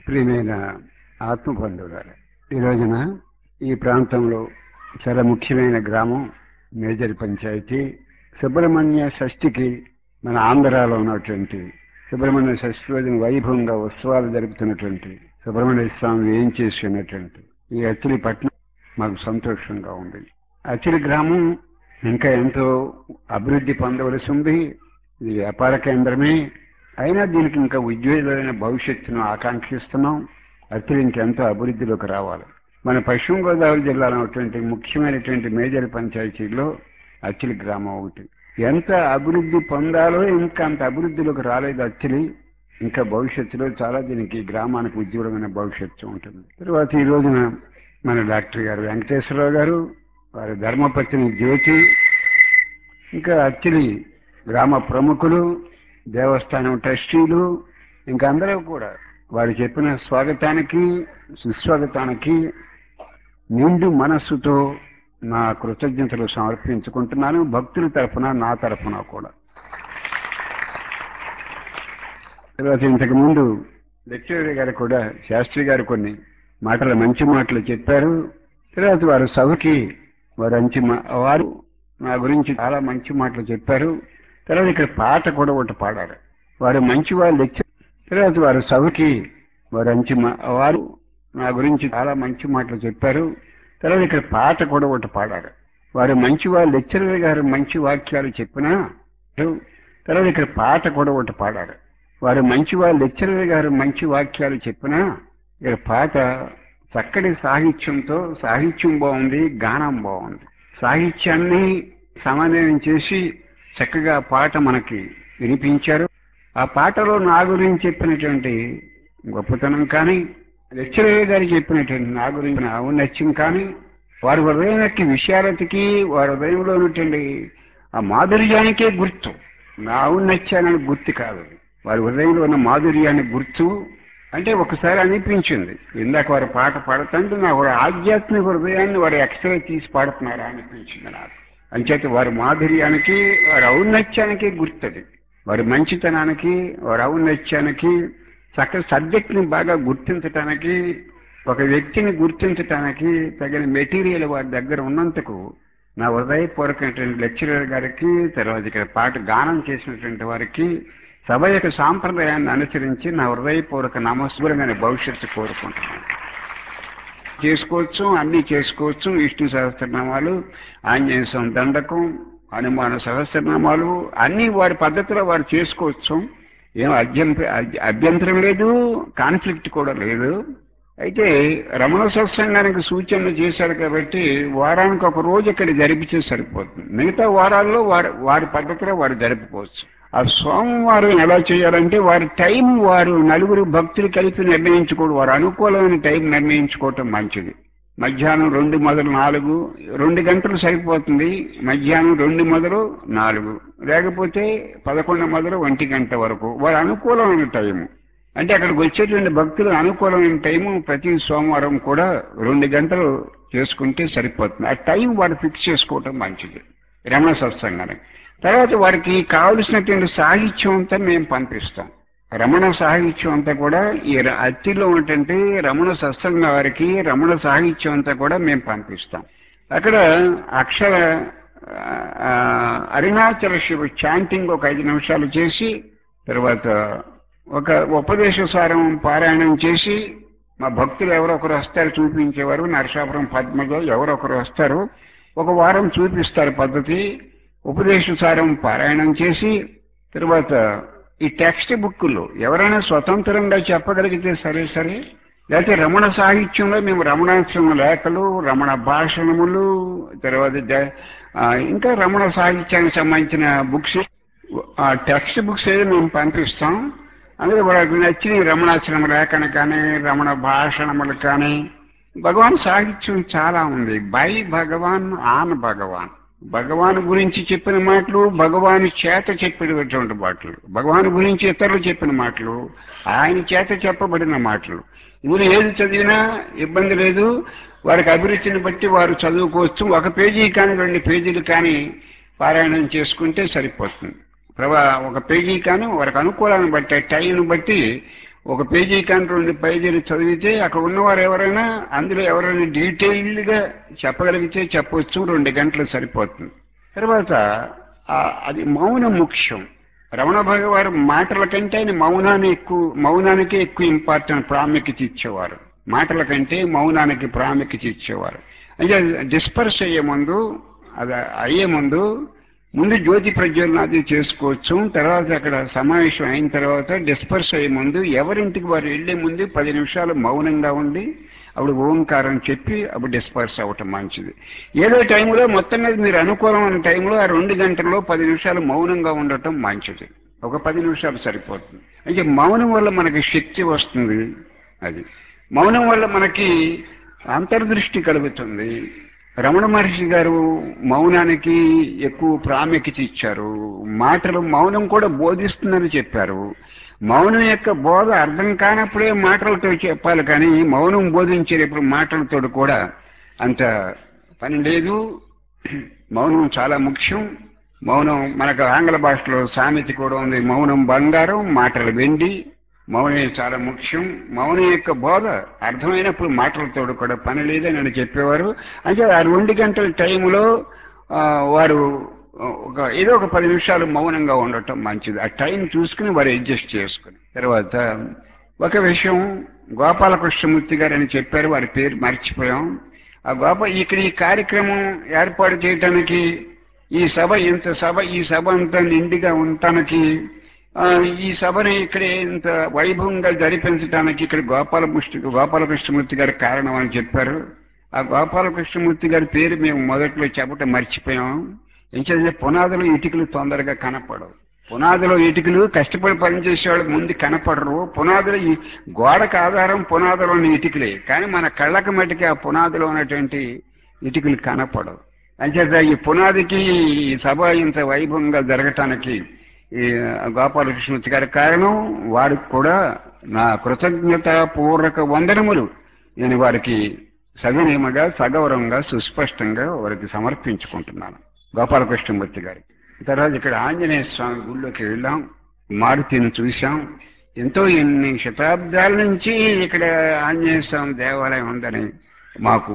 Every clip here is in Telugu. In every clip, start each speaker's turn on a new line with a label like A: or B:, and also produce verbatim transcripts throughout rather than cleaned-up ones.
A: ప్రియమైన ఆత్మబంధువులారా, ఈ రోజున ఈ ప్రాంతంలో చాలా ముఖ్యమైన గ్రామం మేజర్ పంచాయతీ సుబ్రహ్మణ్య షష్ఠికి మన ఆంధ్రాలో ఉన్నటువంటి సుబ్రహ్మణ్య షష్ఠి రోజున వైభవంగా ఉత్సవాలు జరుపుతున్నటువంటి సుబ్రహ్మణ్య స్వామి ఏం చేసినటువంటి ఈ అచ్చిలి పట్టణం మాకు సంతోషంగా ఉంది. అచ్చిలి గ్రామం ఇంకా ఎంతో అభివృద్ధి పొందవలసి ఉంది. ఇది వ్యాపార కేంద్రమే అయినా దీనికి ఇంకా ఉజ్వలమైన భవిష్యత్తును ఆకాంక్షిస్తున్నాం. అచ్చిలి ఇంకెంతో అభివృద్ధిలోకి రావాలి. మన పశ్చిమ గోదావరి జిల్లాలో ఉన్నటువంటి ముఖ్యమైనటువంటి మేజర్ పంచాయతీలో అచ్చిలి గ్రామం ఒకటి. ఎంత అభివృద్ధి పొందాలో ఇంకా అంత అభివృద్ధిలోకి రాలేదు అచ్చిలి. ఇంకా భవిష్యత్తులో చాలా దీనికి గ్రామానికి ఉజ్వలమైన భవిష్యత్తు ఉంటుంది. తర్వాత ఈ రోజున మన డాక్టర్ గారు వెంకటేశ్వరరావు గారు, వారి ధర్మపత్ని జ్యోతి, ఇంకా అచ్చిలి గ్రామ ప్రముఖులు, దేవస్థానం ట్రస్టీలు, ఇంకా అందరూ కూడా వారు చెప్పిన స్వాగతానికి సుస్వాగతానికి నిండు మనస్సుతో నా కృతజ్ఞతలు సమర్పించుకుంటున్నాను. భక్తుల తరఫున, నా తరఫున కూడా. తర్వాత ఇంతకు ముందు లెక్చరర్ గారు కూడా, శాస్త్రి గారు కొన్ని మాటలు మంచి మాటలు చెప్పారు. తర్వాత వారు సభకి వారు మంచి వారు నా గురించి చాలా మంచి మాటలు చెప్పారు. తర్వాత ఇక్కడ పాట కూడా ఒకటి పాడారు. వారు మంచి వాళ్ళు లెక్చర్. తర్వాత వారు సభకి వారు మంచి వారు నా గురించి చాలా మంచి మాటలు చెప్పారు. తర్వాత ఇక్కడ పాట కూడా ఒకటి పాడారు. వారు మంచి వాళ్ళు లెక్చరర్ గారు మంచి వాక్యాలు చెప్పినా, తర్వాత ఇక్కడ పాట కూడా ఒకటి పాడారు. వారు మంచి వాళ్ళు లెక్చరర్ గారు మంచి వాక్యాలు చెప్పినా, ఇక్కడ పాట చక్కటి సాహిత్యంతో, సాహిత్యం బాగుంది, గానం బాగుంది. సాహిత్యాన్ని సమన్వయం చేసి చక్కగా పాట మనకి వినిపించారు. ఆ పాటలో నా గురించి చెప్పినటువంటి గొప్పతనం కానీ, లెక్చరర్ గారు చెప్పినటువంటి నా గురించి ఔన్నత్యం కానీ, వారి హృదయానికి విశాలతకి, వారి హృదయంలో ఉన్నటువంటి ఆ మాధుర్యానికే గుర్తు. నా ఔన్నత్యానికి గుర్తు కాదు, వారి హృదయంలో ఉన్న మాధుర్యానికి గుర్తు. అంటే ఒకసారి అనిపించింది, ఇందాక వారి పాట పాడుతుంటే నా వారి ఆధ్యాత్మిక హృదయాన్ని వారు ఎక్స్రే తీసి పాడుతున్నారా అనిపించింది నాకు. అంచేత వారి మాధుర్యానికి, వారి ఔన్నత్యానికి గుర్తది. వారి మంచితనానికి, వారి ఔన్నత్యానికి, చక్కటి సబ్జెక్ట్ని బాగా గుర్తించటానికి, ఒక వ్యక్తిని గుర్తించటానికి తగిన మెటీరియల్ వారి దగ్గర ఉన్నందుకు నా హృదయపూర్వకమైనటువంటి లెక్చరర్ గారికి, తర్వాత ఇక్కడ పాట గానం చేసినటువంటి వారికి, సభ యొక్క సాంప్రదాయాన్ని అనుసరించి నా హృదయపూర్వక నమస్కారమైన భవిష్యత్తు కోరుకుంటున్నాను. చేసుకోవచ్చు, అన్నీ చేసుకోవచ్చు. విష్ణు సహస్రనామాలు, ఆంజనేయ స్వామి దండకం, హనుమాన సహస్రనామాలు అన్నీ వారి పద్ధతిలో వారు చేసుకోవచ్చు. ఏం అభ్యంతర అభ్యంతరం లేదు, కాన్ఫ్లిక్ట్ కూడా లేదు. అయితే రమణ సత్సంగానికి సూచనలు చేశారు కాబట్టి వారానికి ఒక రోజు ఇక్కడ జరిపితే సరిపోతుంది. మిగతా వారాల్లో వారి వారి పద్ధతిలో వారు జరుపుకోవచ్చు. ఆ సోమవారం ఎలా చేయాలంటే వారి టైం వారు నలుగురు భక్తులు కలిపి నిర్ణయించుకోవడం, వారు అనుకూలమైన టైం నిర్ణయించుకోవటం మంచిది. మధ్యాహ్నం రెండు మొదలు నాలుగు, రెండు గంటలు సరిపోతుంది. మధ్యాహ్నం రెండు మొదలు నాలుగు, లేకపోతే పదకొండు మొదలు ఒంటి గంట వరకు వారు అనుకూలమైన టైము. అంటే అక్కడికి వచ్చేటువంటి భక్తులు అనుకూలమైన టైము ప్రతి సోమవారం కూడా రెండు గంటలు చేసుకుంటే సరిపోతుంది. ఆ టైం వారు ఫిక్స్ చేసుకోవటం మంచిది రమణ సత్సంగానికి. తర్వాత వారికి కావలసినటువంటి సాహిత్యం అంతా మేము పంపిస్తాం. రమణ సాహిత్యం అంతా కూడా ఈ అత్తిలో ఉన్నటువంటి రమణ సత్సంగ వారికి రమణ సాహిత్యం అంతా కూడా మేము పంపిస్తాం. అక్కడ అక్షర అరుణాచల శివ చాంటింగ్ ఒక ఐదు నిమిషాలు చేసి, తర్వాత ఒక ఉపదేశ సారం పారాయణం చేసి, మా భక్తులు ఎవరొకరు వస్తారు చూపించేవారు, నరసాపురం పద్మలో ఎవరొకరు వస్తారు, ఒక వారం చూపిస్తారు పద్ధతి. ఉపదేశ సారం పారాయణం చేసి, తర్వాత ఈ టెక్స్ట్ బుక్లు ఎవరైనా స్వతంత్రంగా చెప్పగలిగితే సరే సరే, లేకపోతే రమణ సాహిత్యంలో మేము రమణాశ్రమ లేఖలు, రమణ భాషణములు, తర్వాత ఇంకా రమణ సాహిత్యానికి సంబంధించిన బుక్స్, ఆ టెక్స్ట్ బుక్స్ ఏదో మేము పంపిస్తాం. అందులో వాళ్ళకి నచ్చిన రమణాశ్రమ లేఖను కానీ, రమణ భాషణములు కానీ. భగవాన్ సాహిత్యం చాలా ఉంది. బై భగవాన్, ఆన్ భగవాన్. భగవాన్ గురించి చెప్పిన మాటలు, భగవాన్ చేత చెప్పినటువంటి మాటలు, భగవాన్ గురించి ఇతరులు చెప్పిన మాటలు, ఆయన చేత చెప్పబడిన మాటలు. ఇందులో ఏది చదివినా ఇబ్బంది లేదు. వారికి అభిరుచిని బట్టి వారు చదువుకోవచ్చు. ఒక పేజీ కానీ రెండు పేజీలు కానీ పారాయణం చేసుకుంటే సరిపోతుంది. ప్రభా ఒక పేజీ కానీ వారికి అనుకూలాన్ని బట్టి, టైంను బట్టి ఒక పేజీ కానీ రెండు పేజీలు చదివితే అక్కడ ఉన్నవారు ఎవరైనా అందులో ఎవరైనా డీటెయిల్డ్గా చెప్పగలిగితే చెప్పవచ్చు, రెండు గంటలు సరిపోతుంది. తర్వాత అది మౌనం ముఖ్యం. రమణ భగవారు మాటల కంటే ఆయన మౌనాన్ని ఎక్కువ మౌనానికే ఎక్కువ ఇంపార్టెంట్ ప్రాముఖ్యత ఇచ్చేవారు. మాటల కంటే మౌనానికి ప్రాముఖ్యత ఇచ్చేవారు. అంటే డిస్పర్స్ అయ్యే ముందు అది అయ్యే ముందు ముందు జ్యోతి ప్రజ్వలనాది చేసుకోవచ్చు. తర్వాత అక్కడ సమావేశం అయిన తర్వాత డిస్పర్స్ అయ్యే ముందు ఎవరింటికి వారు వెళ్లే ముందు పది నిమిషాలు మౌనంగా ఉండి అప్పుడు ఓంకారం చెప్పి అప్పుడు డిస్పర్స్ అవ్వటం మంచిది. ఏదో టైంలో మొత్తం మీద మీరు అనుకూలమైన టైంలో ఆ రెండు గంటల్లో పది నిమిషాలు మౌనంగా ఉండటం మంచిది. ఒక పది నిమిషాలు సరిపోతుంది. అయితే మౌనం వల్ల మనకి శక్తి వస్తుంది. అది మౌనం వల్ల మనకి అంతర్దృష్టి కలుగుతుంది. రమణ మహర్షి గారు మౌనానికి ఎక్కువ ప్రాముఖ్యత ఇచ్చారు. మాటలు మౌనం కూడా బోధిస్తుందని చెప్పారు. మౌనం యొక్క బోధ అర్థం కానప్పుడే మాటలతో చెప్పాలి, కానీ మౌనం బోధించేటప్పుడు మాటలతో కూడా అంత పని లేదు. మౌనం చాలా ముఖ్యం. మౌనం మనకు ఆంగ్ల భాషలో సామెత కూడా ఉంది, మౌనం బంగారం మాటలు వెండి. మౌనం చాలా ముఖ్యం. మౌనం యొక్క బోధ అర్థమైనప్పుడు మాటలతో కూడా పని లేదని అని చెప్పేవారు. అంటే ఆ రెండు గంటల టైంలో వారు ఒక ఏదో ఒక పది నిమిషాలు మౌనంగా ఉండటం మంచిది. ఆ టైం చూసుకుని వారు అడ్జస్ట్ చేసుకుని. తర్వాత ఒక విషయం గోపాలకృష్ణమూర్తి గారు అని చెప్పారు, వారి పేరు మర్చిపోయాం. ఆ గోప ఇక్కడ ఈ కార్యక్రమం ఏర్పాటు చేయటానికి ఈ సభ ఇంత సభ ఈ సభ అంతా నిండిగా ఉండటానికి ఈ సభని ఇక్కడ ఇంత వైభవంగా జరిపించడానికి ఇక్కడ గోపాలకృష్ణ గోపాలకృష్ణమూర్తి గారి కారణం అని చెప్పారు. ఆ గోపాలకృష్ణమూర్తి గారి పేరు మేము మొదట్లో చెప్పటం మర్చిపోయాం. ఎంచేదంటే పునాదులు ఇటుకలు తొందరగా కనపడవు. పునాదులో ఇటుకలు కష్టపడి పనిచేసేవాళ్ళకి ముందు కనపడరు. పునాదులు ఈ గోడకు ఆధారం పునాదులోని ఇటుకలే, కానీ మన కళ్ళకి మటుకి ఆ పునాదులో ఉన్నటువంటి ఇటుకలు కనపడవు. అంచేత ఈ పునాదికి ఈ సభ ఇంత వైభవంగా జరగటానికి ఈ గోపాలకృష్ణమూర్తి గారి కారణం. వారికి కూడా నా కృతజ్ఞతాపూర్వక వందనములు నేను వారికి సవినయముగా సగౌరవంగా సుస్పష్టంగా వారికి సమర్పించుకుంటున్నాను, గోపాలకృష్ణమూర్తి గారికి. తర్వాత ఇక్కడ ఆంజనేయ స్వామి గుళ్ళోకి వెళ్ళాం, మారుతిని చూశాం. ఎంతో ఎన్ని శతాబ్దాల నుంచి ఇక్కడ ఆంజనేయ స్వామి దేవాలయం ఉందని మాకు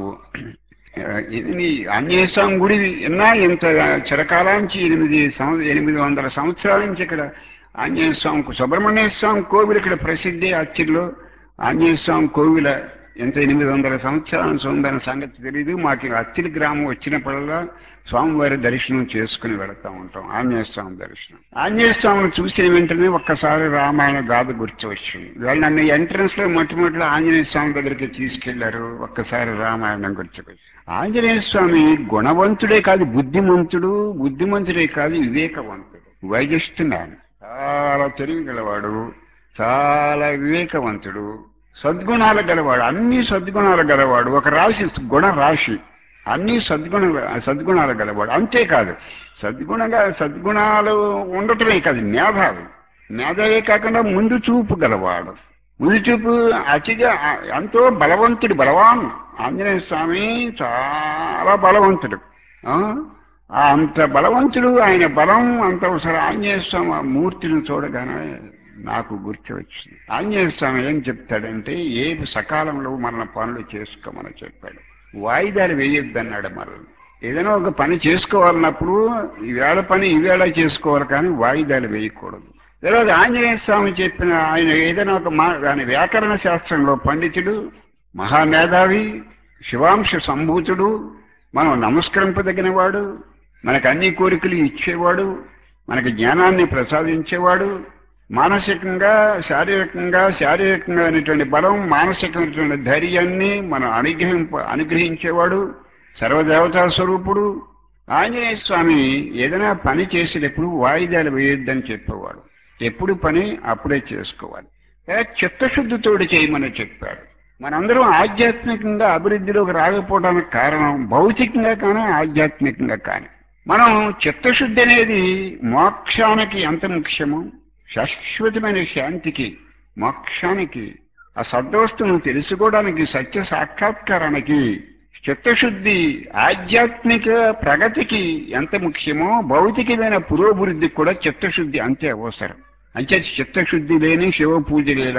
A: ఇది ఆంజనేయ స్వామి గుడి ఎన్నా ఇంత చిరకాలాంచి ఎనిమిది సంవ ఎనిమిది వందల సంవత్సరాల నుంచి ఇక్కడ ఆంజనేయ స్వామి సుబ్రహ్మణ్య స్వామి కోవిలు ఇక్కడ ప్రసిద్ధి. అచ్చిలో ఆంజనేయ స్వామి కోవిల ఎంత ఎనిమిది వందల సంవత్సరాల నుంచి ఉందన్న సంగతి తెలియదు మాకు. అత్తిలి గ్రామం వచ్చినప్పుడల్లా స్వామివారి దర్శనం చేసుకుని వెళతా ఉంటాం, ఆంజనేయ స్వామి దర్శనం. ఆంజనేయ స్వామిని చూసిన వెంటనే ఒక్కసారి రామాయణ గాథ గుర్తు వచ్చింది. వాళ్ళు నన్ను ఎంట్రన్స్ లో మొట్టమొదటిలో ఆంజనేయ స్వామి దగ్గరికి తీసుకెళ్లారు. ఒక్కసారి రామాయణం గుర్తుకొచ్చి. ఆంజనేయ స్వామి గుణవంతుడే కాదు బుద్ధిమంతుడు, బుద్ధిమంతుడే కాదు వివేకవంతుడు. వైజస్ట్ మ్యాన్, చాలా తెలివి గలవాడు, చాలా వివేకవంతుడు, సద్గుణాలు గలవాడు, అన్ని సద్గుణాలు గలవాడు. ఒక రాశి గుణ రాశి, అన్ని సద్గుణ సద్గుణాలు గలవాడు. అంతేకాదు సద్గుణంగా సద్గుణాలు ఉండటమే కాదు మేధావి, మేధావే కాకుండా ముందు చూపు గలవాడు. ముందు చూపు అతిగా ఎంతో బలవంతుడు, బలవాన్. ఆంజనేయ స్వామి చాలా బలవంతుడు, అంత బలవంతుడు. ఆయన బలం అంత ఒకసారి ఆంజనేయ స్వామి మూర్తిని చూడగానే నాకు గుర్తు వచ్చింది. ఆంజనేయ స్వామి ఏం చెప్తాడంటే ఏ సకాలంలో మన పనులు చేసుకోమని చెప్పాడు. వాయిదాలు వేయొద్దన్నాడు. మనల్ని ఏదైనా ఒక పని చేసుకోవాలన్నప్పుడు ఈవేళ పని ఈవేళ చేసుకోవాలి, కానీ వాయిదాలు వేయకూడదు. తర్వాత ఆంజనేయ స్వామి చెప్పిన ఆయన ఏదైనా ఒక మా ఆయన వ్యాకరణ శాస్త్రంలో పండితుడు, మహామేధావి, శివాంశ సంభూతుడు, మనం నమస్కరింపదగిన వాడు, మనకు అన్ని కోరికలు ఇచ్చేవాడు, మనకి జ్ఞానాన్ని ప్రసాదించేవాడు, మానసికంగా శారీరకంగా శారీరకంగా అనేటువంటి బలం, మానసికమైనటువంటి ధైర్యాన్ని మనం అనుగ్రహింప అనుగ్రహించేవాడు, సర్వదేవతా స్వరూపుడు. ఆంజనేయ స్వామి ఏదైనా పని చేసేటప్పుడు వాయిదాలు వేయొద్దని చెప్పేవాడు. ఎప్పుడు పని అప్పుడే చేసుకోవాలి, చిత్తశుద్ధితోటి చేయమని చెప్పాడు. మనందరం ఆధ్యాత్మికంగా అభివృద్ధిలోకి రాకపోవడానికి కారణం భౌతికంగా కానీ ఆధ్యాత్మికంగా కానీ మనం చిత్తశుద్ధి అనేది మోక్షానికి ఎంత ముఖ్యమో, శాశ్వతమైన శాంతికి, మోక్షానికి, ఆ సద్వస్తువును తెలుసుకోవడానికి, సత్య సాక్షాత్కారానికి చిత్తశుద్ధి ఆధ్యాత్మిక ప్రగతికి ఎంత ముఖ్యమో భౌతికమైన పురోభివృద్ధికి కూడా చిత్తశుద్ధి అంతే అవసరం. అంటే చిత్తశుద్ధి లేని శివ పూజ లేదా,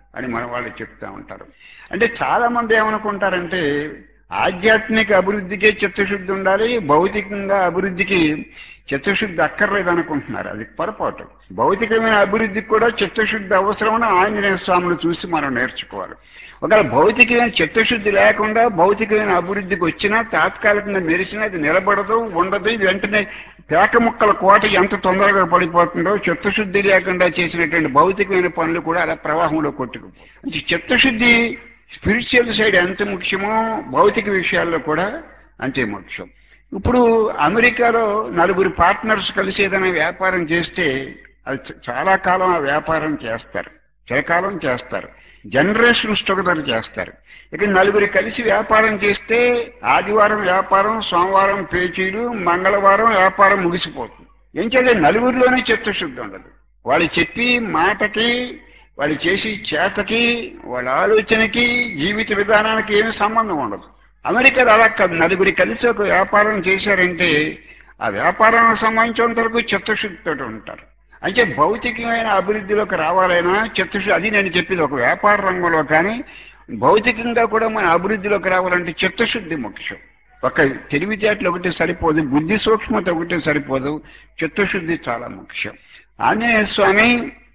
A: అని మన వాళ్ళు చెప్తా ఉంటారు. అంటే చాలా మంది ఏమనుకుంటారంటే ఆధ్యాత్మిక అభివృద్ధికే చిత్తశుద్ధి ఉండాలి, భౌతికంగా అభివృద్ధికి చిత్తశుద్ధి అక్కర్లేదు అనుకుంటున్నారు. అది పొరపాటు. భౌతికమైన అభివృద్ధికి కూడా చిత్తశుద్ధి అవసరమని ఆంజనేయ స్వామిని చూసి మనం నేర్చుకోవాలి. ఒకవేళ భౌతికమైన చిత్తశుద్ధి లేకుండా భౌతికమైన అభివృద్ధికి వచ్చినా తాత్కాలికంగా మెరిసినా అది నిలబడదు, ఉండదు. వెంటనే పేక ముక్కల కోట ఎంత తొందరగా పడిపోతుందో చిత్తశుద్ధి లేకుండా చేసినటువంటి భౌతికమైన పనులు కూడా అలా ప్రవాహంలో కొట్టుకుపోతాయి. చిత్తశుద్ధి స్పిరిచువల్ సైడ్ ఎంత ముఖ్యమో భౌతిక విషయాల్లో కూడా అంతే ముఖ్యం. ఇప్పుడు అమెరికాలో నలుగురు పార్ట్నర్స్ కలిసి ఏదైనా వ్యాపారం చేస్తే అది చాలా కాలం ఆ వ్యాపారం చేస్తారు, చిరకాలం చేస్తారు, జనరేషన్స్ టుగెదర్ చేస్తారు. ఇక్కడ నలుగురు కలిసి వ్యాపారం చేస్తే ఆదివారం వ్యాపారం, సోమవారం పేచీలు, మంగళవారం వ్యాపారం ముగిసిపోతుంది. ఏం చేయాలి? నలుగురిలోనే చిత్తశుద్ధి ఉండదు. వాళ్ళు చెప్పి మాటకి, వాళ్ళు చేసి చేతకి, వాళ్ళ ఆలోచనకి, జీవిత విధానానికి ఏమి సంబంధం ఉండదు. అమెరికాలో అలా కాదు. నలుగురి కలిసి ఒక వ్యాపారం చేశారంటే ఆ వ్యాపారానికి సంబంధించినంత వరకు చిత్తశుద్ధితో ఉంటారు. అంటే భౌతికమైన అభివృద్ధిలోకి రావాలైనా చిత్తశుద్ధి, అది నేను చెప్పేది. ఒక వ్యాపార రంగంలో కానీ భౌతికంగా కూడా మన అభివృద్ధిలోకి రావాలంటే చిత్తశుద్ధి ముఖ్యం. ఒక తెలివితేటలు ఒకటి సరిపోదు, బుద్ధి సూక్ష్మత ఒకటి సరిపోదు, చిత్తశుద్ధి చాలా ముఖ్యం. ఆంజనేయ స్వామి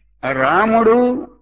A: రాముడు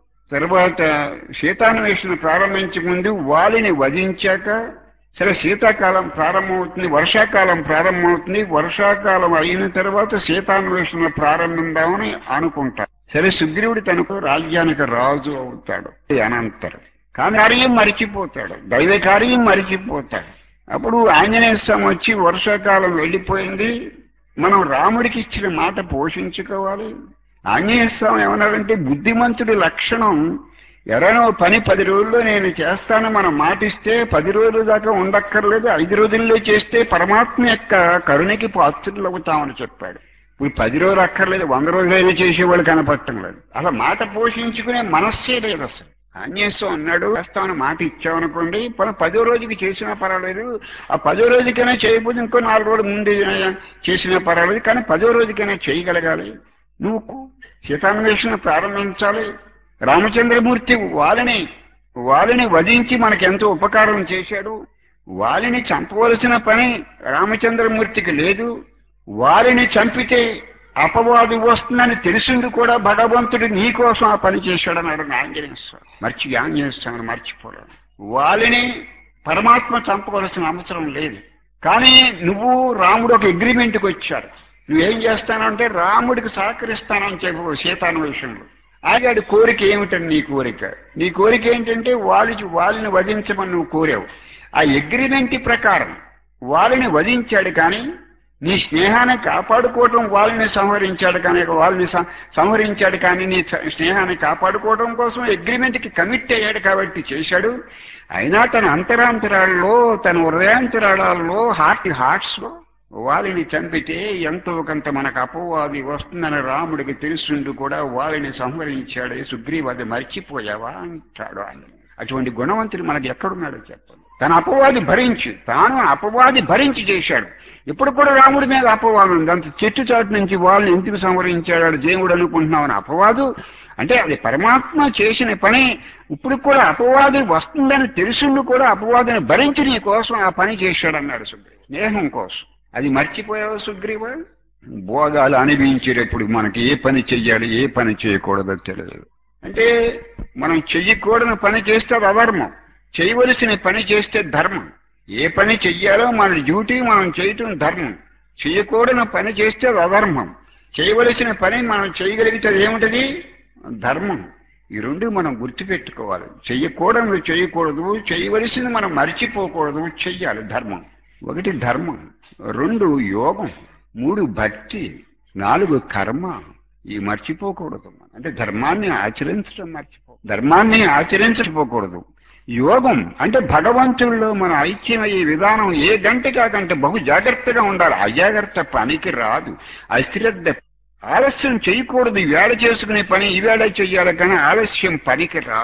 A: తర్వాత సీతాన్వేషణ ప్రారంభించే ముందు వాలిని వధించాక, సరే శీతాకాలం ప్రారంభమవుతుంది, వర్షాకాలం ప్రారంభమవుతుంది, వర్షాకాలం అయిన తర్వాత సీతాన్వేషణ ప్రారంభిద్దామని అనుకుంటారు. సరే సుగ్రీవుడు తనకు రాజ్యానికి రాజు అవుతాడు అనంతరం. కానీ కార్యం మరిచిపోతాడు, దైవ కార్యం మరిచిపోతాడు. అప్పుడు ఆంజనేయ స్వామి వచ్చి వర్షాకాలం వెళ్ళిపోయింది, మనం రాముడికి ఇచ్చిన మాట పోషించుకోవాలి. ఆంజనేయ స్వామి ఏమన్నారంటే బుద్ధిమంతుడి లక్షణం ఎవరైనా పని పది రోజుల్లో నేను చేస్తాను మనం మాటిస్తే పది రోజుల దాకా ఉండక్కర్లేదు, ఐదు రోజుల్లో చేస్తే పరమాత్మ యొక్క కరుణకి పాత్రులు అవుతామని చెప్పాడు. ఇప్పుడు పది రోజులు అక్కర్లేదు, వంద రోజులైనా చేసేవాళ్ళు కనపడటం లేదు. అలా మాట పోషించుకునే మనస్సే లేదు అసలు. ఆంజనేయ స్వామి అన్నాడు, చేస్తామని మాట ఇచ్చామనుకోండి, పని పదో రోజుకి చేసినా పర్వాలేదు, ఆ పదో రోజుకైనా చేయకపోతే ఇంకో నాలుగు రోజులు ముందు చేసినా పర్వాలేదు, కానీ పదో రోజుకైనా చేయగలగాలి. నువ్వు సీతాన్వేషణ ప్రారంభించాలి. రామచంద్రమూర్తి వాలిని వాలిని వధించి మనకెంతో ఉపకారం చేశాడు. వాలిని చంపవలసిన పని రామచంద్రమూర్తికి లేదు. వాలిని చంపితే అపవాదు వస్తుందని తెలిసింది కూడా భగవంతుడు నీకోసం ఆ పని చేశాడన్నాడు ఆంజనేయ స్వామి. మర్చి ఆంజనేయ స్వామిని మర్చిపోలేదు. వాలిని పరమాత్మ చంపవలసిన అవసరం లేదు. కానీ నువ్వు రాముడు ఒక అగ్రిమెంట్కి వచ్చారు. నువ్వేం చేస్తానంటే రాముడికి సహకరిస్తానని చెప్పు సీతాన్వేషణలో. ఆగాడు. కోరిక ఏమిటని నీ కోరిక? నీ కోరిక ఏంటంటే వాళ్ళకి వాళ్ళని వధించమని నువ్వు కోరావు. ఆ అగ్రిమెంట్ ప్రకారం వాళ్ళని వధించాడు, కానీ నీ స్నేహాన్ని కాపాడుకోవటం వాళ్ళని సంహరించాడు, కానీ వాళ్ళని సంహరించాడు కానీ నీ స్నేహాన్ని కాపాడుకోవడం కోసం అగ్రిమెంట్కి కమిట్ అయ్యాడు కాబట్టి చేశాడు. అయినా తన అంతరాంతరాల్లో, తన హృదయాంతరాళాల్లో, హార్ట్ హార్ట్స్లో వాలిని చంపితే ఎంతో కొంత మనకు అపవాది వస్తుందని రాముడికి తెలుసుండు కూడా వాలిని సంహరించాడు. సుగ్రీవ అది మర్చిపోయావా అంటాడు ఆయన. అటువంటి గుణవంతుడు మనకి ఎక్కడున్నాడో చెప్పండి. తన అపవాది భరించి, తాను అపవాది భరించి చేశాడు. ఇప్పుడు కూడా రాముడి మీద అపవాదం ఉంది. అంత చెట్టు చాటు నుంచి వాళ్ళని ఎందుకు సంహరించాడు దేవుడు అనుకుంటున్నామని అపవాదు. అంటే అది పరమాత్మ చేసిన పని. ఇప్పుడు కూడా అపవాది వస్తుందని తెలుసుండు కూడా అపవాదిని భరించి నీ కోసం ఆ పని చేశాడన్నాడు సుగ్రీవ, స్నేహం కోసం. అది మర్చిపోయావు సుగ్రీవ? భోగాలు అనిపించేటప్పుడు మనకి ఏ పని చెయ్యాలి, ఏ పని చేయకూడదో తెలియదు. అంటే మనం చెయ్యకూడని పని చేస్తే అధర్మం, చేయవలసిన పని చేస్తే ధర్మం. ఏ పని చెయ్యాలో మన డ్యూటీ మనం చేయటం ధర్మం, చెయ్యకూడని పని చేస్తే అధర్మం. చేయవలసిన పని మనం చేయగలిగితే ఏమిటది? ధర్మం. ఈ రెండు మనం గుర్తుపెట్టుకోవాలి. చెయ్యకూడదు చేయకూడదు, చేయవలసింది మనం మర్చిపోకూడదు, చెయ్యాలి. ధర్మం ఒకటి ధర్మం, రెండు యోగం, మూడు భక్తి, నాలుగు కర్మ. ఈ మర్చిపోకూడదు. అంటే ధర్మాన్ని ఆచరించడం మర్చిపో ధర్మాన్ని ఆచరించకపోకూడదు. యోగం అంటే భగవంతుల్లో మన ఐక్యమయ్యే విధానం ఏ గంటకి ఆ గంట బహు జాగ్రత్తగా ఉండాలి. అజాగ్రత్త పనికి రాదు. అశ్రద్ధ, ఆలస్యం చేయకూడదు. ఈవేళ చేసుకునే పని ఈవేళ చెయ్యాలి, కానీ ఆలస్యం పనికి రాదు.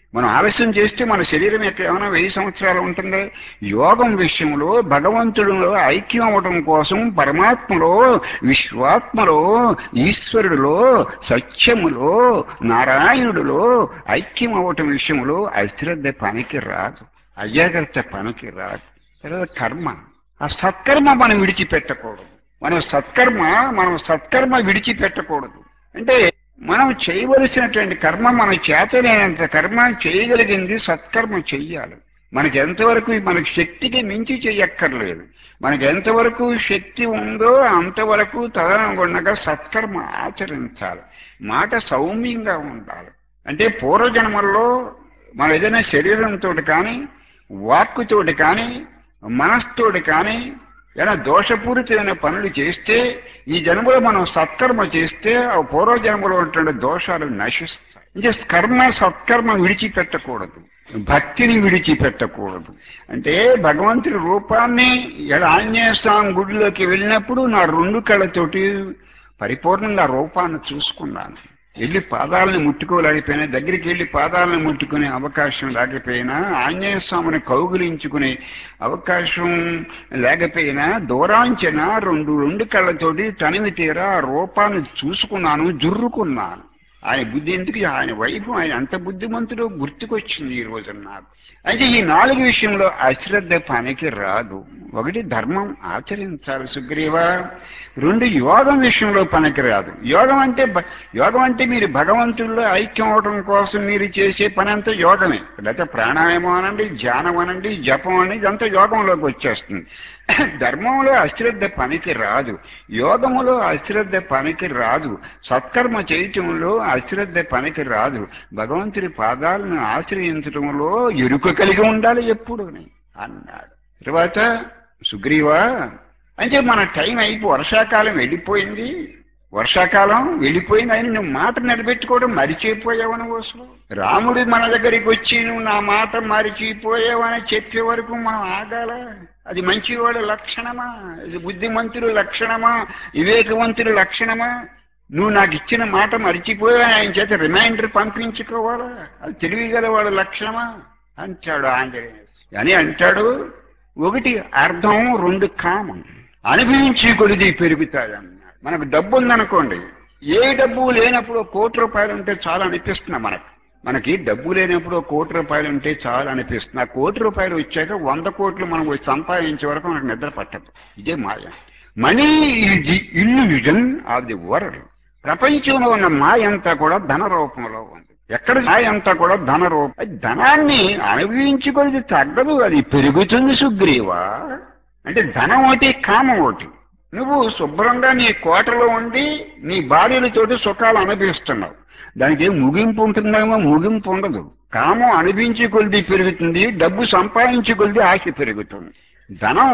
A: మనం ఆలస్యం చేస్తే మన శరీరం ఎక్కడ ఏమైనా వెయ్యి సంవత్సరాలు ఉంటుంది. యోగం విషయంలో భగవంతుడిలో ఐక్యం అవ్వడం కోసం పరమాత్మలో, విశ్వాత్మలో, ఈశ్వరుడిలో, సత్యములో, నారాయణుడిలో ఐక్యం అవ్వటం విషయంలో అశ్రద్ధ పనికి రాదు, అజాగ్రత్త పనికి రాదు. తర్వాత కర్మ, ఆ సత్కర్మ మనం విడిచిపెట్టకూడదు. మనం సత్కర్మ మనం సత్కర్మ విడిచిపెట్టకూడదు. అంటే మనం చేయవలసినటువంటి కర్మ, మన చేతనైనంత కర్మ చేయగలిగింది సత్కర్మ చెయ్యాలి. మనకి ఎంతవరకు మనకి శక్తికి మించి చెయ్యక్కర్లేదు. మనకి ఎంతవరకు శక్తి ఉందో అంతవరకు తదనుగుణంగా సత్కర్మ ఆచరించాలి. మాట సౌమ్యంగా ఉండాలి. అంటే పూర్వజన్మల్లో మన ఏదైనా శరీరంతో కానీ, వాక్కుతోటి కానీ, మనస్తోటి కానీ ఏదైనా దోషపూరితమైన పనులు చేస్తే, ఈ జన్మలో మనం సత్కర్మ చేస్తే ఆ పూర్వజన్మలో ఉన్నటువంటి దోషాలు నశిస్తాయి. అంటే కర్మ సత్కర్మ విడిచిపెట్టకూడదు, భక్తిని విడిచిపెట్టకూడదు. అంటే భగవంతుడి రూపాన్ని ఇలా ఆంజనేయ స్వామి గుడిలోకి వెళ్ళినప్పుడు నా రెండు కళ్ళతోటి పరిపూర్ణంగా రూపాన్ని చూసుకున్నాను. వెళ్ళి పాదాలను ముట్టుకోలేకపోయినా, దగ్గరికి వెళ్ళి పాదాలను ముట్టుకునే అవకాశం లేకపోయినా, ఆంజనేయ స్వామిని కౌగిలించుకునే అవకాశం లేకపోయినా, దూరాంచిన రెండు రెండు కళ్ళతోటి తనివి తీరా రూపాన్ని చూసుకున్నాను, జుర్రుకున్నాను. ఆయన బుద్ధి ఎందుకు, ఆయన వైపు ఆయన అంత బుద్ధిమంతుడు గుర్తుకొచ్చింది ఈ రోజు నాకు. అయితే ఈ నాలుగు విషయంలో అశ్రద్ధ పనికి రాదు. ఒకటి ధర్మం ఆచరించాలి సుగ్రీవా. రెండు యోగం విషయంలో పనికి రాదు. యోగం అంటే యోగం అంటే మీరు భగవంతుల్లో ఐక్యం అవడం కోసం మీరు చేసే పని అంతా యోగమే. లేకపోతే ప్రాణాయామం అనండి, ధ్యానం అనండి, జపం అనేది ఇదంతా యోగంలోకి వచ్చేస్తుంది. ధర్మంలో అశ్రద్ధ పనికి రాదు, యోగములో అశ్రద్ధ పనికి రాదు, సత్కర్మ చేయటంలో అశ్రద్ధ పనికి రాదు. భగవంతుడి పాదాలను ఆశ్రయించడంలో ఎరుక కలిగి ఉండాలి ఎప్పుడు అన్నాడు. తర్వాత సుగ్రీవా, అంటే మన టైం అయిపో వర్షాకాలం వెళ్ళిపోయింది, వర్షాకాలం వెళ్ళిపోయింది. ఆయన నువ్వు మాట నిలబెట్టుకోవడం మరిచిపోయావు నువ్వు. అసలు రాముడు మన దగ్గరికి వచ్చి నువ్వు నా మాట మరిచిపోయావని చెప్పే వరకు మనం ఆగాల? అది మంచివాడు లక్షణమా? అది బుద్ధిమంతుడు లక్షణమా? వివేకవంతుడు లక్షణమా? నువ్వు నాకు ఇచ్చిన మాట మరిచిపోయా, ఆయన చేత రిమైండర్ పంపించుకోవాలా? అది తెలివిగలవాడు లక్షణమా అంటాడు ఆంజనేయ అని అంటాడు. ఒకటి అర్థం, రెండు కామం. అనుభవించి కొలిది పెరుగుతాయన్న. మనకు డబ్బు ఉందనుకోండి, ఏ డబ్బు లేనప్పుడు కోటి రూపాయలు ఉంటే చాలా అనిపిస్తుంది మనకు. మనకి డబ్బు లేనప్పుడు కోటి రూపాయలు ఉంటే చాలా అనిపిస్తుంది. ఆ కోటి రూపాయలు వచ్చాక వంద కోట్లు మనం సంపాదించే వరకు మనకు నిద్ర పట్టదు. ఇదే మాయ. Money is the illusion of the world. ప్రపంచంలో ఉన్న మాయ అంతా కూడా ధన రూపంలో ఉంది. ఎక్కడ మాయ అంతా కూడా ధన రూపం. ధనాన్ని అనుభవించుకొని తగ్గదు, అది పెరుగుతుంది సుగ్రీవా. అంటే ధనం ఒకటి, కామం ఒకటి. నువ్వు శుభ్రంగా నీ కోటలో ఉండి నీ భార్యలతోటి సుఖాలు అనుభవిస్తున్నావు. దానికి ఏం ముగింపు ఉంటుందేమో? ముగింపు ఉండదు. కామం అనిపించి కొలిది పెరుగుతుంది, డబ్బు సంపాదించి కొలిది ఆశ పెరుగుతుంది. ధనం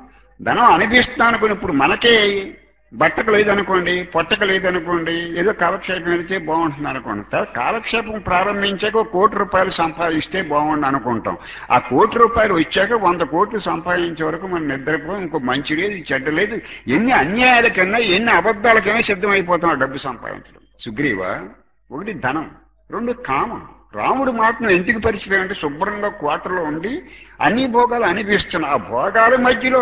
A: ధనం అనిపిస్తాను అనుకుని ఇప్పుడు మనకే బట్టకు లేదనుకోండి, పొట్టకు లేదనుకోండి, ఏదో కాలక్షేపం వెళితే బాగుంటుంది అనుకోండి. కాలక్షేపం ప్రారంభించాక కోటి రూపాయలు సంపాదిస్తే బాగుండు అనుకుంటాం. ఆ కోటి రూపాయలు వచ్చాక వంద కోట్లు సంపాదించే వరకు మనం నిద్రపో, ఇంకో మంచి లేదు, చెడ్డ లేదు, ఎన్ని అన్యాయాలకైనా ఎన్ని అబద్ధాలకైనా సిద్ధమైపోతాం ఆ డబ్బు సంపాదించడం. సుగ్రీవా, ఒకటి ధనం, రెండు కామం. రాముడి మాటను ఎందుకు పరిచయం శుభ్రంగా కోటలో ఉండి అన్ని భోగాలు అనిపిస్తున్నా. ఆ భోగాల మధ్యలో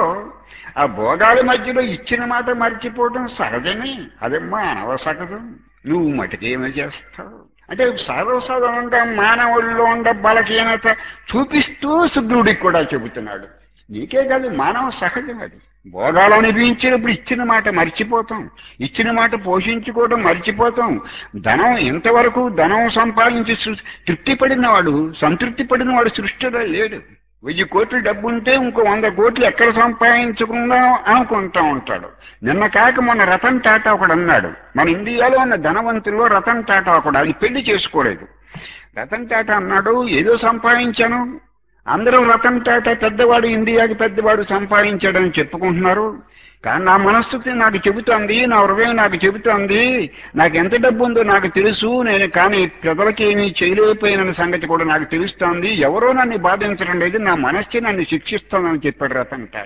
A: ఆ భోగాల మధ్యలో ఇచ్చిన మాట మర్చిపోవడం సహజమే. అదేమ్మా అనవ సహజం. నువ్వు మటుకేమో చేస్తావు అంటే సర్వసాధారణంగా మానవుల్లో ఉండ బలహీనత చూపిస్తూ శుద్రుడికి కూడా చెబుతున్నాడు. నీకే కాదు, మానవ సహజం అది. భోగాలు అనిపించినప్పుడు ఇచ్చిన మాట మర్చిపోతాం, ఇచ్చిన మాట పోషించుకోవడం మర్చిపోతాం. ధనం ఇంతవరకు ధనం సంపాదించి తృప్తి పడినవాడు, సంతృప్తి పడినవాడు సృష్టిలో లేడు. వెయ్యి కోట్లు డబ్బు ఉంటే ఇంకో వంద కోట్లు ఎక్కడ సంపాదించుకుందాం అనుకుంటా ఉంటాడు. నిన్న కాక మొన్న రతన్ టాటా ఒకడు అన్నాడు, మన ఇండియాలో ఉన్న ధనవంతుల్లో రతన్ టాటా ఒకడు, అది పెళ్లి చేసుకోలేదు. రతన్ టాటా అన్నాడు, ఏదో సంపాదించాను, అందరూ రతన్ టాటా పెద్దవాడు, ఇండియాకి పెద్దవాడు సంపాదించాడని చెప్పుకుంటున్నారు. కానీ నా మనస్థితి నాకు చెబుతోంది, నా హృదయం నాకు చెబుతోంది, నాకు ఎంత డబ్బు ఉందో నాకు తెలుసు, నేను కానీ ప్రజలకి ఏమీ చేయలేకపోయిన సంగతి కూడా నాకు తెలుస్తోంది. ఎవరో నన్ను బాధించడం లేదు, నా మనస్సు నన్ను శిక్షిస్తోందని చెప్పాడు రతన్ టాటా.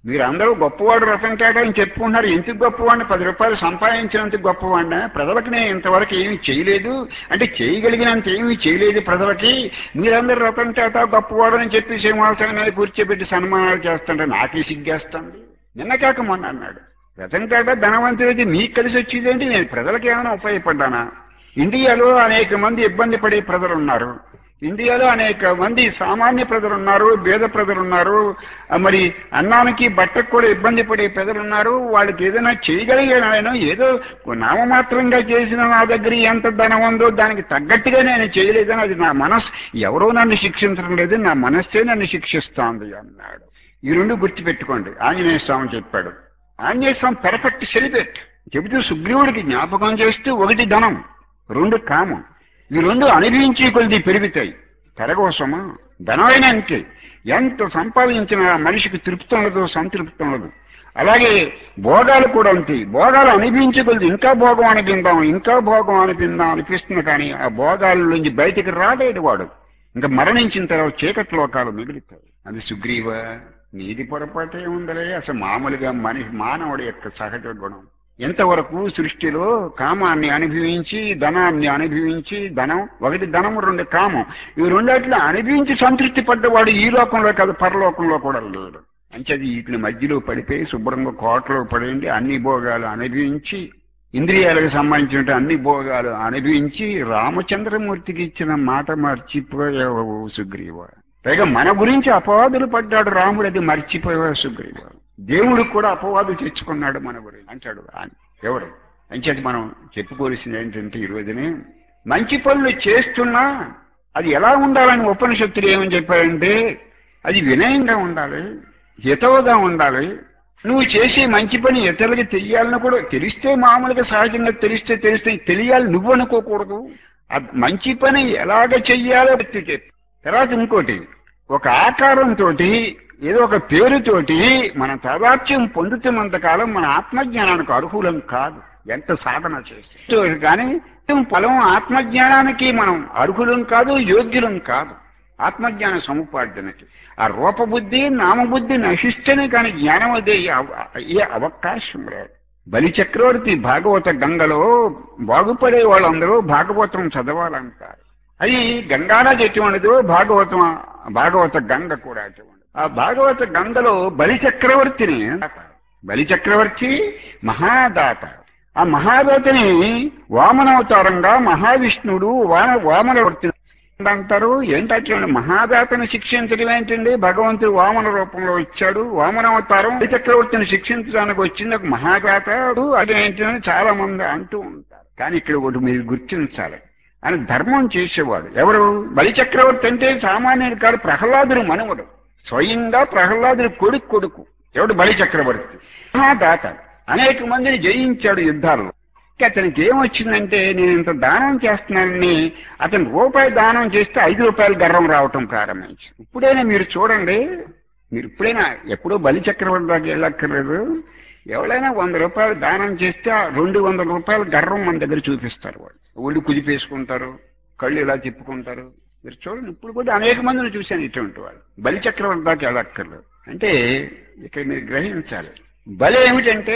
A: మీరందరూ గొప్పవాడు రతన్ టాటా అని చెప్పుకుంటున్నారు. ఎందుకు గొప్పవాడిని? పది రూపాయలు సంపాదించినందుకు గొప్పవాడినా? ప్రజలకు నేను ఇంతవరకు ఏమీ చేయలేదు అంటే చేయగలిగినంత ఏమీ చేయలేదు ప్రజలకి. మీరందరూ రతన్ టాటా గొప్పవాడు అని చెప్పి సింహాసనం మీద కూర్చోబెట్టి సన్మానాలు చేస్తుంటే నాకే సిగ్గేస్తుంది. నిన్న కాక మొన్న అన్నాడు రతన్ టాటా ధనవంతుడైతే మీకు కలిసి వచ్చేదేంటి? నేను ప్రజలకు ఏమైనా ఉపయోగపడ్డానా? ఇండియాలో అనేక మంది ఇబ్బంది పడే ప్రజలు ఉన్నారు. ఇండియాలో అనేక మంది సామాన్య ప్రజలు ఉన్నారు, పేద ప్రజలు ఉన్నారు, మరి అన్నానికి బట్టకు కూడా ఇబ్బంది పడే ప్రజలు ఉన్నారు. వాళ్ళకి ఏదైనా చేయగలిగాను, ఏదో నామమాత్రంగా చేసిన నా దగ్గర ఎంత ధనం ఉందో దానికి తగ్గట్టుగా నేను చేయలేదని అది నా మనస్సు, ఎవరో నన్ను శిక్షించడం లేదు, నా మనస్సే నన్ను శిక్షిస్తోంది అన్నాడు. ఈ రెండు గుర్తుపెట్టుకోండి. ఆంజనేయ స్వామి చెప్పాడు. ఆంజనేయ స్వామి పెర్ఫెక్ట్ సెలిబ్రేట్ చెబుతూ సుగ్రీవుడికి జ్ఞాపకం చేస్తూ, ఒకటి ధనం, రెండు కామం. ఈ రెండు అనుభవించి కొద్ది పెరుగుతాయి. తెరగోసమా ధనమైన అంతే, ఎంత సంపాదించిన మనిషికి తృప్తి ఉండదు, సంతృప్తి ఉండదు. అలాగే భోగాలు కూడా ఉంటాయి. భోగాలు అనుభవించి కొద్ది ఇంకా భోగం అనిపిందాం, ఇంకా భోగం అనిపిందాం అనిపిస్తుంది. కానీ ఆ భోగాల నుంచి బయటికి రాలేడు వాడు. ఇంకా మరణించిన తర్వాత చీకటి లోకాలు మిగులుతాయి. అది సుగ్రీవ నీది పొరపాటే ఉందలే. అసలు మామూలుగా మనిషి మానవుడి యొక్క సహజ గుణం. ఎంతవరకు సృష్టిలో కామాన్ని అనుభవించి ధనాన్ని అనుభవించి, ధనం ఒకటి ధనం, రెండు కామం, ఈ రెండట్లో అనుభవించి సంతృప్తి పడ్డవాడు ఈ లోకంలో కాదు పరలోకంలో కూడా లేడు. అంచేది వీటిని మధ్యలో పడిపోయి శుభ్రంగా కోటలో పడేయండి, అన్ని భోగాలు అనుభవించి, ఇంద్రియాలకు సంబంధించిన అన్ని భోగాలు అనుభవించి రామచంద్రమూర్తికి ఇచ్చిన మాట మర్చిపోయావు సుగ్రీవ. పైగా మన గురించి అపవాదులు పడ్డాడు రాముడు, అది మర్చిపోయావు సుగ్రీవ. దేవుడు కూడా అపవాదు తెచ్చుకున్నాడు మన గురించి అంటాడు ఎవడు. అంచేది మనం చెప్పుకోవాల్సింది ఏంటంటే ఈ రోజునే మంచి పనులు చేస్తున్నా అది ఎలా ఉండాలని ఉపనిషత్తులు ఏమని చెప్పారంటే అది వినయంగా ఉండాలి, హితవుగా ఉండాలి. నువ్వు చేసే మంచి పని ఇతరులకి తెలియాలని కూడా తెలిస్తే మామూలుగా సహజంగా తెలిస్తే తెలిస్తే తెలియాలి నువ్వు అనుకోకూడదు. ఆ మంచి పని ఎలాగ చెయ్యాలో చెప్పు. తర్వాత ఇంకోటి, ఒక ఆకారంతో ఏదో ఒక పేరుతోటి మన తాదాత్మ్యం పొందుతున్నంతకాలం మన ఆత్మజ్ఞానానికి అర్హులం కాదు, ఎంత సాధన చేస్తే కానీ. ఫలం ఆత్మజ్ఞానానికి మనం అర్హులం కాదు, యోగ్యులం కాదు. ఆత్మజ్ఞాన సముపార్జనకి ఆ రూపబుద్ధి నామబుద్ధి నశిస్తేనే కానీ జ్ఞానం అదే ఏ అవకాశం లేదు. బలి చక్రవర్తి భాగవత గంగలో బాగుపడే వాళ్ళందరూ భాగవతం చదవాలంటారు. అది గంగానది ఎటువంటిదో భాగవతం భాగవత గంగ కూడా అటువంటి. ఆ భాగవత గంగలో బలి చక్రవర్తిని, బలి చక్రవర్తి మహాదాత. ఆ మహాదాతని వామనావతారంగా మహావిష్ణుడు వాన వామనవర్తి అంటారు. ఏంటంటే మహాదాతని శిక్షించడం ఏంటండి? భగవంతుడు వామన రూపంలో ఇచ్చాడు, వామనావతారం బలి చక్రవర్తిని శిక్షించడానికి వచ్చింది ఒక మహాదాతడు. అదేంటని చాలా మంది అంటూ ఉంటారు. కానీ ఇక్కడ ఒకటి మీరు గుర్తించాలి, ఆయన ధర్మం చేసేవాడు. ఎవరు? బలి చక్రవర్తి అంటే సామాన్యుడు కాదు, ప్రహ్లాదుడు మనవుడు. స్వయంగా ప్రహ్లాదుడు కొడుకు కొడుకు ఎవడు? బలి చక్రవర్తి. మహాదాత, అనేక మందిని జయించాడు యుద్ధాల్లో. అతనికి ఏమొచ్చిందంటే నేను ఇంత దానం చేస్తున్నానని అతను రూపాయి దానం చేస్తే ఐదు రూపాయలు గర్వం రావటం ప్రారంభించి. ఇప్పుడైనా మీరు చూడండి, మీరు ఇప్పుడైనా ఎప్పుడో బలి చక్రవర్తి దాకా వెళ్ళక్కర్లేదు, ఎవరైనా వంద రూపాయలు దానం చేస్తే రెండు వందల రూపాయలు గర్వం మన దగ్గర చూపిస్తారు. వాళ్ళు ఒళ్ళు కుదిపేసుకుంటారు, కళ్ళు ఇలా తిప్పుకుంటారు. మీరు చూడండి, ఇప్పుడు కూడా అనేక మందిని చూశాను ఇటువంటి వాళ్ళు. బలి చక్రవర్తి దాకా వెళ్ళక్కర్లేదు. అంటే ఇక్కడ మీరు గ్రహించాలి, బలి ఏమిటంటే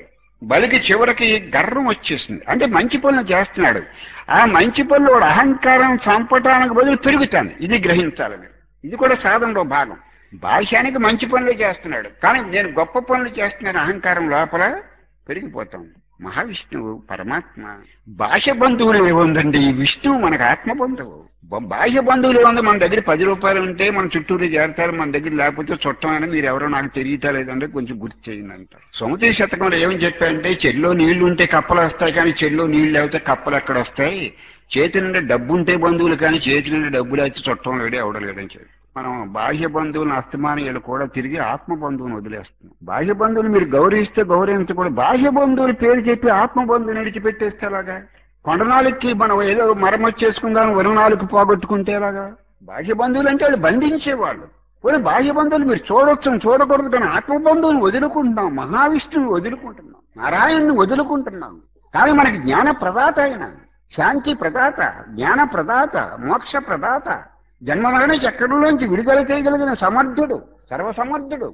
A: బలికి చివరికి గర్వం వచ్చేసింది. అంటే మంచి పనులు చేస్తున్నాడు, ఆ మంచి పనులు వాడు అహంకారం చంపటానికి బదులు పెరుగుతాను. ఇది గ్రహించాలి మీరు. ఇది కూడా సాధనలో భాగం. భాష్యానికి మంచి పనులు చేస్తున్నాడు, కానీ నేను గొప్ప పనులు చేస్తున్నాను అహంకారం లోపల పెరిగిపోతాం. మహావిష్ణువు పరమాత్మ. బాహ్య బంధువులు ఏముందండి? విష్ణువు మనకు ఆత్మ బంధువు. బాహ్య బంధువులు ఏముంది? మన దగ్గర పది రూపాయలు ఉంటే మన చుట్టూరు చేరతారు, మన దగ్గర లేకపోతే చుట్టమని మీరు ఎవరో నాకు తెలియటా లేదంటే కొంచెం గుర్తు చేయండి అంటారు. సముద్ర శతకంలో ఏమని చెప్పారంటే చెల్లో నీళ్లు ఉంటే కప్పలు వస్తాయి, కానీ చెల్లో నీళ్లు లేకపోతే కప్పలు ఎక్కడ వస్తాయి? చేతి నుండి డబ్బు ఉంటే బంధువులు, కానీ చేతి నుండి డబ్బులు అయితే చుట్టం లేడే అవడలేదని చెప్పి మనం బాహ్య బంధువులను అస్తమానీయులు కూడా తిరిగి ఆత్మ బంధువుని వదిలేస్తున్నాం. బాహ్య బంధువులు మీరు గౌరవిస్తే గౌరవించకూడదు. బాహ్య బంధువులు పేరు చెప్పి ఆత్మ బంధువుని విడిచిపెట్టేస్తే అలాగా? కొండనాలకి మనం ఏదో మరమ్మతు చేసుకుందాం, వరుణాలకు పోగొట్టుకుంటే ఎలాగా? బాహ్య బంధువులు అంటే వాళ్ళు బంధించేవాళ్ళు. పోనీ బాహ్య బంధువులు మీరు చూడొచ్చు, చూడకూడదు, కానీ ఆత్మ బంధువుని వదులుకుంటున్నాం, మహావిష్ణువుని వదులుకుంటున్నాం, నారాయణ్ని వదులుకుంటున్నాం. కానీ మనకి జ్ఞాన ప్రదాత అయిన, శాంతి ప్రదాత, జ్ఞాన ప్రదాత, మోక్ష ప్రదాత, జన్మమరణ చక్రంలోంచి విడుదల చేయగలిగిన సమర్థుడు, సర్వసమర్థుడు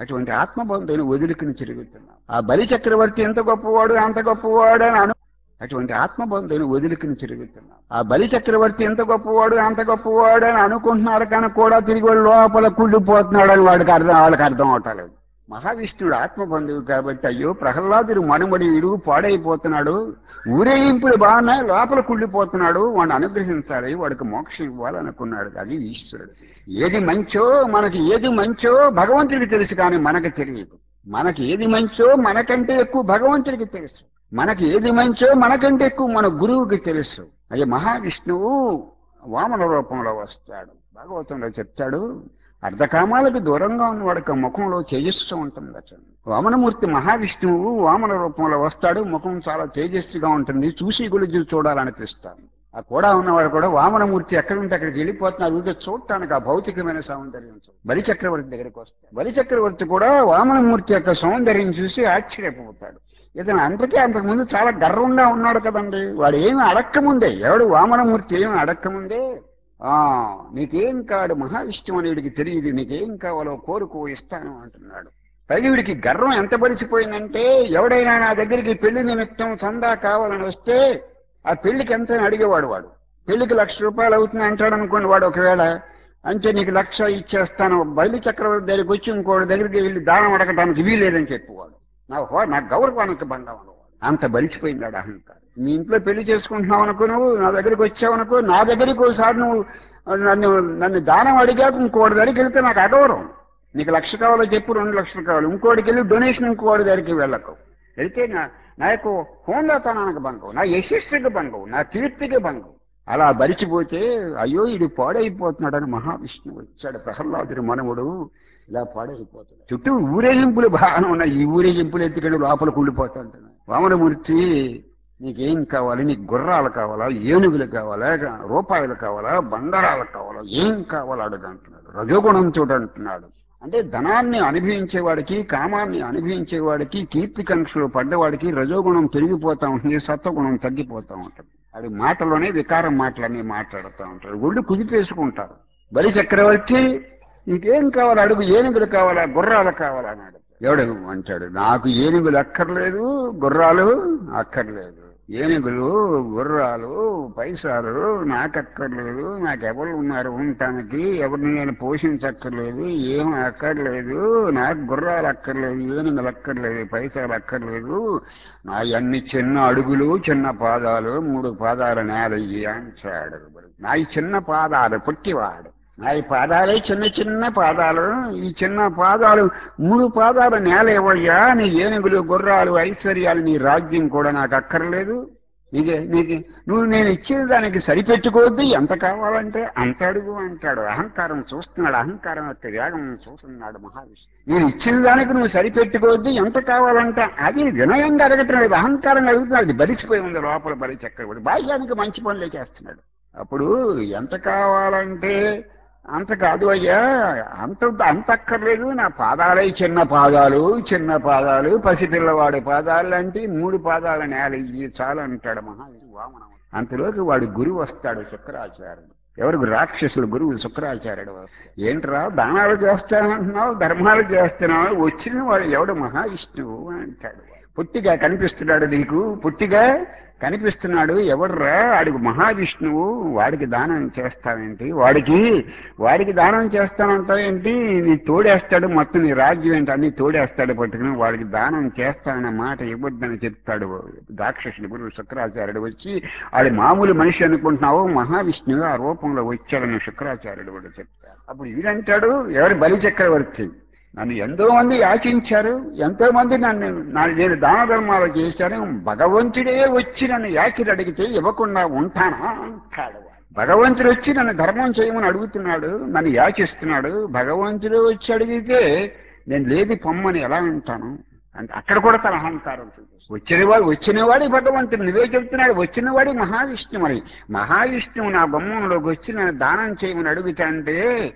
A: అటువంటి ఆత్మబంధువుని వదులుకుని తిరుగుతున్నాం. ఆ బలి చక్రవర్తి ఎంత గొప్పవాడు అంత గొప్పవాడు అని అను అటువంటి ఆత్మబంధువుని వదులుకుని తిరుగుతున్నాం. ఆ బలి చక్రవర్తి ఎంత గొప్పవాడు అంత గొప్పవాడు అని అనుకుంటున్నారు కానీ కూడా తిరిగి వాడు లోపల కుళ్ళిపోతున్నాడు అని వాడికి అర్థం వాళ్ళకి అర్థం అవటలేదు. మహావిష్ణుడు ఆత్మబంధువు కాబట్టి అయ్యో ప్రహ్లాదుడు మనుమడి వీడు పాడైపోతున్నాడు, ఊరేగింపులు బాగున్నాయి, లోపల కుళ్ళిపోతున్నాడు, వాడిని అనుగ్రహించాలి, వాడికి మోక్షం ఇవ్వాలనుకున్నాడు. అది ఈశ్వరుడు. ఏది మంచో మనకి ఏది మంచో భగవంతుడికి తెలుసు కానీ మనకు తెలియదు. మనకి ఏది మంచో మనకంటే ఎక్కువ భగవంతుడికి తెలుసు. మనకి ఏది మంచో మనకంటే ఎక్కువ మన గురువుకి తెలుసు. అయ్యే మహావిష్ణువు వామన రూపంలో వస్తాడు. భాగవతంలో చెప్తాడు, అర్ధకామాలకు దూరంగా ఉన్న వాడికి ముఖంలో తేజస్సు ఉంటుంది అట. వామనమూర్తి మహావిష్ణువు వామన రూపంలో వస్తాడు. ముఖం చాలా తేజస్సుగా ఉంటుంది, చూసి గురించి చూడాలనిపిస్తాను. ఆ కూడా ఉన్నవాడు కూడా వామనమూర్తి ఎక్కడ ఉంటే అక్కడికి వెళ్ళిపోతున్నారు, ఊరికే చూడటానికి ఆ భౌతికమైన సౌందర్యం. బలి చక్రవర్తి దగ్గరికి వస్తాడు. బలి చక్రవర్తి కూడా వామనమూర్తి యొక్క సౌందర్యం చూసి ఆశ్చర్యపోతాడు. ఇతను అంతకే అంతకుముందు చాలా గర్వంగా ఉన్నాడు కదండి. వాడు ఏమి అడక్కముందే, ఎవడు వామనమూర్తి ఏమి అడక్కముందే ఆ నీకేం కాడు మహావిష్ణువు అని వీడికి తెలియదు, నీకేం కావాలో కోరుకో ఇస్తాను అంటున్నాడు. పైగా వీడికి గర్వం ఎంత బలిసిపోయిందంటే, ఎవడైనా నా దగ్గరికి పెళ్లి నిమిత్తం చందా కావాలని వస్తే ఆ పెళ్లికి ఎంత అడిగేవాడు. వాడు పెళ్లికి లక్ష రూపాయలు అవుతుంది అంటాడు అనుకోండి. వాడు ఒకవేళ అంటే నీకు లక్ష ఇచ్చేస్తాను, బలి చక్రవర్తి దగ్గరికి వచ్చి ఇంకోటి దగ్గరికి వెళ్ళి దానం అడగటానికి వీలేదని చెప్పేవాడు. నా నా గౌరవానికి భంగం అన్నవాడు. అంత బలిసిపోయిందాడు అహంకారం. మీ ఇంట్లో పెళ్లి చేసుకుంటున్నావు అనుకో, నువ్వు నా దగ్గరికి వచ్చావు అనుకో, నా దగ్గరికి ఒకసారి నువ్వు నన్ను నన్ను దానం అడిగాక ఇంకోటి దగ్గరికి వెళ్తే నాకు అగౌరవం. నీకు లక్ష కావాలో చెప్పు, రెండు లక్షలు కావాలి, ఇంకోటికి వెళ్ళి డొనేషన్ ఇంకోటి దగ్గరికి వెళ్ళకు. వెళితే నా నా యొక్క హోందాతనానికి భంగం, నా యశస్సుకి భంగం, నా కీర్తికి భంగం. అలా బలిచిపోతే అయ్యో ఇది పాడైపోతున్నాడని మహావిష్ణువు వచ్చాడు. ప్రహ్లాదుడి మనవుడు ఇలా పాడైపోతున్నాడు. చుట్టూ ఊరేగింపులు బాగానే ఉన్నాయి. ఈ ఊరేగింపులు ఎత్తుకెళ్ళి లోపల కూలిపోతుంటున్నాయి. వామనమూర్తి నీకేం కావాలి, నీకు గుర్రాలు కావాలా, ఏనుగులు కావాలా, రూపాయలు కావాలా, బంగారాలు కావాలా, ఏం కావాలా అడుగుంటున్నాడు. రజోగుణంతో అంటున్నాడు. అంటే ధనాన్ని అనుభవించేవాడికి, కామాన్ని అనుభవించేవాడికి, కీర్తికంక్షలు పడ్డవాడికి రజోగుణం పెరిగిపోతా ఉంటుంది, సత్వగుణం తగ్గిపోతూ ఉంటుంది. అది మాటలోనే వికారం మాటలన్నీ మాట్లాడుతూ ఉంటారు. ఒళ్ళు కుదిపేసుకుంటారు. బలి చక్రవర్తి నీకేం కావాలి అడుగు, ఏనుగులు కావాలా, గుర్రాలు కావాలా అన్నాడు. ఎవడు అంటాడు, నాకు ఏనుగులు అక్కర్లేదు, గుర్రాలు అక్కర్లేదు. ఏనుగులు గుర్రాలు పైసాలు నాకు అక్కర్లేదు. నాకు ఎవరు ఉన్నారు ఉండటానికి, ఎవరిని నేను పోషించక్కర్లేదు, ఏం అక్కర్లేదు. నాకు గుర్రాలు అక్కర్లేదు, ఏనుగులు అక్కర్లేదు, పైసాలు అక్కర్లేదు. నా అన్ని చిన్న అడుగులు, చిన్న పాదాలు, మూడు పాదాల నేల ఇయ్యి అంటాడు. నా ఈ చిన్న పాదాలు పుట్టివాడు, నా ఈ పాదాలే చిన్న చిన్న పాదాలు, ఈ చిన్న పాదాలు మూడు పాదాలు నేల ఇవ్వయ్యా. నీ ఏనుగులు గుర్రాలు ఐశ్వర్యాలు నీ రాజ్యం కూడా నాకు అక్కర్లేదు. నీకే నీకు నువ్వు నేను ఇచ్చేది దానికి సరిపెట్టుకోవద్దు, ఎంత కావాలంటే అంత అడుగు అంటాడు. అహంకారం చూస్తున్నాడు, అహంకారం యొక్క వేగం చూస్తున్నాడు మహావిష్ణువు. నేను ఇచ్చిన దానికి నువ్వు సరిపెట్టుకోవద్దు, ఎంత కావాలంటే అది వినయంగా అడగటం లేదు, అహంకారంగా అడుగుతున్నాడు. అది బలిసిపోయి ఉంది లోపల. బలి చక్రవర్తి బాహ్యానికి మంచి పనులే చేస్తున్నాడు. అప్పుడు ఎంత కావాలంటే అంత కాదు అయ్యా, అంత అంత అక్కర్లేదు. నా పాదాలే చిన్న పాదాలు, చిన్న పాదాలు, పసిపిల్లవాడి పాదాలు లాంటి మూడు పాదాల నేల ఇవి చాలు అంటాడు మహావిష్ణువు వామనం. అంతలోకి వాడు గురువు వస్తాడు, శుక్రాచార్యుడు. ఎవరికి? రాక్షసులు గురువు శుక్రాచార్యుడు వస్తాడు. ఏంట్రా దానాలు చేస్తానంటున్నావు, ధర్మాలు చేస్తున్నావు, వచ్చిన వాడు ఎవడు? మహావిష్ణువు అంటాడు. పుట్టిగా కనిపిస్తున్నాడు నీకు, పుట్టిగా కనిపిస్తున్నాడు. ఎవర్రా? అడుగు మహావిష్ణువు. వాడికి దానం చేస్తావేంటి? వాడికి వాడికి దానం చేస్తానంటావేంటి? నీ తోడేస్తాడు, మొత్తం నీ రాజ్యం ఏంటి అన్ని తోడేస్తాడు పట్టుకుని. వాడికి దానం చేస్తానన్న మాట ఇవ్వద్దని చెప్తాడు రాక్షసుడు గురువు శుక్రాచార్యుడు వచ్చి. అది మామూలు మనిషి అనుకుంటున్నావు, మహావిష్ణువు ఆ రూపంలో వచ్చాడని శుక్రాచార్యుడు కూడా చెప్తాడు. అప్పుడు వీడంటాడు, ఎవరు? బలి చక్రవర్తి. నన్ను ఎంతో మంది యాచించారు, ఎంతో మంది నన్ను నేను దాన ధర్మాలు చేశాను, భగవంతుడే వచ్చి నన్ను యాచన అడిగితే ఇవ్వకుండా ఉంటానా అంటాడు. భగవంతుడు వచ్చి నన్ను ధర్మం చేయమని అడుగుతున్నాడు, నన్ను యాచిస్తున్నాడు. భగవంతుడు వచ్చి అడిగితే నేను లేది పొమ్మని ఎలా అంటాను అంటే అక్కడ కూడా తన అహంకారం చూపిస్తాడు. వచ్చినవాడు వచ్చినవాడి భగవంతుడు నువ్వే చెప్తున్నాడు, వచ్చినవాడి మహావిష్ణువు అని. మహావిష్ణువు నా బొమ్మంలోకి వచ్చి నన్ను దానం చేయమని అడుగుతా అంటే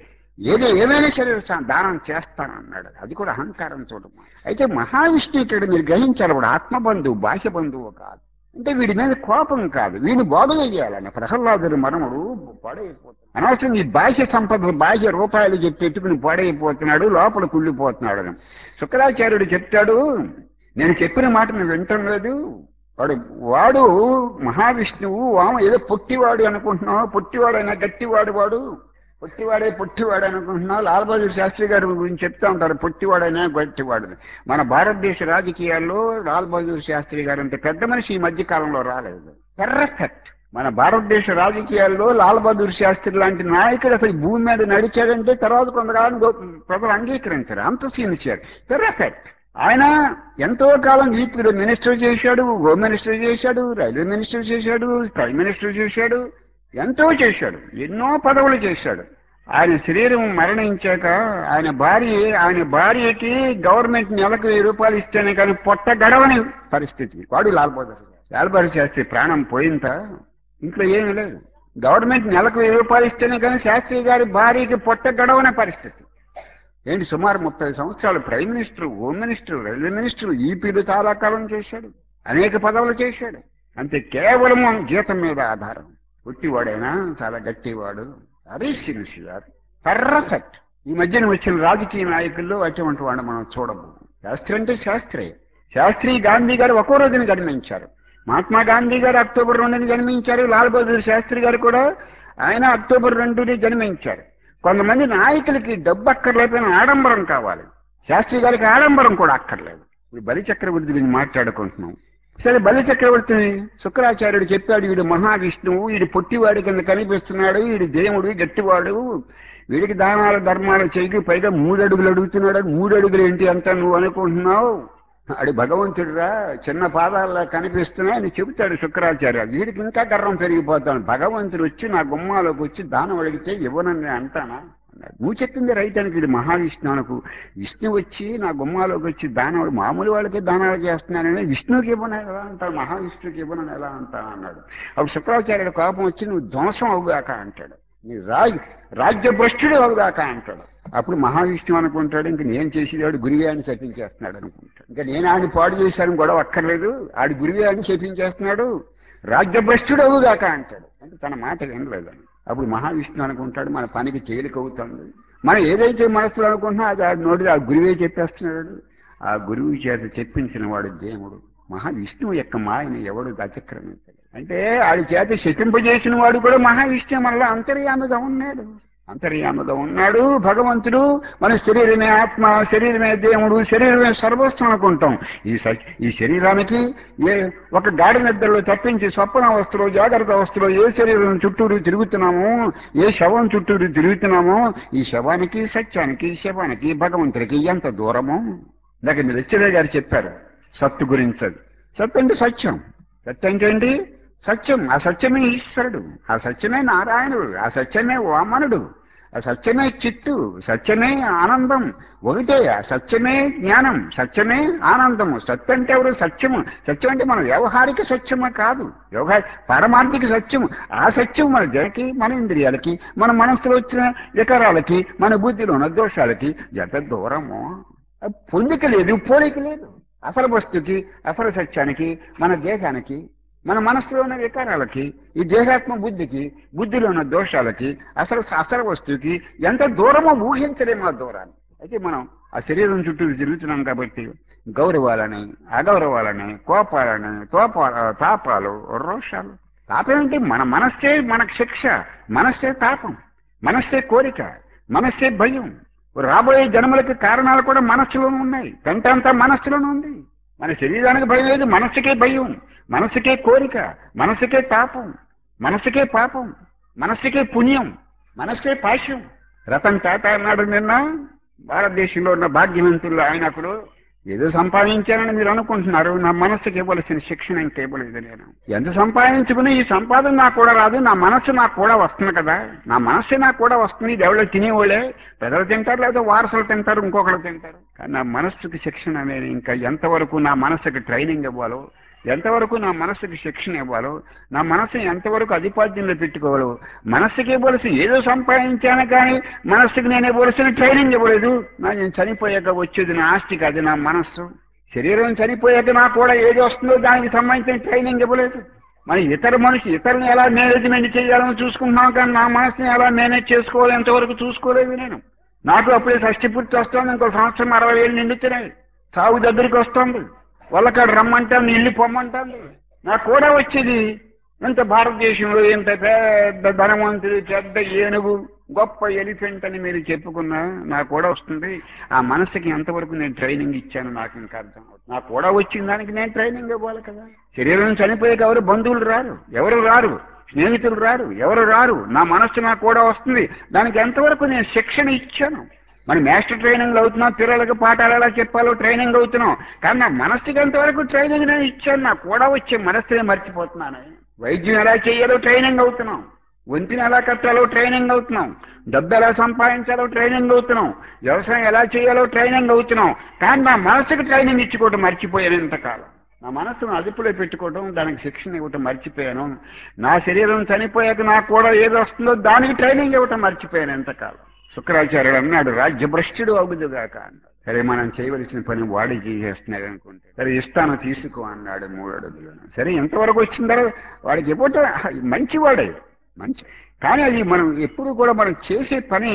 A: ఏదో ఏమైనా సరే దానం చేస్తానన్నాడు. అది కూడా అహంకారం చూడము. అయితే మహావిష్ణువు ఇక్కడ మీరు గ్రహించాలి, వాడు ఆత్మబంధువు, బాహ్య బంధువు కాదు. అంటే వీడి మీద కోపం కాదు, వీడిని బాగు చేయాలని. ప్రహ్లాదుడు మనముడు పాడైపోతున్నాడు, అనవసరం ఈ బాహ్య సంపదలు బాహ్య రూపాయలు చెప్పి పెట్టుకుని పాడైపోతున్నాడు, లోపల కుళ్ళిపోతున్నాడు అని. శుక్రాచార్యుడు చెప్తాడు, నేను చెప్పిన మాట నువ్వు వింటం లేదు. వాడు వాడు మహావిష్ణువు, వామ ఏదో పొట్టివాడు అనుకుంటున్నావు, పొట్టివాడైనా గట్టివాడు వాడు, పొట్టివాడే పొట్టివాడు అనుకుంటున్నావు. లాల్ బహదూర్ శాస్త్రి గారి గురించి చెప్తా ఉంటారు, పొట్టివాడైనా గట్టివాడు. మన భారతదేశ రాజకీయాల్లో లాల్ బహదూర్ శాస్త్రి గారు అంత పెద్ద మనిషి ఈ మధ్య కాలంలో రాలేదు. పెర్ఫెక్ట్. మన భారతదేశ రాజకీయాల్లో లాల్ బహదూర్ శాస్త్రి లాంటి నాయకుడు అసలు భూమి మీద నడిచాడంటే తర్వాత కొంతకాలం ప్రజలు అంగీకరించారు, అంత సీనియర్. పెర్ఫెక్ట్. ఆయన ఎంతో కాలం ఈపీలో మినిస్టర్ చేశాడు, హోమ్ మినిస్టర్ చేశాడు, రైల్వే మినిస్టర్ చేశాడు, ప్రైమ్ మినిస్టర్ చేశాడు, ఎంతో చేశాడు, ఎన్నో పదవులు చేశాడు. ఆయన శరీరం మరణించాక ఆయన భార్య ఆయన భార్యకి గవర్నమెంట్ నెలకు వెయ్యి రూపాయలు ఇస్తేనే కానీ పొట్ట గడవని పరిస్థితి. వాడు లాల్ బహదూర్ లాల్ బహదూర్ శాస్త్రి ప్రాణం పోయింత ఇంట్లో ఏమీ లేదు. గవర్నమెంట్ నెలకు వెయ్యి రూపాయలు ఇస్తేనే కానీ శాస్త్రి గారి భార్యకి పొట్ట గడవని పరిస్థితి. ఏంటి, సుమారు ముప్పై సంవత్సరాలు prime minister, home minister, railway minister, ఈపీలు చాలా కాలం చేశాడు, అనేక పదవులు చేశాడు. అంతే, కేవలం జీతం మీద ఆధారం. పుట్టివాడైనా చాలా గట్టివాడు, అదే సిన్సియర్, పర్ఫెక్ట్. ఈ మధ్యన వచ్చిన రాజకీయ నాయకుల్లో అటువంటి వాడు మనం చూడము. శాస్త్రి అంటే శాస్త్రి. శాస్త్రి గాంధీ గారు ఒక్కో రోజున జన్మించారు, మహాత్మా గాంధీ గారు అక్టోబర్ రెండుని జన్మించారు, లాల్ బహదూర్ శాస్త్రి గారు కూడా ఆయన అక్టోబర్ రెండుని జన్మించారు. కొంతమంది నాయకులకి డబ్బు అక్కర్లేకపోయినా ఆడంబరం కావాలి, శాస్త్రి గారికి ఆడంబరం కూడా అక్కర్లేదు. ఇప్పుడు బలి చక్రవర్తి గురించి మాట్లాడుకుంటున్నాం. సరే, బలి చక్రవర్తిని శుక్రాచార్యుడు చెప్పాడు, వీడు మహావిష్ణువు, వీడు పొట్టివాడి కింద కనిపిస్తున్నాడు, వీడు దేవుడు గట్టివాడు, వీడికి దానాలు ధర్మాలు చేయకి పైగా మూడు అడుగులు అడుగుతున్నాడు. మూడు అడుగులు ఏంటి అంతా నువ్వు అనుకుంటున్నావు, అది భగవంతుడురా, చిన్న పాదాల్లో కనిపిస్తున్నా అని చెబుతాడు శుక్రాచార్య. వీడికి ఇంకా గర్వం పెరిగిపోతాడు. భగవంతుడు వచ్చి నా గుమ్మాలోకి వచ్చి దానం అడిగితే ఇవ్వనని అంటానా అన్నాడు. నువ్వు చెప్పింది రైట్ అని, వీడు మహావిష్ణు అనుకు. విష్ణు వచ్చి నా గుమ్మాలోకి వచ్చి దానం, మామూలు వాళ్ళకి దానాలు చేస్తున్నానని విష్ణువుకి ఇవ్వను ఎలా అంటాడు, మహావిష్ణువుకి ఇవ్వనని ఎలా అంటాను అన్నాడు. అప్పుడు శుక్రాచార్యుడు కోపం వచ్చి నువ్వు ధ్వంసం అవుగాక అంటాడు, నీ రాజ్ రాజ్య భ్రష్టుడు అవుగాక అంటాడు. అప్పుడు మహావిష్ణువు అనుకుంటాడు, ఇంక నేను చేసేవాడు గురువే అని శపించేస్తున్నాడు అనుకుంటాడు. ఇంకా నేను ఆడిని పాడు చేశాను గొడవ అక్కర్లేదు, ఆడి గురువే అని శపించేస్తున్నాడు, రాజ్యభ్రష్టుడు అవుగాక అంటాడు. అంటే తన మాట వినలేదని. అప్పుడు మహావిష్ణువు అనుకుంటాడు, మన పనికి తేలికవుతుంది, మనం ఏదైతే మనసులో అనుకుంటున్నా అది ఆ నోటి ఆ గురువే చెప్పేస్తున్నాడు. ఆ గురువు చేత చెప్పించిన వాడు దేవుడు. మహావిష్ణువు యొక్క మాయని ఎవడు అతిక్రమించాడు అంటే ఆడి చేత శపింపజేసిన వాడు కూడా మహావిష్ణువు మనలో అంతర్యామిగా ఉన్నాడు. అంతర్యామిగా ఉన్నాడు భగవంతుడు. మన శరీరమే ఆత్మ, శరీరమే దేవుడు, శరీరమే సర్వస్వం అనుకుంటాం. ఈ ఈ శరీరానికి ఏ ఒక గాఢ నిద్రలో తప్పించి స్వప్నావస్థలో జాగ్రత్త అవస్థలో ఏ శరీరం చుట్టూరు తిరుగుతున్నామో, ఏ శవం చుట్టూరు తిరుగుతున్నామో, ఈ శవానికి సత్యానికి శవానికి భగవంతుడికి ఎంత దూరమో. ఇందాక మీరు లెక్చరర్ గారు చెప్పారు సత్తు గురించి. సత్తు అంటే సత్యం, సత్యం అంటే ఏంటి? సత్యం. ఆ సత్యమే ఈశ్వరుడు, ఆ సత్యమే నారాయణుడు, ఆ సత్యమే వామనుడు, ఆ సత్యమే చిత్తు, సత్యమే ఆనందం. ఒకటే ఆ సత్యమే జ్ఞానం, సత్యమే ఆనందము. సత్యం అంటే ఎవరు? సత్యము. సత్యం అంటే మన వ్యవహారిక సత్యము కాదు, వ్యవహార పారమార్థిక సత్యము. ఆ సత్యం మన జనకి, మన ఇంద్రియాలకి, మన మనస్సులో వచ్చిన వికారాలకి, మన బుద్ధిలో ఉన్న దోషాలకి ఎంత దూరమో. పొందిక లేదు, పోలిక లేదు. అసలు వస్తుకి, అసలు సత్యానికి, మన దేహానికి, మన మనస్సులో ఉన్న వికారాలకి, ఈ దేహాత్మ బుద్ధికి, బుద్ధిలో ఉన్న దోషాలకి, అసలు అసలు వస్తువుకి ఎంత దూరమో ఊహించలేము ఆ దూరాన్ని. అయితే మనం ఆ శరీరం చుట్టూ తిరుగుతున్నాం కాబట్టి గౌరవాలని, అగౌరవాలని, కోపాలని, తోపాల తాపాలు, రోషాలు. తాపం ఏంటి? మన మనస్సే మనకు శిక్ష, మనస్సే తాపం, మనస్సే కోరిక, మనస్సే భయం. రాబోయే జన్మలకి కారణాలు కూడా మనస్సులోనే ఉన్నాయి. పెంటంతా మనస్సులోనే ఉంది. మన శరీరానికి భయం లేదు, మనస్సుకే భయం, మనస్సుకే కోరిక, మనస్సుకే తాపం, మనస్సుకే పాపం, మనస్సుకే పుణ్యం, మనస్సే పాశం. రతన్ టాటా అన్నాడు నిన్న, భారతదేశంలో ఉన్న భాగ్యవంతుల్లో ఆయన అప్పుడు ఏదో సంపాదించానని మీరు అనుకుంటున్నారు, నా మనస్సుకి ఇవ్వవలసిన శిక్షణ ఇంకా ఇవ్వలేదు. నేను ఎంత సంపాదించుకుని ఈ సంపాదన నాకు కూడా రాదు, నా మనస్సు నాకు కూడా వస్తుంది కదా, నా మనస్సు నాకు కూడా వస్తుంది. ఇది ఎవరో తినేవాళ్ళే, పెద్దలు తింటారు, లేదా వారసులు తింటారు, ఇంకొకరు తింటారు. కానీ నా మనస్సుకి శిక్షణ అనేది ఇంకా ఎంతవరకు నా మనస్సుకి ట్రైనింగ్ ఇవ్వాలో, ఎంతవరకు నా మనస్సుకి శిక్షణ ఇవ్వాలో, నా మనస్సుని ఎంతవరకు అధిపాద్యంలో పెట్టుకోవాలో, మనస్సుకి ఇవ్వవలసి ఏదో సంపాదించాను కానీ మనస్సుకి నేను ఇవ్వవలసిన ట్రైనింగ్ ఇవ్వలేదు. నా నేను చనిపోయాక వచ్చేది నా ఆస్తికి, అది నా మనస్సు. శరీరం చనిపోయాక నాకు కూడా ఏది వస్తుందో దానికి సంబంధించిన ట్రైనింగ్ ఇవ్వలేదు. మన ఇతర మనిషి ఇతరులను ఎలా మేనేజ్మెంట్ చేయాలని చూసుకుంటున్నాం, కానీ నా మనసుని ఎలా మేనేజ్ చేసుకోవాలి ఎంతవరకు చూసుకోలేదు నేను. నాకు అప్పుడే షష్టి పూర్తి వస్తుంది, ఇంకో సంవత్సరం అరవై ఏళ్ళు నిండుతున్నాయి, సాగు దగ్గరికి వస్తుంది, వాళ్ళకాడు రమ్మంటాను, ఇల్లు పొమ్మంటాను. నాకు కూడా వచ్చేది ఇంత భారతదేశంలో ఇంత పెద్ద ధనవంతుడు, పెద్ద ఏనుగు, గొప్ప ఎలిఫెంట్ అని మీరు చెప్పుకున్నా నాకు కూడా వస్తుంది. ఆ మనసుకి ఎంతవరకు నేను ట్రైనింగ్ ఇచ్చాను నాకు ఇంకా అర్థం అవుతుంది. నాకు కూడా వచ్చిన దానికి నేను ట్రైనింగ్ ఇవ్వాలి కదా. శరీరం చనిపోయాక ఎవరు బంధువులు రారు, ఎవరు రారు, స్నేహితులు రారు, ఎవరు రారు. నా మనస్సు నాకు కూడా వస్తుంది, దానికి ఎంతవరకు నేను శిక్షణ ఇచ్చాను. మన మాస్టర్ ట్రైనింగ్ అవుతున్నాం, పిల్లలకు పాఠాలు ఎలా చెప్పాలో ట్రైనింగ్ అవుతున్నాం, కానీ నా మనస్సుకి ఎంతవరకు ట్రైనింగ్ నేను ఇచ్చాను. నాకు కూడా వచ్చే మనస్సునే మర్చిపోతున్నాను. వైద్యం ఎలా చేయాలో ట్రైనింగ్ అవుతున్నాం, వంతిని ఎలా కట్టాలో ట్రైనింగ్ అవుతున్నాం, డబ్బు ఎలా సంపాదించాలో ట్రైనింగ్ అవుతున్నాం, వ్యవసాయం ఎలా చేయాలో ట్రైనింగ్ అవుతున్నాం, కానీ నా మనసుకు ట్రైనింగ్ ఇచ్చుకోవటం మర్చిపోయాను ఇంతకాలం. నా మనసును అదుపులో పెట్టుకోవడం, దానికి శిక్షణ ఇవ్వటం మర్చిపోయాను. నా శరీరం చనిపోయాక నాకు కూడా ఏది వస్తుందో దానికి ట్రైనింగ్ ఇవ్వటం మర్చిపోయాను ఎంతకాలం. శుక్రాచార్యుడు అన్నాడు, రాజ్యభ్రష్టుడు అవుదుగాక అన్నాడు. సరే, మనం చేయవలసిన పని వాడి చేసేస్తున్నాడు అనుకుంటే, సరే ఇస్తాను తీసుకో అన్నాడు మూడు అడుగులు. సరే ఎంతవరకు వచ్చిందో వాడికి ఇవ్వటం, మంచివాడే మంచి. కానీ అది మనం ఎప్పుడు కూడా మనం చేసే పని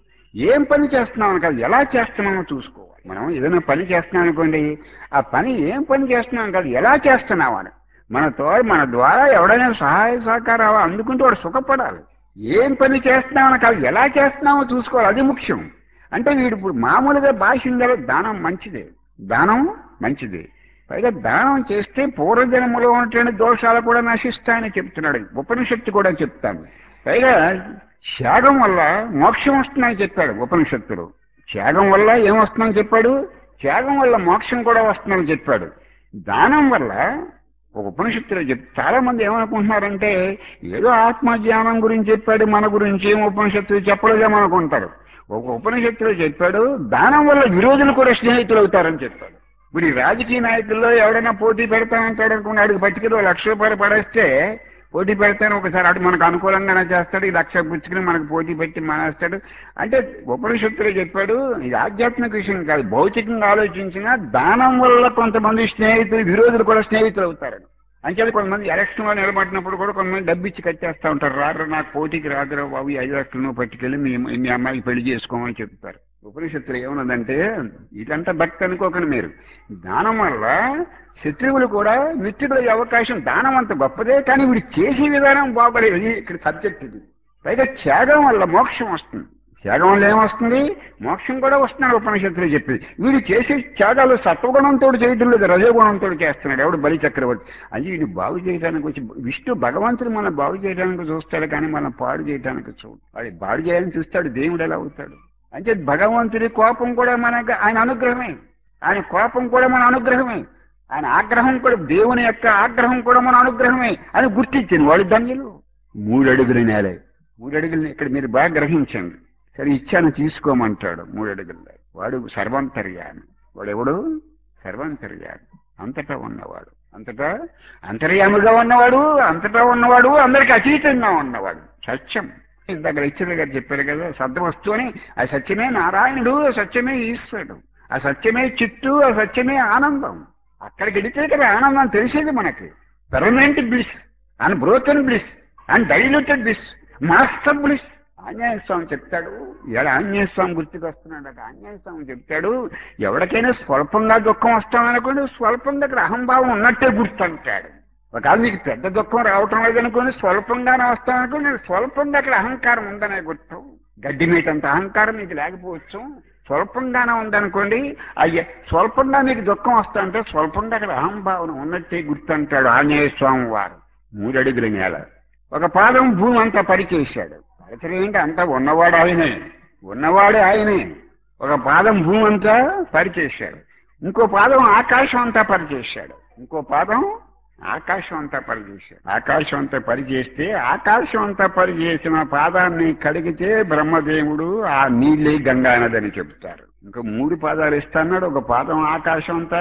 A: ఏం పని చేస్తున్నాం కాదు, ఎలా చేస్తున్నామో చూసుకోవాలి. మనం ఏదైనా పని చేస్తున్నాం అనుకోండి, ఆ పని ఏం పని చేస్తున్నాం కాదు, ఎలా చేస్తున్నాం అని. మనతో మన ద్వారా ఎవడైనా సహాయ సహకారాలు అందుకుంటూ వాడు సుఖపడాలి. ఏం పని చేస్తున్నామని కాదు, ఎలా చేస్తున్నామో చూసుకోవాలి, అది ముఖ్యం. అంటే వీడు ఇప్పుడు మామూలుగా భాషిందలో దానం మంచిదే, దానం మంచిదే. పైగా దానం చేస్తే పూర్వజన్మలో ఉన్నటువంటి దోషాలు కూడా నశిస్తాయని చెప్తున్నాడు ఉపనిషత్తు కూడా చెప్తాను. పైగా త్యాగం వల్ల మోక్షం వస్తుందని చెప్పాడు ఉపనిషత్తులు. త్యాగం వల్ల ఏమొస్తుందని చెప్పాడు, త్యాగం వల్ల మోక్షం కూడా వస్తుందని చెప్పాడు. దానం వల్ల ఒక ఉపనిషత్తులో చెప్ చాలా మంది ఏమనుకుంటున్నారంటే ఏదో ఆత్మజ్ఞానం గురించి చెప్పాడు, మన గురించి ఏం ఉపనిషత్తులు చెప్పలేదేమనుకుంటారు. ఒక ఉపనిషత్తులో చెప్పాడు దానం వల్ల విరోధులు కూడా స్నేహితులు అవుతారని చెప్పాడు. ఇప్పుడు ఈ రాజకీయ నాయకుల్లో ఎవడైనా పోటీ పెడతానంటాడు అనుకున్న అడిగి పట్టుకెళ్ళి లక్ష రూపాయలు పడేస్తే పోటీ పెడతాను, ఒకసారి అటు మనకు అనుకూలంగానే చేస్తాడు, ఈ లక్ష పుచ్చుకుని మనకు పోటీ పెట్టి మానేస్తాడు. అంటే ఉపనిషత్తులో చెప్పాడు ఇది ఆధ్యాత్మిక విషయం కాదు, భౌతికంగా ఆలోచించినా దానం వల్ల కొంతమంది స్నేహితులు విరోధులు కూడా స్నేహితులు అవుతారని. అంచేది కొంతమంది ఎలక్షన్లో నిలబడినప్పుడు కూడా కొంతమంది డబ్బు ఇచ్చి కట్టేస్తూ ఉంటారు. రారు నాకు పోటీకి రాదురా బాబు, ఈ ఐదు లక్షలను పట్టుకెళ్ళి మీ మీ అమ్మాయికి పెళ్లి చేసుకోమని చెప్తారు. ఉపనిషత్తులు ఏమన్నదంటే ఇదంతా భక్తి అనుకోకండి మీరు. దానం వల్ల శత్రువులు కూడా మిత్రులయ్యే అవకాశం, దానం అంత గొప్పదే, కానీ వీడు చేసే విధానం బాగోలేదు. ఇది ఇక్కడ సబ్జెక్ట్ ఇది. పైగా త్యాగం వల్ల మోక్షం వస్తుంది. త్యాగం వల్ల ఏమొస్తుంది, మోక్షం కూడా వస్తున్నాడు ఉపనిషత్తులు చెప్పింది. వీడు చేసే త్యాగాలు సత్వగుణంతో చేయడం లేదు, రజోగుణంతో చేస్తున్నాడు. ఎవడు బలి చక్రవర్తి అది వీడు బాగు చేయడానికి వచ్చి, విష్ణు భగవంతుడు మనం బాగు చేయడానికి చూస్తాడు కానీ మనం పాడు చేయడానికి చూడు. వాడి బాగు చేయాలని చూస్తాడు, దేవుడు ఎలా అవుతాడు. అంటే భగవంతుడి కోపం కూడా మనకు ఆయన అనుగ్రహమే, ఆయన కోపం కూడా మన అనుగ్రహమే, ఆయన ఆగ్రహం కూడా దేవుని యొక్క ఆగ్రహం కూడా మన అనుగ్రహమే అని గుర్తించింది వాడు ధన్యులు. మూడడుగుల నేలే, మూడడుగులు ఇక్కడ మీరు బాగా గ్రహించండి. సరే ఇచ్చాను తీసుకోమంటాడు, మూడడుగుల వాడు సర్వాంతర్యామి. వాడెవడు సర్వాంతర్యామి, అంతటా ఉన్నవాడు, అంతటా అంతర్యామిగా ఉన్నవాడు, అంతటా ఉన్నవాడు, అందరికి అతీతంగా ఉన్నవాడు, సత్యం. ఇందాక లెక్చరర్ గారు చెప్పారు కదా సత్వస్తు అని. ఆ సత్యమే నారాయణుడు, ఆ సత్యమే ఈశ్వరుడు, ఆ సత్యమే చిత్తు, ఆ సత్యమే ఆనందం. అక్కడికి వెళితే కదా ఆనందం తెలిసేది మనకి. Permanent bliss, and broken bliss, and diluted bliss, master bliss. Anjaneya Swamy చెప్తాడు, ఇలా ఆంజనేయ స్వామి గుర్తుకు వస్తున్నాడు అట. ఆంజనేయ స్వామి చెప్తాడు ఎవరికైనా స్వల్పంగా దుఃఖం వస్తామనుకోండి, స్వల్పంగా అహంభావం ఉన్నట్టే గుర్తుంటాడు. ఒకవేళ మీకు పెద్ద దుఃఖం రావటం లేదనుకోండి, స్వల్పంగానే వస్తామనుకోండి, స్వల్పంగా అక్కడ అహంకారం ఉందనే గుర్తు. గడ్డి మీటంత అహంకారం మీకు లేకపోవచ్చు, స్వల్పంగానే ఉందనుకోండి, అయ్యే స్వల్పంగా మీకు దుఃఖం వస్తాయంటే స్వల్పంగా అక్కడ అహంభావన ఉన్నట్టే గుర్తుంటాడు ఆంజనేయ స్వామి వారు. మూడడుగుల నేల, ఒక పాదం భూమి అంతా పరిచేశాడు. పరిచయం ఏంటి, అంతా ఉన్నవాడు ఆయనే, ఉన్నవాడే ఆయనే. ఒక పాదం భూమి అంతా పరిచేశాడు, ఇంకో పాదం ఆకాశం అంతా పరిచేశాడు, ఇంకో పాదం ఆకాశం అంతా పరిచేశాడు. ఆకాశం అంతా పరిచేస్తే ఆకాశం అంతా పరిచేసిన పాదాన్ని కడిగితే బ్రహ్మదేవుడు ఆ నీళ్ళే గంగా నదని చెబుతారు. ఇంకో మూడు పాదాలు ఇస్తాన్నాడు. ఒక పాదం ఆకాశం అంతా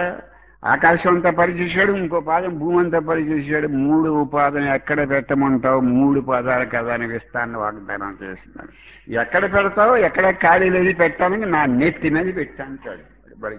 A: ఆకాశం అంతా పరిచేశాడు, ఇంకో పాదం భూమి అంతా పరిచేశాడు. మూడు పాదం ఎక్కడ పెట్టమంటావు, మూడు పాదాలు కదా అని ఇస్తాను వాగ్దానం చేస్తున్నాడు. ఎక్కడ పెడతావు, ఎక్కడ ఖాళీ లేదు పెట్టాలని నా నెత్తి మీద పెట్టాంటాడు బలిచక్ర.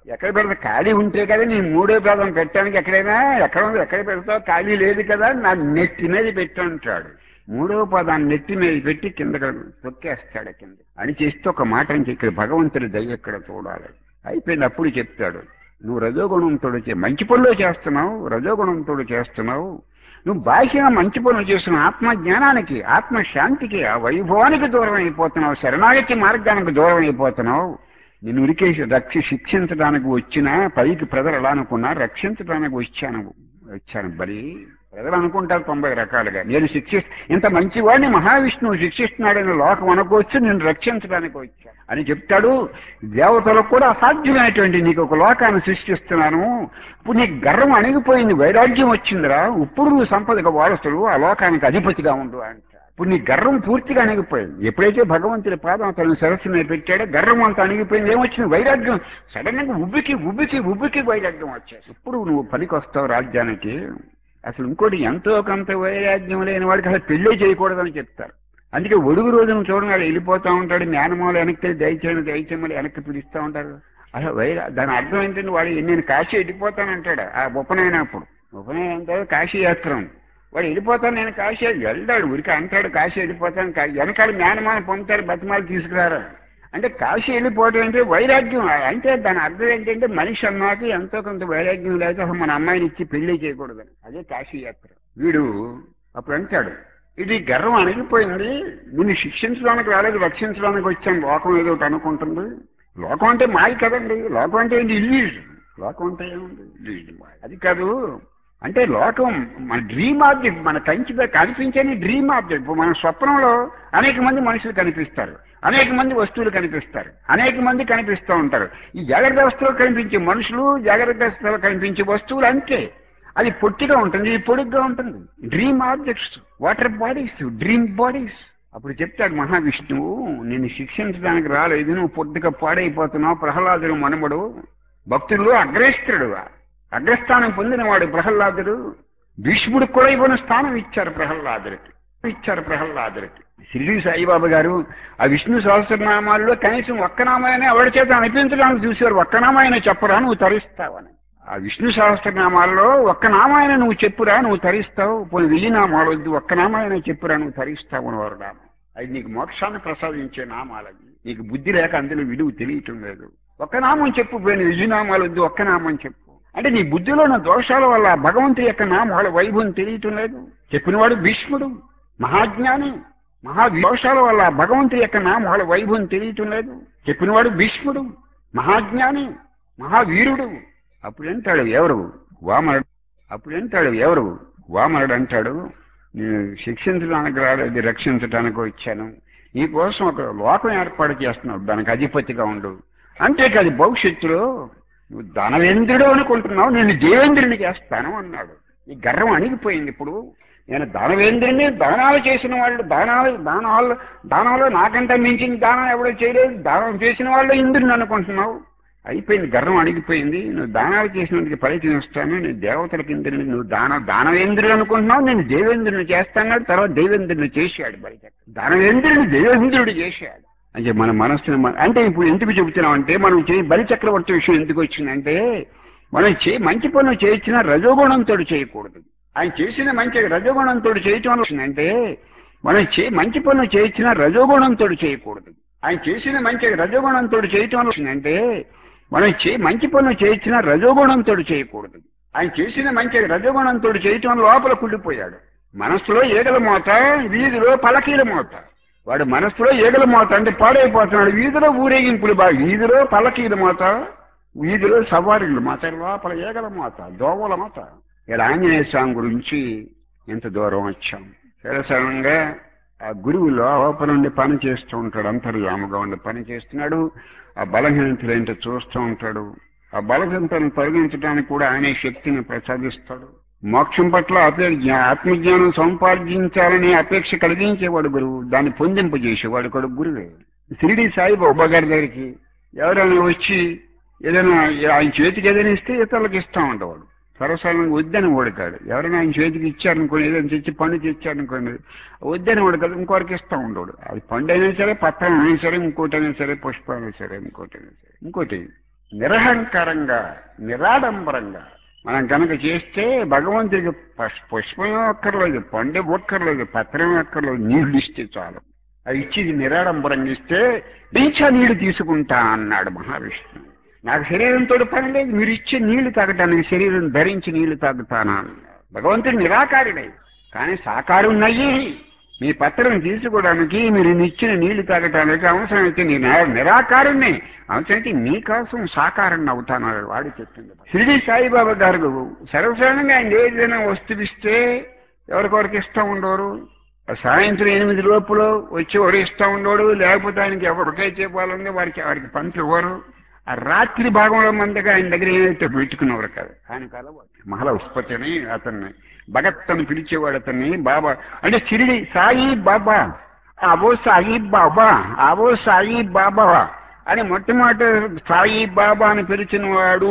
A: ఎక్కడ పెడతా ఖాళీ ఉంటే కదా నేను మూడో పాదం పెట్టడానికి ఎక్కడైనా ఎక్కడ ఉంది ఎక్కడ పెడతావు ఖాళీ లేదు కదా నా నెత్తి మీద పెట్టంటాడు. మూడవ పదాన్ని నెత్తి మీద పెట్టి కింద తొక్కేస్తాడు కింద అని చేస్తే ఒక మాట ఇంక ఇక్కడ భగవంతుడి దయ ఎక్కడ చూడాలి అయిపోయింది. అప్పుడు చెప్తాడు నువ్వు రజోగుణంతో మంచి పనులు చేస్తున్నావు, రజోగుణంతో చేస్తున్నావు, నువ్వు బాహ్యంగా మంచి పనులు చేస్తున్నావు, ఆత్మజ్ఞానానికి ఆత్మశాంతికి ఆ వైభవానికి దూరం అయిపోతున్నావు, శరణాగతి మార్గానికి దూరం అయిపోతున్నావు. నేను ఉరికేసి రక్షి శిక్షించడానికి వచ్చినా పైకి ప్రజలు ఎలా అనుకున్నా రక్షించడానికి వచ్చాను వచ్చాను బలి ప్రజలు అనుకుంటారు తొంభై రకాలుగా. నేను శిక్షి ఇంత మంచివాడిని మహావిష్ణువు శిక్షిస్తున్నాడని లోకం అనుకోవచ్చు, నేను రక్షించడానికి వచ్చాను అని చెప్తాడు. దేవతలకు కూడా అసాధ్యమైనటువంటి నీకు ఒక లోకాన్ని సృష్టిస్తున్నాను, ఇప్పుడు నీకు గర్వం అణిగిపోయింది, వైరాగ్యం వచ్చిందిరా, ఇప్పుడు నువ్వు సంపదకు వారసుడు, ఆ లోకానికి అధిపతిగా ఉండు అంట. ఇప్పుడు నీ గర్వం పూర్తిగా అణిగిపోయింది. ఎప్పుడైతే భగవంతుడి పాదం తన సరస్సు మీద పెట్టాడో గర్వం అంతా అణిగిపోయింది. ఏమొచ్చింది? వైరాగ్యం. సడన్ గా ఉబ్బికి ఉబ్బికి ఉబ్బికి వైరాగ్యం వచ్చేసి ఇప్పుడు నువ్వు పనికి వస్తావు రాజ్యానికి. అసలు ఇంకోటి ఎంతో కొంత వైరాగ్యం లేని వాడికి అసలు పెళ్ళే చేయకూడదని చెప్తారు. అందుకే ఒడుగు రోజును చూడండి వాడు వెళ్ళిపోతా ఉంటాడు, మేనమాలు వెనక్కి దయచేయని దయచేయమని వెనక్కి పిలుస్తూ ఉంటారు. అసలు వైరా దాని అర్థం ఏంటంటే వాడు నేను కాశీ వెళ్ళిపోతానంటాడు. ఆ ఉపనయనప్పుడు ఉపనయనం అంటారు కాశీ యాత్రం. వాడు వెళ్ళిపోతాను నేను కాశీ వెళ్తాడు, ఉరికి అంటాడు కాశీ వెళ్ళిపోతాను, వెనకాల మేనమాన పొందుతారు బతిమాలు తీసుకురారు. అంటే కాశీ వెళ్ళిపోవడం అంటే వైరాగ్యం. అంటే దాని అర్థం ఏంటంటే మనిషి అన్నాక ఎంతో కొంత వైరాగ్యం లేకపోతే అసలు మన అమ్మాయిని ఇచ్చి పెళ్లి చేయకూడదని. అదే కాశీ యాత్ర. వీడు అప్పుడు అంటాడు ఇది గర్వం అణిగిపోయింది, నిన్ను శిక్షించడానికి రాలేదు రక్షించడానికి వచ్చాను, లోకం ఏదో ఒకటి అనుకుంటుంది. లోకం అంటే మాయ కదండి, లోకం అంటే ఏంటి? ఇల్యూజన్. లోకం అంటే ఏముంది? ఇల్యూజన్. అది కాదు అంటే లోకం మన డ్రీమ్ ఆబ్జెక్ట్, మన కంచిగా కనిపించని డ్రీమ్ ఆబ్జెక్ట్. ఇప్పుడు మన స్వప్నంలో అనేక మంది మనుషులు కనిపిస్తారు, అనేక మంది వస్తువులు కనిపిస్తారు, అనేక మంది కనిపిస్తూ ఉంటారు. ఈ జాగ్రత్త అవస్థలో కనిపించే మనుషులు, జాగ్రత్త అవస్థలో కనిపించే వస్తువులు అంతే. అది పొట్టిగా ఉంటుంది, ఇది పొడుగ్గా ఉంటుంది. Dream objects, water bodies, dream bodies. అప్పుడు చెప్తాడు మహావిష్ణువు నిన్ను శిక్షించడానికి రాలేదు, నువ్వు పొద్దుగా పాడైపోతున్నావు. ప్రహ్లాదుడు మనమడు భక్తుల్లో అగ్రేస్త్రుడు, అగ్రస్థానం పొందినవాడు ప్రహ్లాదుడు. భీష్ముడికి కూడా ఇవ్వని స్థానం ఇచ్చారు ప్రహ్లాదుడికి ఇచ్చారు ప్రహ్లాదుడికి షిరిడి సాయిబాబా గారు ఆ విష్ణు సహస్రనామాల్లో కనీసం ఒక్క నామాయనే ఎవరి చేత అనిపించడానికి చూశారు. ఒక్క నామాయన చెప్పరా నువ్వు తరిస్తావని. ఆ విష్ణు సహస్రనామాల్లో ఒక్క నామాయన నువ్వు చెప్పురా నువ్వు తరిస్తావు, పోనీ వెయ్యి నామాలు వద్దు, ఒక్క నామాయన చెప్పురా నువ్వు తరిస్తావు అని వారు నామం. అది నీకు మోక్షాన్ని ప్రసాదించే నామాలవి. నీకు బుద్ధి లేక అందులో విలువ తెలియటం లేదు. ఒక్క నామం చెప్పు, పోయిన వెయ్యి నామాలు వద్దు, ఒక్క నామం చెప్పు. అంటే నీ బుద్ధిలో ఉన్న దోషాల వల్ల భగవంతుడి యొక్క నామాల వైభవం తెలియటం లేదు. చెప్పినవాడు భీష్ముడు మహాజ్ఞాని, మహా దోషాల వల్ల భగవంతుడి యొక్క నామాల వైభవం తెలియటం లేదు. చెప్పినవాడు భీష్ముడు మహాజ్ఞాని, మహావీరుడు. అప్పుడు అంటాడు ఎవరు? వామనుడు. అప్పుడు అంటాడు ఎవరు? వామనుడు అంటాడు నేను శిక్షించడానికి రాలేదు, రక్షించడానికి వచ్చాను. నీకోసం ఒక లోకం ఏర్పాటు చేస్తున్నావు, దానికి అధిపతిగా ఉండు. అంతేకాదు భవిష్యత్తులో నువ్వు దానవేంద్రుడు అనుకుంటున్నావు, నేను దేవేంద్రుని చేస్తాను అన్నాడు. ఈ గర్వం అణిగిపోయింది. ఇప్పుడు నేను దానవేంద్రుని, దానాలు చేసిన వాళ్ళు దానాలు దానాలు దానాలు నాకంటే మించిన దానం ఎవడో చేయలేదు, దానం చేసిన వాళ్ళు ఇంద్రుని అనుకుంటున్నావు. అయిపోయింది, గర్వం అణిగిపోయింది. నువ్వు దానాలు చేసినందుకు ఫలితం ఇస్తాను, నేను దేవతలకి ఇంద్రుని, నువ్వు దాన దానవేంద్రుడు అనుకుంటున్నావు, నేను దేవేంద్రుని చేస్తాను. తర్వాత దేవేంద్రుని చేశాడు. బయట దానవేంద్రుని దేవేంద్రుడు చేశాడు. అంటే మన మనస్సును అంటే ఇప్పుడు ఎందుకు చెబుతున్నాం అంటే మనం చే బలి చక్రవర్తి విషయం ఎందుకు వచ్చిందంటే మనం చే మంచి పనులు చేయించినా రజోగుణంతో చేయకూడదు. ఆయన చేసిన మంచి రజోగుణంతో చేయటం వచ్చిందంటే మనం చే మంచి పనులు చేయించినా రజోగుణంతో చేయకూడదు. ఆయన చేసిన మంచి రజోగుణంతో చేయటం వచ్చిందంటే మనం చే మంచి పనులు చేయించినా రజోగుణంతో చేయకూడదు. ఆయన చేసిన మంచి రజోగుణంతో చేయటం లోపల కుళ్ళిపోయాడు. మనస్సులో ఏగల మోత, వీధిలో పలకీల మోత. వాడు మనస్సులో ఏగల మోత అంటే పాడైపోతున్నాడు. వీధిలో ఊరేగింపులు బాగా, వీధిలో పలకీల మోత, వీధిలో సవారీలు మోత, లోపల ఏగల మోత, దోవల మోత. ఇలా ఆంజనేయ స్వామి గురించి ఎంత దూరం వచ్చాం. సరసంగా ఆ గురువు లోపల నుండి పని చేస్తూ ఉంటాడు, అంతర్యాముగా ఉండి పని చేస్తున్నాడు. ఆ బలహీనతలు ఏంటో చూస్తూ ఉంటాడు. ఆ బలహీనతను తొలగించడానికి కూడా ఆయనే శక్తిని ప్రసాదిస్తాడు. మోక్షం పట్ల అపేక్ష ఆత్మజ్ఞానం సంపాదించాలని అపేక్ష కలిగించేవాడు గురువు, దాన్ని పొందింపజేసేవాడు కూడా గురువే. షిరిడి సాయిబాబా గారి దగ్గరికి ఎవరైనా వచ్చి ఏదైనా ఆయన చేతికి ఏదైనా ఇస్తే ఇతరులకు ఇస్తూ ఉండేవాడు. సర్వసాధారణంగా వద్దని ఓడకాడు. ఎవరైనా ఆయన చేతికి ఇచ్చారనుకోండి, ఏదైనా తెచ్చి పండు తెచ్చారనుకోండి, వద్దని ఓడకాదు, ఇంకోరికి ఇస్తూ ఉండేవాడు. అది పండు అయినా సరే, పత్రం అయినా సరే, ఇంకోటి అయినా సరే, పుష్పం అయినా సరే, ఇంకోటి అయినా సరే. ఇంకోటి నిరహంకారంగా నిరాడంబరంగా మనం కనుక చేస్తే భగవంతుడికి పష్- పుష్పం అక్కర్లేదు, పండు ఒక్కర్లేదు, పత్రం అక్కర్లేదు, నీళ్లు ఇస్తే చాలు. అది ఇచ్చేది నిరాడంబరంగా ఇస్తే ఇంకా నీళ్లు తీసుకుంటా అన్నాడు మహావిష్ణువు. నాకు శరీరంతో పని లేదు, మీరు ఇచ్చే నీళ్లు తాగటానికి శరీరం ధరించి నీళ్లు తాగుతానా అన్నాడు. భగవంతుడు నిరాకారుడే, కానీ సాకారం ఉన్నాయి. మీ పత్రం తీసుకోవడానికి, మీరు ఇచ్చిన నీళ్లు తాగటానికి అవసరమైతే నేను నిరాకారుణ్ణి, అవసరమైతే నీకోసం సాకారాన్ని అవుతాను వాడు చెప్పింది. షిరిడి సాయిబాబా గారు సర్వసాధారణంగా ఆయన ఏదైనా వస్తువిస్తే ఎవరికొరికి ఇష్టం ఉండరు. సాయంత్రం ఎనిమిది లోపులో వచ్చి వాడు ఇష్టం ఉండడు, లేకపోతే ఆయనకి ఎవరికై చెప్పాలని వారికి వారికి పంపి ఇవ్వరు. ఆ రాత్రి భాగంలో మందిగా ఆయన దగ్గర ఏమైతే పెట్టుకునేవారు కాదు. ఆయనకు అలవాటు. మహల ఉత్పత్తి అని అతన్ని భగత్ అని పిలిచేవాడు. అతన్ని బాబా అంటే షిరిడి సాయి బాబా, అవో సాయి బాబా, అవో సాయి బాబా అని మొట్టమొదటి సాయి బాబా అని పిలిచిన వాడు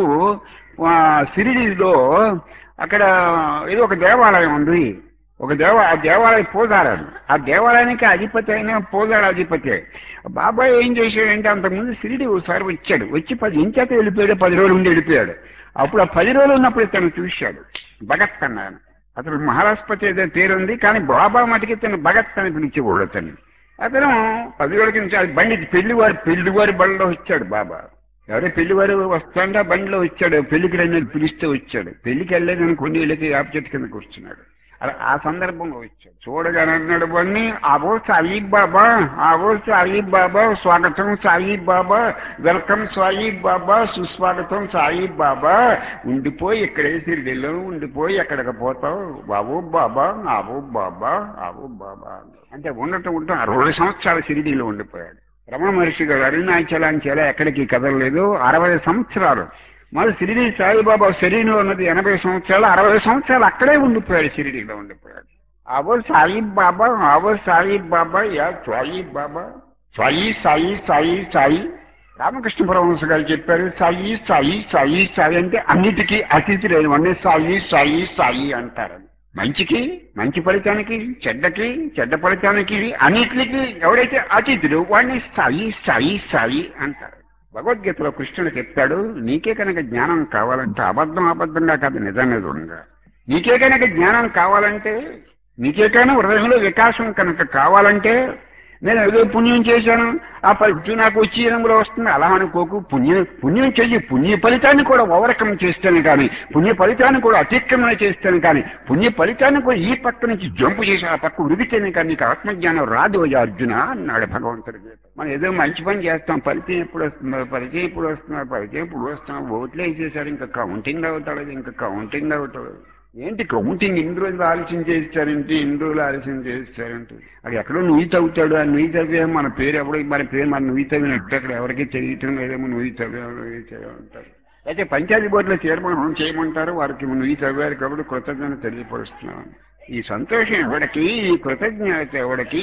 A: షిరిడిలో. అక్కడ ఏదో ఒక దేవాలయం ఉంది, ఒక దేవ ఆ దేవాలయ పూజారాడు. ఆ దేవాలయానికి అధిపతి అయిన పూజాడు అధిపతి. బాబాయ్ ఏం చేశాడంటే అంతకుముందు షిరిడి ఒకసారి వచ్చాడు, వచ్చి పది ఇంచేత వెళ్ళిపోయాడు, పది రోజులు ఉండి వెళ్ళిపోయాడు. అప్పుడు ఆ పది రోజులు ఉన్నప్పుడు ఇతను చూశాడు. భగత్ అన్నాను. అతను మహారాష్ట్రపతి ఏదో పేరుంది, కానీ బాబా మటుకి తను భగత్ అని పిలిచేవాడు. అతన్ని అతను పది రోజులకి నుంచి అది బండి పెళ్లివారి పెళ్లివారి బండిలో వచ్చాడు బాబా. ఎవరో పెళ్లివారు వస్తుంటే బండిలో వచ్చాడు, పెళ్లికి రండి పిలిస్తే వచ్చాడు. పెళ్లికి వెళ్ళలేదని కొన్ని వీళ్ళకి యాప్ చెట్టు కింద కూర్చున్నాడు. అలా ఆ సందర్భంలో వచ్చాడు. చూడగానే అన్నాడు బండి, ఆవో సాయి బాబా, ఆవో సాయి బాబా, స్వాగతం సాయి బాబా, వెల్కమ్ సాయి బాబా, సుస్వాగతం సాయి బాబా, ఉండిపోయి ఇక్కడే సిరిడిలో ఉండిపోయి ఎక్కడికి పోతావు బాబు బాబా, ఆవో బాబా, ఆవో బాబా అంటే ఉండటం ఉండటం అరవై సంవత్సరాల సిరిడిలో ఉండిపోయాడు. రమణ మహర్షి గారు అరుణాచలాంచేలా ఎక్కడికి కదలలేదు, అరవై సంవత్సరాలు. మరి షిరిడి సాయిబాబా శరీరంలో ఉన్నది ఎనభై సంవత్సరాలు, అరవై సంవత్సరాలు అక్కడే ఉండిపోయాడు, షిరిడిలో ఉండిపోయాడు. అవో సాయి బాబా, అవో సాయి బాబా, యా సాయి బాబా, సాయి సాయి సాయి సాయి. రామకృష్ణ పరమహంస గారు చెప్పారు, సాయి సాయి సాయి సాయి అంటే అన్నిటికీ అతిథి లేనివన్నీ సాయి సాయి సాయి అంటారు. మంచికి మంచి ఫలితానికి, చెడ్డకి చెడ్డ ఫలితానికి, అన్నిటికి ఎవడైతే అతిథుడు వాడిని సాయి సాయి సాయి అంటారు. భగవద్గీతలో కృష్ణుడు చెప్తాడు, నీకే కనుక జ్ఞానం కావాలంటే అబద్ధం అబద్ధంగా కాదు నిజం నిజంగా, నీకే కనుక జ్ఞానం కావాలంటే, నీకే కనుక హృదయంలో వికాసం కనుక కావాలంటే, నేను ఏదో పుణ్యం చేశాను ఆ ఫలితం నాకు వచ్చి రంగులో వస్తుంది అలా అనుకోకు. పుణ్యం పుణ్యం చెయ్యి, పుణ్య ఫలితాన్ని కూడా ఓవర్కమ్ చేస్తాను కానీ, పుణ్య ఫలితాన్ని కూడా అతిక్రమణ చేస్తాను కానీ, పుణ్య ఫలితాన్ని కూడా ఈ పక్క నుంచి జంపు చేసి ఆ పక్క ఉరిగితేనే కానీ నీకు ఆత్మజ్ఞానం రాదు అర్జున అన్నాడు భగవంతుడి. మనం ఏదో మంచి పని చేస్తాం, ఫలితం ఎప్పుడు వస్తుందో, ఫలితం ఎప్పుడు వస్తుందో, ఫలితం ఎప్పుడు వస్తున్నాం, ఓట్లు వేసేసారు ఇంకా కౌంటింగ్ అవుతాడు, ఇంకా కౌంటింగ్ అవుతాడు. ఏంటి కౌంటింగ్ ఇన్ని రోజులు ఆలస్యం చేస్తారంటే, ఇన్ని రోజులు ఆలస్యం చేస్తారంటే, అది ఎక్కడో నువ్వు తవ్వుతాడు. ఆ నువ్వు తవ్వే మన పేరు ఎవడో మన పేరు మన నువ్వు తవ్వినట్టు అక్కడ ఎవరికి తెలియటం లేదేమో, నువ్వు తవ్వేమంటారు. అయితే పంచాయతీ బోర్డులో తీర్మానం చేయమంటారు, వారికి నువ్వు తవ్వారు కాబట్టి కృతజ్ఞత తెలియపరుస్తున్నాను. ఈ సంతోషం ఎవరికి, ఈ కృతజ్ఞత ఎవరికి,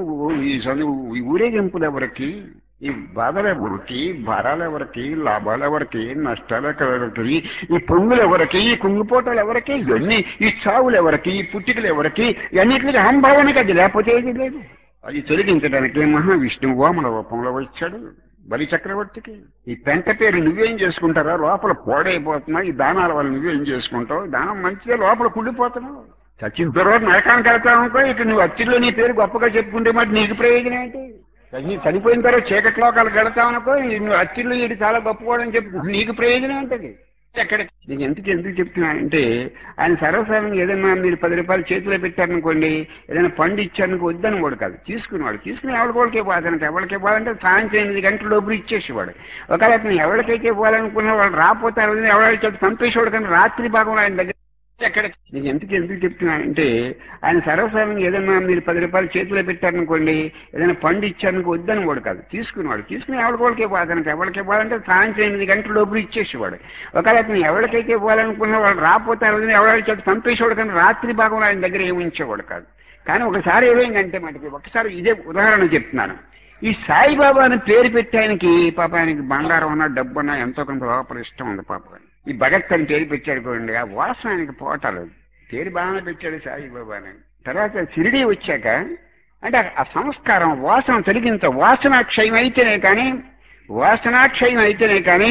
A: ఈ ఈ ఊరేగింపులు ఎవరికి, ఈ బాధలు ఎవరికి, భారాలు ఎవరికి, లాభాలు ఎవరికి, నష్టాలు ఎవరికి, ఈ పొంగులు ఎవరికి, ఈ కుంగిపోటలు ఎవరికి, ఇవన్నీ ఈ చావులు ఎవరికి, ఈ పుట్టికలు ఎవరికి, ఇవన్నిటికీ అహంభావానికి అది లేకపోతే ఏది లేదు. అది తొలగించడానికి మహావిష్ణువు వామన రూపంలో వచ్చాడు బలి చక్రవర్తికి. ఈ పెంట పేరు నువ్వేం చేసుకుంటారా, లోపల పోడైపోతున్నావు, ఈ దానాల వల్ల నువ్వేం చేసుకుంటావు, దానం మంచిదే, లోపల కుళ్ళిపోతున్నావు. చచ్చిన తర్వాత నరకానికి వెళ్తావు అనుకో, ఇక నువ్వు అచ్చిలో నీ పేరు గొప్పగా చెప్పుకుంటే మరి నీకు ప్రయోజనం ఏంటి? చనిపోయిన తర్వాత చీకటి లోకాలకు వెళతామనుకో, నువ్వు అచ్చిలో ఇది చాలా గొప్పవాడని చెప్పు, నీకు ప్రయోజనం ఏంటది? ఎక్కడ నీకు ఎందుకు ఎందుకు చెప్తున్నానంటే, ఆయన సర్వసాధారణంగా ఏదైనా మీరు పది రూపాయలు చేతిలో పెట్టారనుకోండి, ఏదైనా పండు ఇచ్చారనుకో వద్దని వాడు కాదు, తీసుకునేవాడు. తీసుకుని ఎవరికోడికి ఇవ్వాలి, ఎవరికి ఇవ్వాలంటే సాయంత్రం ఎనిమిది గంటల లోపల ఇచ్చేసేవాడు. ఒకవేళ అతను ఎవరికైతే ఇవ్వాలనుకున్న వాళ్ళు రాకపోతారు, ఎవరైతే పంపేసేవాడు. కానీ రాత్రి భాగంలో ఆయన దగ్గర ఎక్కడ నీకు ఎందుకు ఎందుకు చెప్తున్నానంటే, ఆయన సర్వసాధారణంగా ఏదైనా మీరు పది రూపాయలు చేతిలో పెట్టారనుకోండి, ఏదైనా పండు ఇచ్చారనుకో వద్దని వాడు కాదు, తీసుకునేవాడు. తీసుకుని ఎవరికోడికి ఇవ్వాలి, ఎవరికి ఇవ్వాలంటే సాయంత్రం ఎనిమిది గంటల లోపల ఇచ్చేసేవాడు. ఒకవేళ అతను ఎవరికైతే ఇవ్వాలనుకున్న వాళ్ళు రాకపోతారు, ఎవరైతే పంపేసేవాడు. కానీ రాత్రి భాగంలో ఆయన దగ్గర ఏమి ఉంచేవాడు కాదు. కానీ ఒకసారి ఏమైందంటే మనకి, ఒకసారి ఇదే ఉదాహరణ చెప్తున్నాను. ఈ సాయిబాబా అని పేరు పెట్టి ఆయనకి పాప ఆయనకి బంగారం ఉన్నా డబ్బు ఉన్నా ఎంతో కొంత లోపల ఇష్టం ఉంది పాప. ఈ భగత్ అని పేరు పెట్టాడు చూడండి, ఆ వాసన ఆయనకి పోటారు. పేరు బాగానే పెట్టాడు సాయిబాబా అని. తర్వాత షిరిడీ వచ్చాక అంటే ఆ సంస్కారం వాసన తొలగించ, వాసనాక్షయం అయితేనే కానీ వాసనాక్షయం అయితేనే కానీ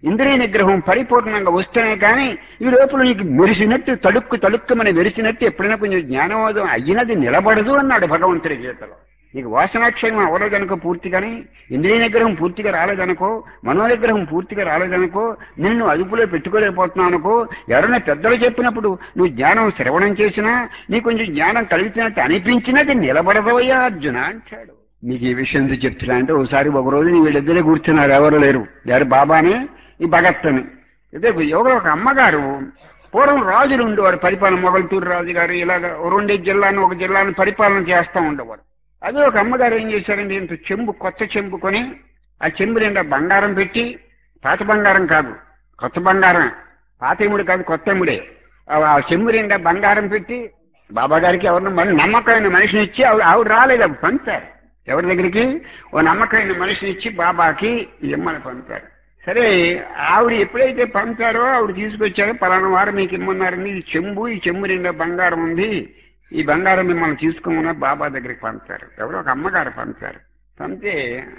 A: ఇంద్రియ నిగ్రహం పరిపూర్ణంగా వస్తేనే కానీ ఈ లోపల నీకు మెరిసినట్టు తడుక్కు తడుక్కుమని మెరిసినట్టు ఎప్పుడైనా కొంచెం జ్ఞానోదయం అయ్యినది నిలబడదు అన్నాడు భగవంతుడి గీతలో. నీకు వాసనాక్షయం అవ్వలేదనుకో పూర్తిగాని, ఇంద్రియ నిగ్రహం పూర్తిగా రాలేదనుకో, మనోనిగ్రహం పూర్తిగా రాలేదనుకో, నిన్ను అదుపులో పెట్టుకోలేకపోతున్నావు అనుకో, ఎవరైనా పెద్దలు చెప్పినప్పుడు నువ్వు జ్ఞానం శ్రవణం చేసినా నీకు కొంచెం జ్ఞానం కలిగినట్టు అనిపించినది నిలబడదవయ్యా అర్జున అంటాడు. నీకు ఈ విషయం చెప్తున్నా అంటే ఒకసారి ఒక రోజు నీ వీళ్ళిద్దరే కూర్చున్నారు, ఎవరు లేరు, ఎవరు బాబాని ఈ భగత్ అని. ఇదే ఎవరో ఒక అమ్మగారు, పూర్వం రాజులు ఉండేవారు పరిపాలన, మొగల్తూరు రాజు గారు ఇలాగ రెండు జిల్లాను ఒక జిల్లాను పరిపాలన చేస్తూ ఉండేవారు. అదే ఒక అమ్మగారు ఏం చేశారంటే ఇంత చెంబు, కొత్త చెంబు కొని ఆ చెంబు నిండా బంగారం పెట్టి, పాత బంగారం కాదు కొత్త బంగారం, పాత ఎముడు కాదు కొత్త ఎముడే, ఆ చెంబు నిండా బంగారం పెట్టి బాబా గారికి ఎవరిని మరి నమ్మకమైన మనిషిని ఇచ్చి ఆవిడ ఆవిడ రాలేదు, అవి పంపారు ఎవరి దగ్గరికి, ఓ నమ్మకమైన మనిషిని ఇచ్చి బాబాకి ఇమ్మని పంపారు. సరే ఆవిడ ఎప్పుడైతే పంపారో ఆవిడ తీసుకొచ్చారో, పలానా వారు మీకు ఇమ్మన్నారని ఈ చెంబు, ఈ చెంబు నిండా బంగారం ఉంది, ఈ బంగారం మిమ్మల్ని తీసుకోమన్నా బాబా దగ్గరికి పంపారు. ఎవరో ఒక అమ్మగారు పంపారు. పంపితే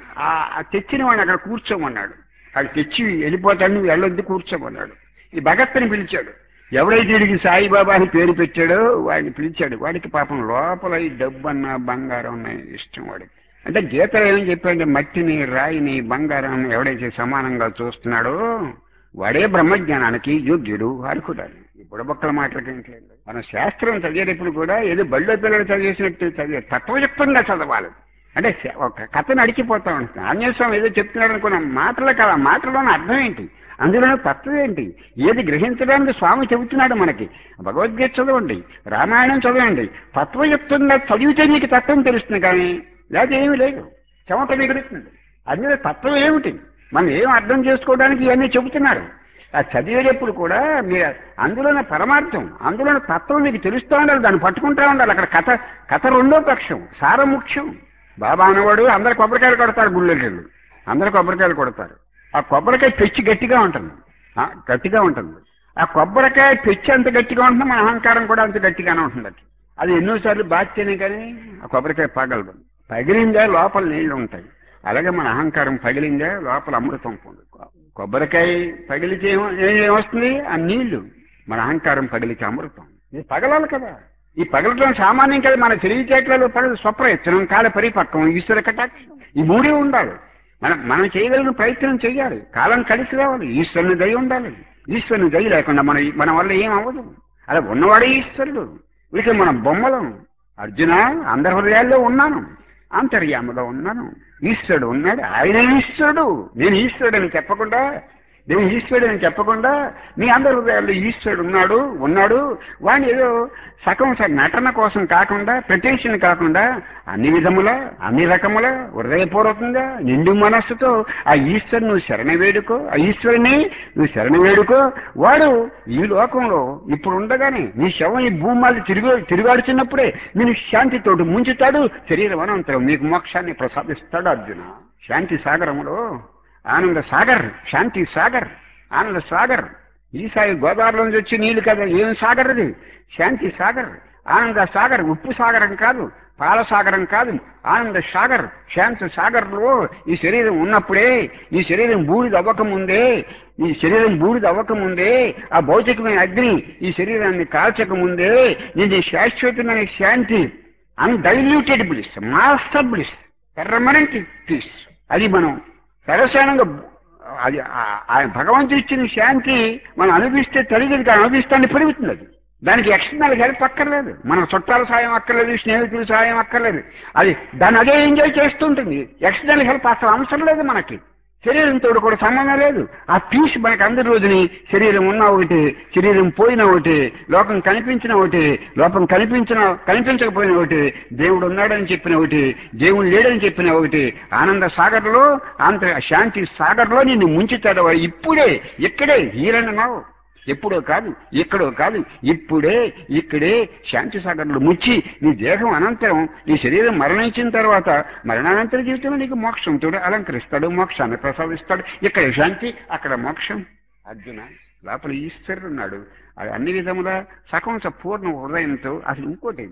A: ఆ తెచ్చిన వాడిని అక్కడ కూర్చోమన్నాడు. అది తెచ్చి వెళ్ళిపోతాడు, నువ్వు వెళ్ళొద్దు కూర్చోమన్నాడు. ఈ భగత్ని పిలిచాడు. ఎవడైతే వీడికి సాయిబాబా అని పేరు పెట్టాడో వాడిని పిలిచాడు. వాడికి పాపం లోపల ఈ డబ్బు అన్న బంగారం అన్న ఇష్టం వాడికి. అంటే గీతలో ఏమని చెప్పాడంటే మట్టిని, రాయిని, బంగారాన్ని ఎవడైతే సమానంగా చూస్తున్నాడో వాడే బ్రహ్మజ్ఞానానికి యోగ్యుడు అనుకున్నాడు. ఈ బుడబొక్కల మాటలకేంటి, మన శాస్త్రం చదివేటప్పుడు కూడా ఏదో బళ్ళో పిల్లలు చదివేసినట్టు చదివే తత్వయుక్తంగా చదవాలి. అంటే ఒక కథను అడిగిపోతా ఉంటుంది. ఆంజనేయస్వామి ఏదో చెప్తున్నాడు అనుకున్న మాటలు కదా, మాటలోని అర్థం ఏంటి, అందులోనే తత్వం ఏంటి, ఏది గ్రహించడానికి స్వామి చెబుతున్నాడు మనకి. భగవద్గీత చదవండి, రామాయణం చదవండి, తత్వయుక్తంగా చదివితే మీకు తత్వం తెలుస్తుంది. కానీ లేకపోతే ఏమీ లేదు, చెమట మిగులుతుంది. అందులో తత్వం ఏమిటి, మనం ఏం అర్థం చేసుకోవడానికి ఇవన్నీ చెబుతున్నారు. ఆ చదివేటప్పుడు కూడా మీరు అందులోనే పరమార్థం, అందులోనే తత్వం మీకు తెలుస్తూ ఉండాలి, దాన్ని పట్టుకుంటూ ఉండాలి. అక్కడ కథ కథ రెండో పక్షం, సారం ముఖ్యం. బాబా అనేవాడు అందరు కొబ్బరికాయలు కొడతారు, గుళ్ళోకి వెళ్ళి అందరు కొబ్బరికాయలు కొడతారు. ఆ కొబ్బరికాయ పెచ్చి గట్టిగా ఉంటుంది, గట్టిగా ఉంటుంది. ఆ కొబ్బరికాయ పెచ్చి అంత గట్టిగా ఉంటుంది, మన అహంకారం కూడా అంత గట్టిగానే ఉంటుంది. అది ఎన్నోసార్లు బాధ్యనే కానీ ఆ కొబ్బరికాయ పగలదు. పగిలిందా లోపల నీళ్లు ఉంటాయి, అలాగే మన అహంకారం పగిలిందా లోపల అమృతం ఉంటుంది. కొబ్బరికాయ పగిలితే ఏమొస్తుంది, ఆ నీళ్లు. మన అహంకారం పగిలితే అమృతం. ఇది పగలాలి కదా. ఈ పగలటం సామాన్యం కదా, మన తెలివితేటలలో పగలు స్వప్రయత్నం, కాల పరిపక్వం, ఈశ్వర కటాక్షం, ఈ మూడే ఉండాలి. మనం మనం చేయగలిగిన ప్రయత్నం చేయాలి, కాలం కలిసి రావాలి, ఈశ్వరుని దయ ఉండాలి. ఈశ్వరుని దయ లేకుండా మన మన వల్ల ఏం అవ్వదు. అలా ఉన్నవాడే ఈశ్వరుడు, వీటికి మనం బొమ్మలం. అర్జున అందరి హృదయాల్లో ఉన్నాను, అంతర్యామలో ఉన్నాను, ఈశ్వరుడు ఉన్నాడు, ఆయన ఈశ్వరుడు. నేను ఈశ్వరుడు అని చెప్పకుండా, నేను ఈశ్వరుడు అని చెప్పకుండా మీ అందరి హృదయాల్లో ఈశ్వరుడు ఉన్నాడు ఉన్నాడు వాడిని ఏదో సగం సగం నటన కోసం కాకుండా, ప్రత్యక్షణ కాకుండా అన్ని విధముల అన్ని రకముల హృదయపూర్వకంగా నిండు మనస్సుతో ఆ ఈశ్వరుని నువ్వు శరణ వేడుకో, ఆ ఈశ్వరుని నువ్వు శరణ వేడుకో. వాడు ఈ లోకంలో ఇప్పుడు ఉండగానే నీ శవం ఈ భూమి మీద తిరుగు తిరుగాడుతున్నప్పుడే నేను శాంతితోటి ముంచుతాడు, శరీరం అనంతరం నీకు మోక్షాన్ని ప్రసాదిస్తాడు. అర్జున శాంతి సాగరములో ఆనంద సాగర్, శాంతి సాగర్, ఆనంద సాగర్. ఈ సాయి గోదావరిలోంచి వచ్చి నీళ్ళు కదా, ఏం సాగర్ అది, శాంతి సాగర్, ఆనంద సాగర్. ఉప్పు సాగరం కాదు, పాల సాగరం కాదు, ఆనంద సాగర్, శాంతి సాగర్లో ఈ శరీరం ఉన్నప్పుడే, ఈ శరీరం బూడిద అవ్వకముందే, ఈ శరీరం బూడిద అవ్వకముందే, ఆ భౌతికమైన అగ్ని ఈ శరీరాన్ని కాల్చకముందే ఇది శాశ్వతమైన శాంతి, undiluted bliss, master bliss, permanent peace. అది మనం సరసానంగా అది ఆయన భగవంతుడు ఇచ్చిన శాంతి మనం అనుభవిస్తే తెలియదు, కానీ అనుభవిస్తాన్ని పెరుగుతుంది. అది దానికి ఎక్స్టర్నల్ హెల్ప్ అక్కర్లేదు, మన చుట్టాల సాయం అక్కర్లేదు, స్నేహితుల సాయం అక్కర్లేదు. అది దాన్ని అదే ఎంజాయ్ చేస్తుంటుంది. ఎక్స్టర్నల్ హెల్ప్ అసలు అవసరం లేదు మనకి, శరీరంతో కూడా సంబంధం లేదు. ఆ పీస్ మనకి అందరి రోజుని శరీరం ఉన్న ఒకటి, శరీరం పోయిన ఒకటి, లోకం కనిపించిన ఒకటి, లోకం కనిపించిన కనిపించకపోయిన ఒకటి, దేవుడు ఉన్నాడని చెప్పిన ఒకటి, దేవుడు లేడని చెప్పిన ఒకటి. ఆనంద సాగర్లో, ఆంత శాంతి సాగర్లో నిన్ను ముంచుతాడు ఇప్పుడే, ఇక్కడే. హీరన్నావు ఎప్పుడో కాదు, ఎక్కడో కాదు, ఇప్పుడే ఇక్కడే శాంతి సాగర్లు ముచ్చి నీ దేహం అనంతరం, నీ శరీరం మరణించిన తర్వాత మరణానంతర జీవితంలో నీకు మోక్షంతో అలంకరిస్తాడు, మోక్షాన్ని ప్రసాదిస్తాడు. ఇక్కడ శాంతి, అక్కడ మోక్షం. అర్జున లోపల ఈశ్వరుడు ఉన్నాడు, అది అన్ని విధముల సకం పూర్ణ హృదయంతో. అసలు ఇంకోటి,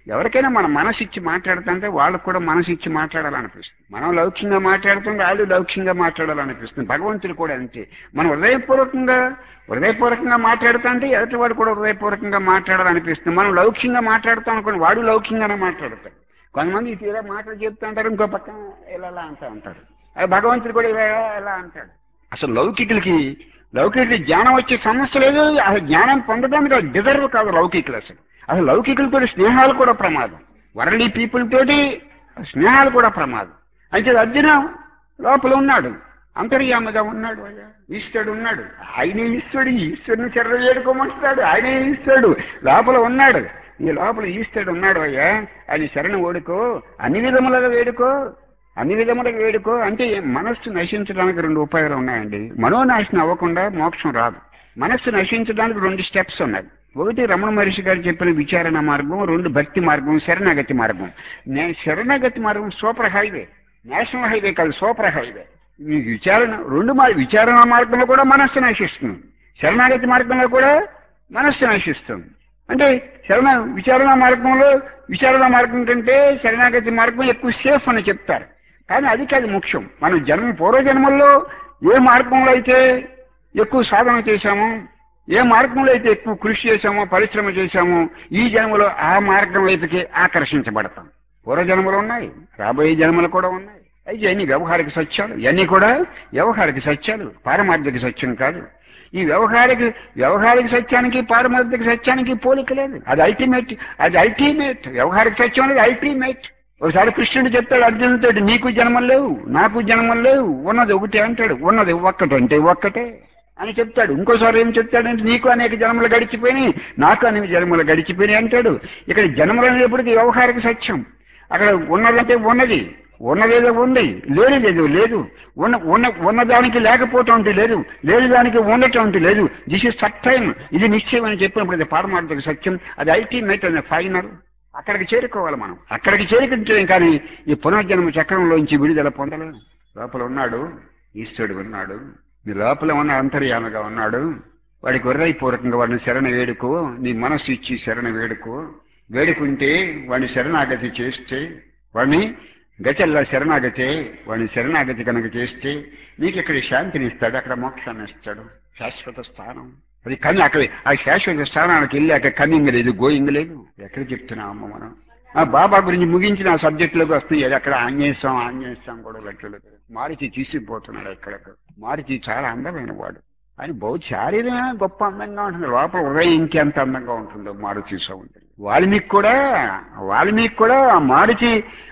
A: ఎవరికైనా మన మనసు ఇచ్చి మాట్లాడుతుంటే వాళ్ళకు కూడా మనసు ఇచ్చి మాట్లాడాలనిపిస్తుంది. మనం లౌక్యంగా మాట్లాడుతుంటే వాళ్ళు లౌక్యంగా మాట్లాడాలనిపిస్తుంది. భగవంతుడు కూడా అంతే. మనం హృదయపూర్వకంగా హృదయపూర్వకంగా మాట్లాడుతుంటే ఎదుటి వాడు కూడా హృదయపూర్వకంగా మాట్లాడాలనిపిస్తుంది. మనం లౌక్యంగా మాట్లాడుతాం అనుకోండి, వాడు లౌక్యంగానే మాట్లాడతాడు. కొంతమంది ఇటు ఇలా మాటలు చెప్తూ ఉంటారు, ఇంకో పక్కన ఇలా ఇలా అంటూ ఉంటారు. అది భగవంతుడు కూడా ఇలా ఇలా అంటాడు. అసలు లౌకికులకి లౌకికులకి జ్ఞానం వచ్చే సమస్య లేదు. అసలు జ్ఞానం పొందడానికి అది డిజర్వ్ కాదు లౌకికులు. అసలు అసలు లౌకికులతో స్నేహాలు కూడా ప్రమాదం. వరల్డీ పీపుల్ తోటి స్నేహాలు కూడా ప్రమాదం. అయితే అర్జున లోపల ఉన్నాడు, అంతర్యామగా ఉన్నాడు, ఈశ్వరుడు ఉన్నాడు. ఆయనే ఈశ్వరుడు, ఈశ్వరుని చెర్ర వేడుకోమంటున్నాడు. ఆయనే ఈశ్వరుడు లోపల ఉన్నాడు. ఈ లోపల ఈశ్వరుడు ఉన్నాడు అయ్యా, ఆయన శరణు ఓడుకో, అన్ని విధములుగా వేడుకో, అన్ని విధములుగా వేడుకో. అంటే మనస్సు నశించడానికి రెండు ఉపాయాలు ఉన్నాయండి. మనోనాశనం అవ్వకుండా మోక్షం రాదు. మనస్సు నశించడానికి రెండు స్టెప్స్ ఉన్నాయి. ఒకటి రమణ మహర్షి గారు చెప్పిన విచారణ మార్గం, రెండు భక్తి మార్గం, శరణాగతి మార్గం. నేను శరణాగతి మార్గం సూపర్ హైవే, నేషనల్ హైవే కాదు, సూపర్ హైవే. విచారణ రెండు మా విచారణ మార్గంలో కూడా మనస్సు నశిస్తుంది, శరణాగతి మార్గంలో కూడా మనస్సు నశిస్తుంది. అంటే శరణ విచారణ మార్గంలో విచారణ మార్గం కంటే శరణాగతి మార్గం ఎక్కువ సేఫ్ అని చెప్తారు. కానీ అది కాదు ముఖ్యం. మనం జన్మ పూర్వజన్మల్లో ఏ మార్గంలో అయితే ఎక్కువ సాధన చేశామో, ఏ మార్గంలో అయితే ఎక్కువ కృషి చేశామో, పరిశ్రమ చేశామో, ఈ జన్మలో ఆ మార్గం వైపుకి ఆకర్షించబడతాం. పూర్వజన్మలు ఉన్నాయి, రాబోయే జన్మలు కూడా ఉన్నాయి. అయితే ఇవన్నీ వ్యవహారిక సత్యాలు, ఇవన్నీ కూడా వ్యవహారిక సత్యాలు, పారమార్థిక సత్యం కాదు. ఈ వ్యవహారిక వ్యవహారిక సత్యానికి పారమార్థిక సత్యానికి పోలిక లేదు. అది అల్టిమేట్, అది అల్టిమేట్. వ్యవహారిక సత్యం అనేది అల్టిమేట్. ఒకసారి కృష్ణుడు చెప్తాడు అర్జునుడితో, నీకు జన్మలు లేవు, నాకు జన్మలు లేవు, ఉన్నది ఒకటే అంటాడు. ఉన్నది ఒక్కటంటే ఒక్కటే అని చెప్తాడు. ఇంకోసారి ఏం చెప్తాడంటే, నీకు అనేక జన్మలు గడిచిపోయినాయి, నాకు అనేక జన్మలు గడిచిపోయినాయి అంటాడు. ఇక్కడ జన్మలు అనేప్పటికీ వ్యవహారిక సత్యం. అక్కడ ఉన్నదంటే ఉన్నది, ఉన్నదేదో ఉంది, లేనిదేదో లేదు. ఉన్న ఉన్న ఉన్నదానికి లేకపోవటం అంటే లేదు, లేని దానికి ఉండటం అంటే లేదు. దిస్ ఇస్ సత్యం, ఇది నిశ్చయం అని చెప్పినప్పుడు అది పారమార్థిక సత్యం, అది అల్టిమేట్ అనే ఫైనల్. అక్కడికి చేరుకోవాలి మనం. అక్కడికి చేరుకుంటాం కానీ ఈ పునర్జన్మ చక్రంలోంచి విడుదల పొందలేము. లోపల ఉన్నాడు ఈశ్వరుడు, ఉన్నాడు నీ లోపల ఉన్న అంతర్యామగా ఉన్నాడు. వాడికి హృదయపూర్వకంగా వాడిని శరణ వేడుకో, నీ మనస్సు ఇచ్చి శరణ వేడుకో. వేడుకుంటే వాడిని శరణాగతి చేస్తే, వాడిని గతల్లా శరణాగతే, వాడిని శరణాగతి కనుక చేస్తే నీకు ఇక్కడ శాంతిని ఇస్తాడు, అక్కడ మోక్షాన్ని ఇస్తాడు, శాశ్వత స్థానం. అది కానీ అక్కడ ఆ శాశ్వత స్థానానికి వెళ్ళాక కమింగ్ లేదు, గోయింగ్ లేదు. ఎక్కడ చెప్తున్నామమ్మ మనం? ఆ బాబా గురించి ముగించిన ఆ సబ్జెక్టులోకి వస్తుంది. అది అక్కడ ఆంజనేయస్వాం ఆంజనేయస్వాం కూడా లెక్కలు. మారిచి తీసుకుపోతున్నాడు. ఎక్కడ మారిచి చాలా అందమైన వాడు. ఆయన బౌద్ధ శారీరమే గొప్ప అందంగా ఉంటుంది, లోపల ఉదయం ఇంకెంత అందంగా ఉంటుందో మారుతి సౌందర్యం. వాల్మీకి కూడా వాల్మీకి కూడా మారుచి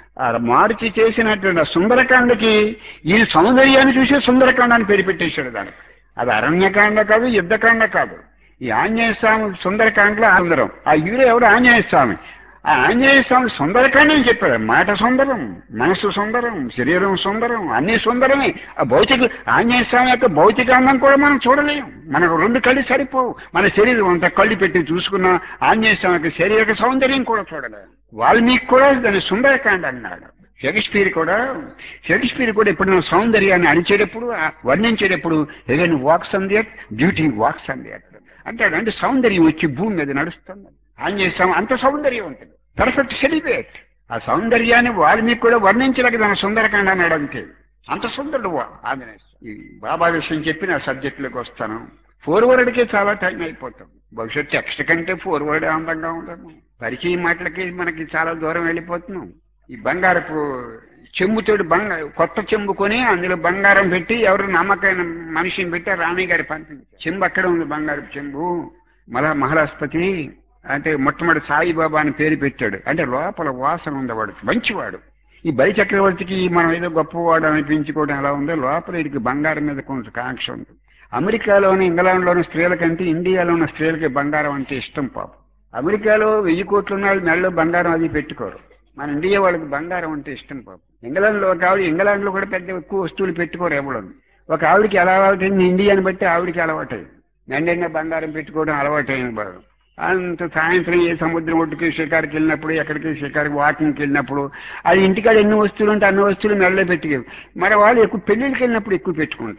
A: మారుచి చేసినటువంటి సుందరకాండకి ఈ సౌందర్యాన్ని చూసి సుందరకాండాన్ని పేరు పెట్టేశాడు దానికి. అది అరణ్యకాండ కాదు, యుద్ధకాండ కాదు. ఈ ఆంజనేయ స్వామి సుందరకాండలో సుందరం. ఆ హీరో ఎవడు? ఆంజనేయ స్వామి. ఆ ఆంజనేయ స్వామి సుందరకాండ అని చెప్పాడు. మాట సుందరం, మనసు సుందరం, శరీరం సుందరం, అన్ని సుందరమే. ఆ భౌతిక ఆంజనేయ స్వామి యొక్క భౌతిక అందం కూడా మనం చూడలేము. మనకు రెండు కళ్ళు సరిపోవు. మన శరీరం అంతా కళ్ళు పెట్టి చూసుకున్న ఆంజనేయ స్వామి యొక్క శరీర సౌందర్యం కూడా చూడలేము. వాల్మీకి కూడా దాన్ని సుందరకాండ అన్నాడు. షేక్స్పియర్ కూడా షేక్స్పియర్ కూడా ఎప్పుడైనా సౌందర్యాన్ని అణిచేటప్పుడు, వర్ణించేటప్పుడు heaven walks on the earth, beauty walks on the earth అంటాడు. అంటే సౌందర్యం వచ్చి భూమి మీద నడుస్తుంది. ఆంజనేయ స్వామి అంత సౌందర్యం ఉంటుంది, పర్ఫెక్ట్ సెలిబ్రేట్. ఆ సౌందర్యాన్ని వాల్మీకి కూడా వర్ణించలేక దాని సుందరకాండ అన్నాడు. అంతే, అంత సుందరుడు ఆంజనేయ. ఈ బాబా విషయం చెప్పి నా సబ్జెక్టులోకి వస్తాను. ఫోర్వర్డ్కే చాలా టైం అయిపోతాం. భవిష్యత్ టెక్స్ట్ కంటే ఫోర్వర్డ్ అందంగా ఉండము. పరిచయం మాటలకి మనకి చాలా దూరం వెళ్ళిపోతున్నాం. ఈ బంగారపు చెంబుతోటి బంగారు కొత్త చెంబు కొని అందులో బంగారం పెట్టి ఎవరు నమ్మకమైన మనిషిని పెట్టి రాణి గారి పంపించారు. చెంబు అక్కడ ఉంది, బంగారపు చెంబు. మళ్ళా మహారాష్ట్రపతి అంటే మొట్టమొదటి సాయిబాబా అని పేరు పెట్టాడు. అంటే లోపల వాసన ఉండేవాడు, మంచివాడు. ఈ బలి చక్రవర్తికి మనం ఏదో గొప్పవాడు అనిపించుకోవడం ఎలా ఉందో లోపల వీడికి బంగారం మీద కొంచెం కాంక్ష ఉంది. అమెరికాలోని ఇంగ్లాండ్లోని స్త్రీల కంటే ఇండియాలో ఉన్న స్త్రీలకి బంగారం అంటే ఇష్టం. పాపం అమెరికాలో వెయ్యి కోట్ల ఉన్న వాళ్ళు మెడలో బంగారం అది పెట్టుకోరు. మన ఇండియా వాళ్ళకి బంగారం అంటే ఇష్టం. పాపం ఇంగ్లాండ్లో ఒక ఆవిడ, ఇంగ్లాండ్లో కూడా పెద్ద ఎక్కువ వస్తువులు పెట్టుకోరు ఎవరు. ఒక ఆవిడికి ఎలా అలవాటైంది, ఇండియాని బట్టి ఆవిడికి అలవాటైంది. మెండైనా బంగారం పెట్టుకోవడం అలవాటైంది బాగా. అంత సాయంత్రం ఏ సముద్రం ఒడ్డుకి షికారుకి వెళ్ళినప్పుడు, ఎక్కడికి షికారుకి వాకింగ్కి వెళ్ళినప్పుడు, అది ఇంటికాడ ఎన్ని వస్తువులు ఉంటే అన్ని వస్తువులు మెడలో పెట్టుకోరు. మరి వాళ్ళు ఎక్కువ పెళ్లిళ్ళకి వెళ్ళినప్పుడు ఎక్కువ పెట్టుకుంటారు.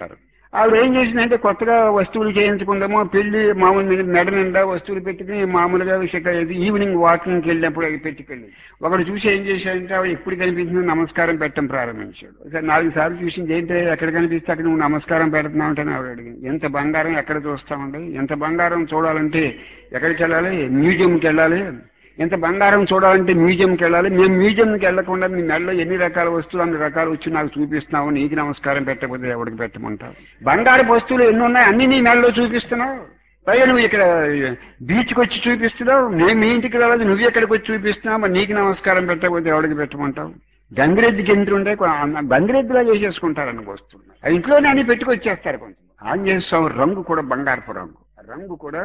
A: ఆవిడ ఏం చేసిందంటే కొత్తగా వస్తువులు చేయించుకుందామో పెళ్లి మామూలు మెడ నిండా వస్తువులు పెట్టుకుని మామూలుగా విషయ ఈవినింగ్ వాకింగ్కి వెళ్ళినప్పుడు అవి పెట్టుకెళ్ళి ఒకడు చూసి ఏం చేశాడంటే ఆవిడ ఎప్పుడు కనిపించిందో నమస్కారం పెట్టడం ప్రారంభించాడు. ఒకసారి నాలుగు సార్లు చూసింది, ఏంటంటే ఎక్కడ కనిపిస్తే అక్కడ నువ్వు నమస్కారం పెడుతున్నావు అంటే ఆవిడ అడిగింది. ఎంత బంగారం ఎక్కడ చూస్తామండి, ఎంత బంగారం చూడాలంటే ఎక్కడికి వెళ్ళాలి, మ్యూజియంకి వెళ్ళాలి. ఎంత బంగారం చూడాలంటే మ్యూజియంకి వెళ్ళాలి. మేము మ్యూజియంకి వెళ్లకుండా మీ మెడలో ఎన్ని రకాల వస్తువులు అన్ని రకాలు వచ్చి నాకు చూపిస్తున్నావు, నీకు నమస్కారం పెట్టకపోతే ఎవరికి పెట్టమంటావు? బంగారు వస్తువులు ఎన్ని ఉన్నాయి అన్ని నీ మెడలో చూపిస్తున్నావు, పైగా నువ్వు ఇక్కడ బీచ్కి వచ్చి చూపిస్తున్నావు, నేను మీ ఇంటికి రాలేదు నువ్వు ఎక్కడికి వచ్చి చూపిస్తున్నావు, మరి నీకు నమస్కారం పెట్టకపోతే ఎవరికి పెట్టమంటావు? గంగిరెద్దుకి ఎంత ఉంటే గంగిరెద్దులా చేసేసుకుంటారన్న వస్తువులు ఆ ఇంట్లోనే అన్ని పెట్టుకొచ్చేస్తారు. కొంచెం ఆంజనేయ స్వామి రంగు కూడా బంగారపు రంగు, రంగు కూడా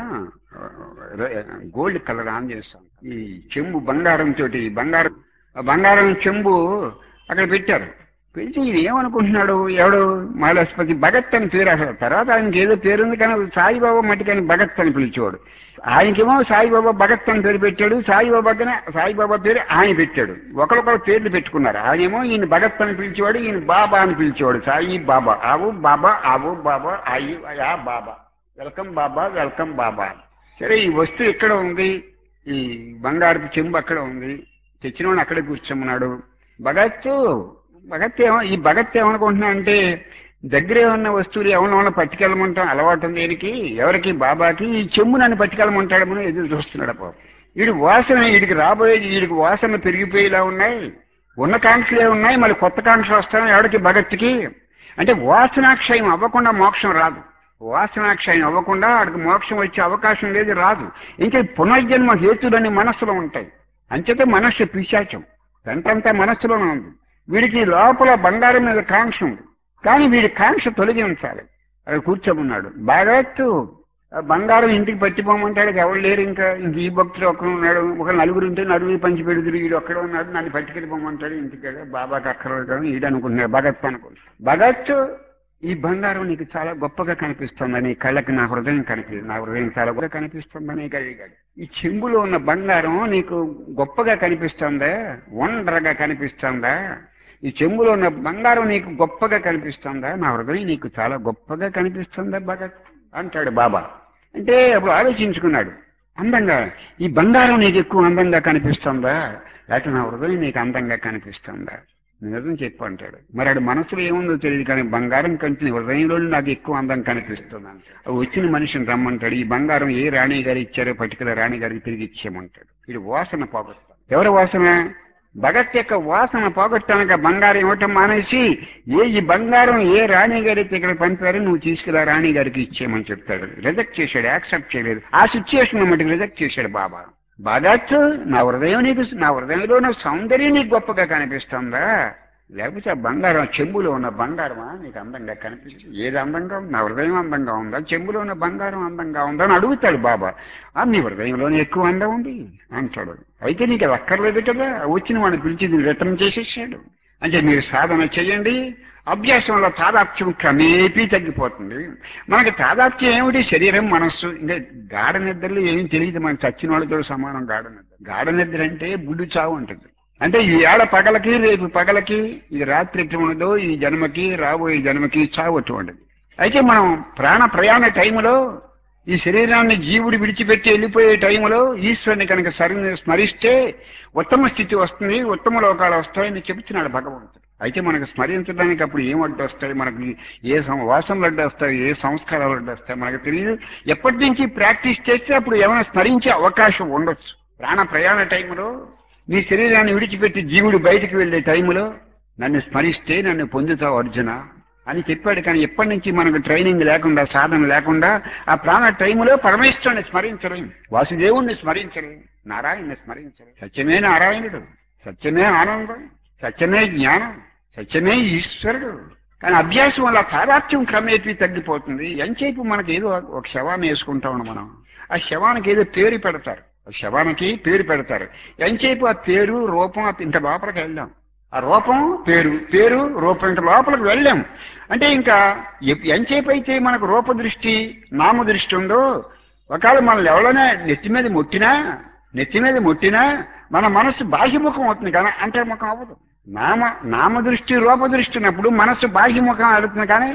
A: గోల్డ్ కలర్ ఆంజనేయ స్వామి. ఈ చెంబు బంగారం తోటి బంగారం బంగారం చెంబు అక్కడ పెట్టారు. పెడితే ఇది ఏమనుకుంటున్నాడు, ఎవడు మాలస్పతి భగత్ అని పేరు. అసలు తర్వాత ఆయనకి ఏదో పేరుంది కానీ సాయిబాబా మట్టికని భగత్ అని పిలిచేవాడు. ఆయనకేమో సాయిబాబా భగత్ అని పేరు పెట్టాడు, సాయిబాబాకనే సాయిబాబా పేరు ఆయన పెట్టాడు. ఒకరికొకరు పేర్లు పెట్టుకున్నారు. ఆయనేమో ఈయన భగత్ అని పిలిచేవాడు, ఈయన బాబా అని పిలిచేవాడు. సాయి బాబా, ఆవు బాబా, ఆవు బాబా, అయ్యి యా బాబా, వెల్కమ్ బాబా, వెల్కమ్ బాబా. సరే ఈ వస్తువు ఇక్కడ ఉంది, ఈ బంగారపు చెంబు అక్కడ ఉంది, తెచ్చినవాడు అక్కడే కూర్చోమన్నాడు. భగత్ భగత్ ఏమో ఈ భగత్ ఏమనుకుంటున్నా అంటే దగ్గరే ఉన్న వస్తువులు ఎవరినైనా పట్టుకెళ్ళమంటాం అలవాటు ఉంది దీనికి, ఎవరికి బాబాకి ఈ చెంబు నన్ను పట్టుకెళ్ళమంటాడమని ఎదురు చూస్తున్నాడు. పాపం వీడి వాసన, వీడికి రాబోయేది, వీడికి వాసన పెరిగిపోయేలా ఉన్నాయి, ఉన్న కాంక్షలే ఉన్నాయి, మళ్ళీ కొత్త కాంక్షలు వస్తాయి ఎవరికి భగత్కి. అంటే వాసనాక్షయం అవ్వకుండా మోక్షం రాదు, వాసనాక్షయం అవ్వకుండా వాడికి మోక్షం వచ్చే అవకాశం లేదు, రాదు. ఇంకా పునర్జన్మ హేతులన్నీ మనస్సులో ఉంటాయి. అంచేతే మనస్సు పిశాచం, వెంటంతా మనస్సులోనే ఉంది. వీడికి లోపల బంగారం మీద కాంక్ష ఉంది, కానీ వీడి కాంక్ష తొలగించాలి. అక్కడ కూర్చోమన్నాడు. భగత్ బంగారం ఇంటికి పట్టిపోమంటాడు, ఎవరు లేరు, ఇంకా ఇంక ఈ భక్తులు ఒక్కడు ఉన్నాడు, ఒక నలుగురు ఉంటే నలుగురు పంచి పెడుతురు, వీడు ఒక్కడ ఉన్నాడు, నన్ను పట్టుకెళ్ళిపోమంటాడు ఇంటికి, బాబాకి అక్కర్లేదు ఈడు అనుకుంటున్నాడు భగత్ అనుకుంటున్నాడు. భగత్ ఈ బంగారం నీకు చాలా గొప్పగా కనిపిస్తుందని, కళ్ళకి నా హృదయం కనిపిస్తుంది, నా హృదయం చాలా గొప్పగా కనిపిస్తుందని అడిగాడు. ఈ చెంబులో ఉన్న బంగారం నీకు గొప్పగా కనిపిస్తుందా, వండరగా కనిపిస్తుందా? ఈ చెంబులో ఉన్న బంగారం నీకు గొప్పగా కనిపిస్తుందా, నా హృదయం నీకు చాలా గొప్పగా కనిపిస్తుందా భగత్ అంటాడు బాబా. అంటే అప్పుడు ఆలోచించుకున్నాడు, అందంగా ఈ బంగారం నీకు ఎక్కువ అందంగా కనిపిస్తుందా, లేకపోతే నా హృదయం నీకు అందంగా కనిపిస్తుందా? నిజం చెప్పు అంటాడు. మరి ఆడు మనసులో ఏముందో తెలియదు, కానీ బంగారం కంటే హృదయంలో నాకు ఎక్కువ అందం కనిపిస్తుంది అంటాడు. వచ్చిన మనిషిని రమ్మంటాడు. ఈ బంగారం ఏ రాణి గారు ఇచ్చారో పర్టికులర్ రాణి గారికి తిరిగి ఇచ్చేయమంటాడు. ఇది వాసన పోగొట్టాడు. ఎవరి వాసన? భగత్ యొక్క వాసన పోగొట్టాక బంగారం ఇవ్వటం మానేసి, ఏ ఈ బంగారం ఏ రాణి గారికి ఇక్కడ పంపారో నువ్వు తీసుకురా రాణి గారికి ఇచ్చేయమని చెప్తాడు. రిజెక్ట్ చేశాడు, యాక్సెప్ట్ చేయలేదు. ఆ సిచ్యుయేషన్ మటుకు రిజెక్ట్ చేశాడు బాబా. భగత్ నా హృదయం నీకు, నా హృదయంలో ఉన్న సౌందర్యం నీకు గొప్పగా కనిపిస్తుందా, లేకపోతే ఆ బంగారం చెంబులో ఉన్న బంగారమా నీకు అందంగా కనిపిస్తుంది? ఏది అందంగా ఉంది? నా హృదయం అందంగా ఉందా, చెంబులో ఉన్న బంగారం అందంగా ఉందా అని అడుగుతాడు బాబా. ఆ నీ హృదయంలోనే ఎక్కువ అందం ఉంది అంటాడు. అయితే నీకు అది అక్కర్లేదు కదా, వచ్చిన వాడిని పిలిచి రిటర్న్ చేసేసాడు. అంటే మీరు సాధన చేయండి, అభ్యాసంలో తాదాప్త్యం క్రమేపీ తగ్గిపోతుంది. మనకి తాదాప్త్యం ఏమిటి? శరీరం, మనస్సు. ఇంకా గాఢ నిద్రలో ఏమీ తెలియదు, మన చచ్చిన వాళ్ళతో సమానం గాఢ నిద్ర. గాఢ నిద్ర అంటే బుడ్డు చావు ఉంటుంది. అంటే ఈ ఏడ పగలకి రేపు పగలకి, ఇది రాత్రి ఎట్లా ఉండదో ఈ జన్మకి రాబోయే జన్మకి చావు అటువంటిది. అయితే మనం ప్రాణ ప్రయాణ టైంలో ఈ శరీరాన్ని జీవుడు విడిచిపెట్టి వెళ్ళిపోయే టైంలో ఈశ్వరుని కనుక సరి స్మరిస్తే ఉత్తమ స్థితి వస్తుంది, ఉత్తమ లోకాలు వస్తాయని చెబుతున్నాడు భగవంతుడు. అయితే మనకు స్మరించడానికి అప్పుడు ఏం అడ్డు వస్తాయి, మనకి ఏ వాసనలు అడ్డు వస్తాయి, ఏ సంస్కారాలు అడ్డు వస్తాయి మనకు తెలియదు. ఎప్పటి నుంచి ప్రాక్టీస్ చేస్తే అప్పుడు ఏమైనా స్మరించే అవకాశం ఉండొచ్చు. ప్రాణ ప్రయాణ టైంలో నీ శరీరాన్ని విడిచిపెట్టి జీవుడు బయటికి వెళ్లే టైంలో నన్ను స్మరిస్తే నన్ను పొందుతావు అర్జున అని చెప్పాడు. కానీ ఎప్పటి నుంచి మనకు ట్రైనింగ్ లేకుండా, సాధన లేకుండా ఆ ప్రాణ టైంలో పరమేశ్వరుని స్మరించలేం, వాసుదేవుణ్ణి స్మరించలేం, నారాయణ్ణి స్మరించలేం. సత్యమే నారాయణుడు, సత్యమే ఆనందం, సత్యమే జ్ఞానం, సత్యమే ఈశ్వరుడు. కానీ అభ్యాసం వల్ల తాదాత్మ్యం క్రమేపీ తగ్గిపోతుంది. ఎంతసేపు మనకి ఏదో ఒక శవాన్ని వేసుకుంటా ఉన్నాం మనం, ఆ శవానికి ఏదో పేరు పెడతారు, శవానికి పేరు పెడతారు. ఎంతసేపు ఆ పేరు రూపం ఇంత లోపలికి వెళ్దాం, ఆ రూపం పేరు పేరు రూపం ఇంత లోపలికి వెళ్ళాం అంటే ఇంకా ఎంతసేపు అయితే మనకు రూపదృష్టి నామదృష్టి ఉందో, ఒకవేళ మనల్ని ఎవరైనా నెత్తి మీద ముట్టినా నెత్తి మీద ముట్టినా మన మనస్సు బాహ్యముఖం అవుతుంది కానీ అంతర్ముఖం అవ్వదు. నామ నామదృష్టి రూపదృష్టి ఉన్నప్పుడు మనస్సు బాహ్యముఖం అవుతుంది కానీ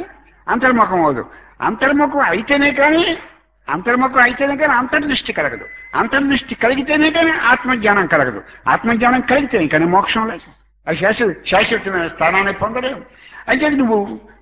A: అంతర్ముఖం అవదు. అంతర్ముఖం అయితేనే కానీ అంతర్ముఖం అయితేనే కానీ అంతర్దృష్టి కలగదు. అంతర్దృష్టి కలిగితేనే కానీ ఆత్మజ్ఞానం కలగదు. ఆత్మజ్ఞానం కలిగితేనే కానీ మోక్షం లేదు. అది శాశ్వత శాశ్వతమైన స్థానాన్ని పొందలేవు. అయితే నువ్వు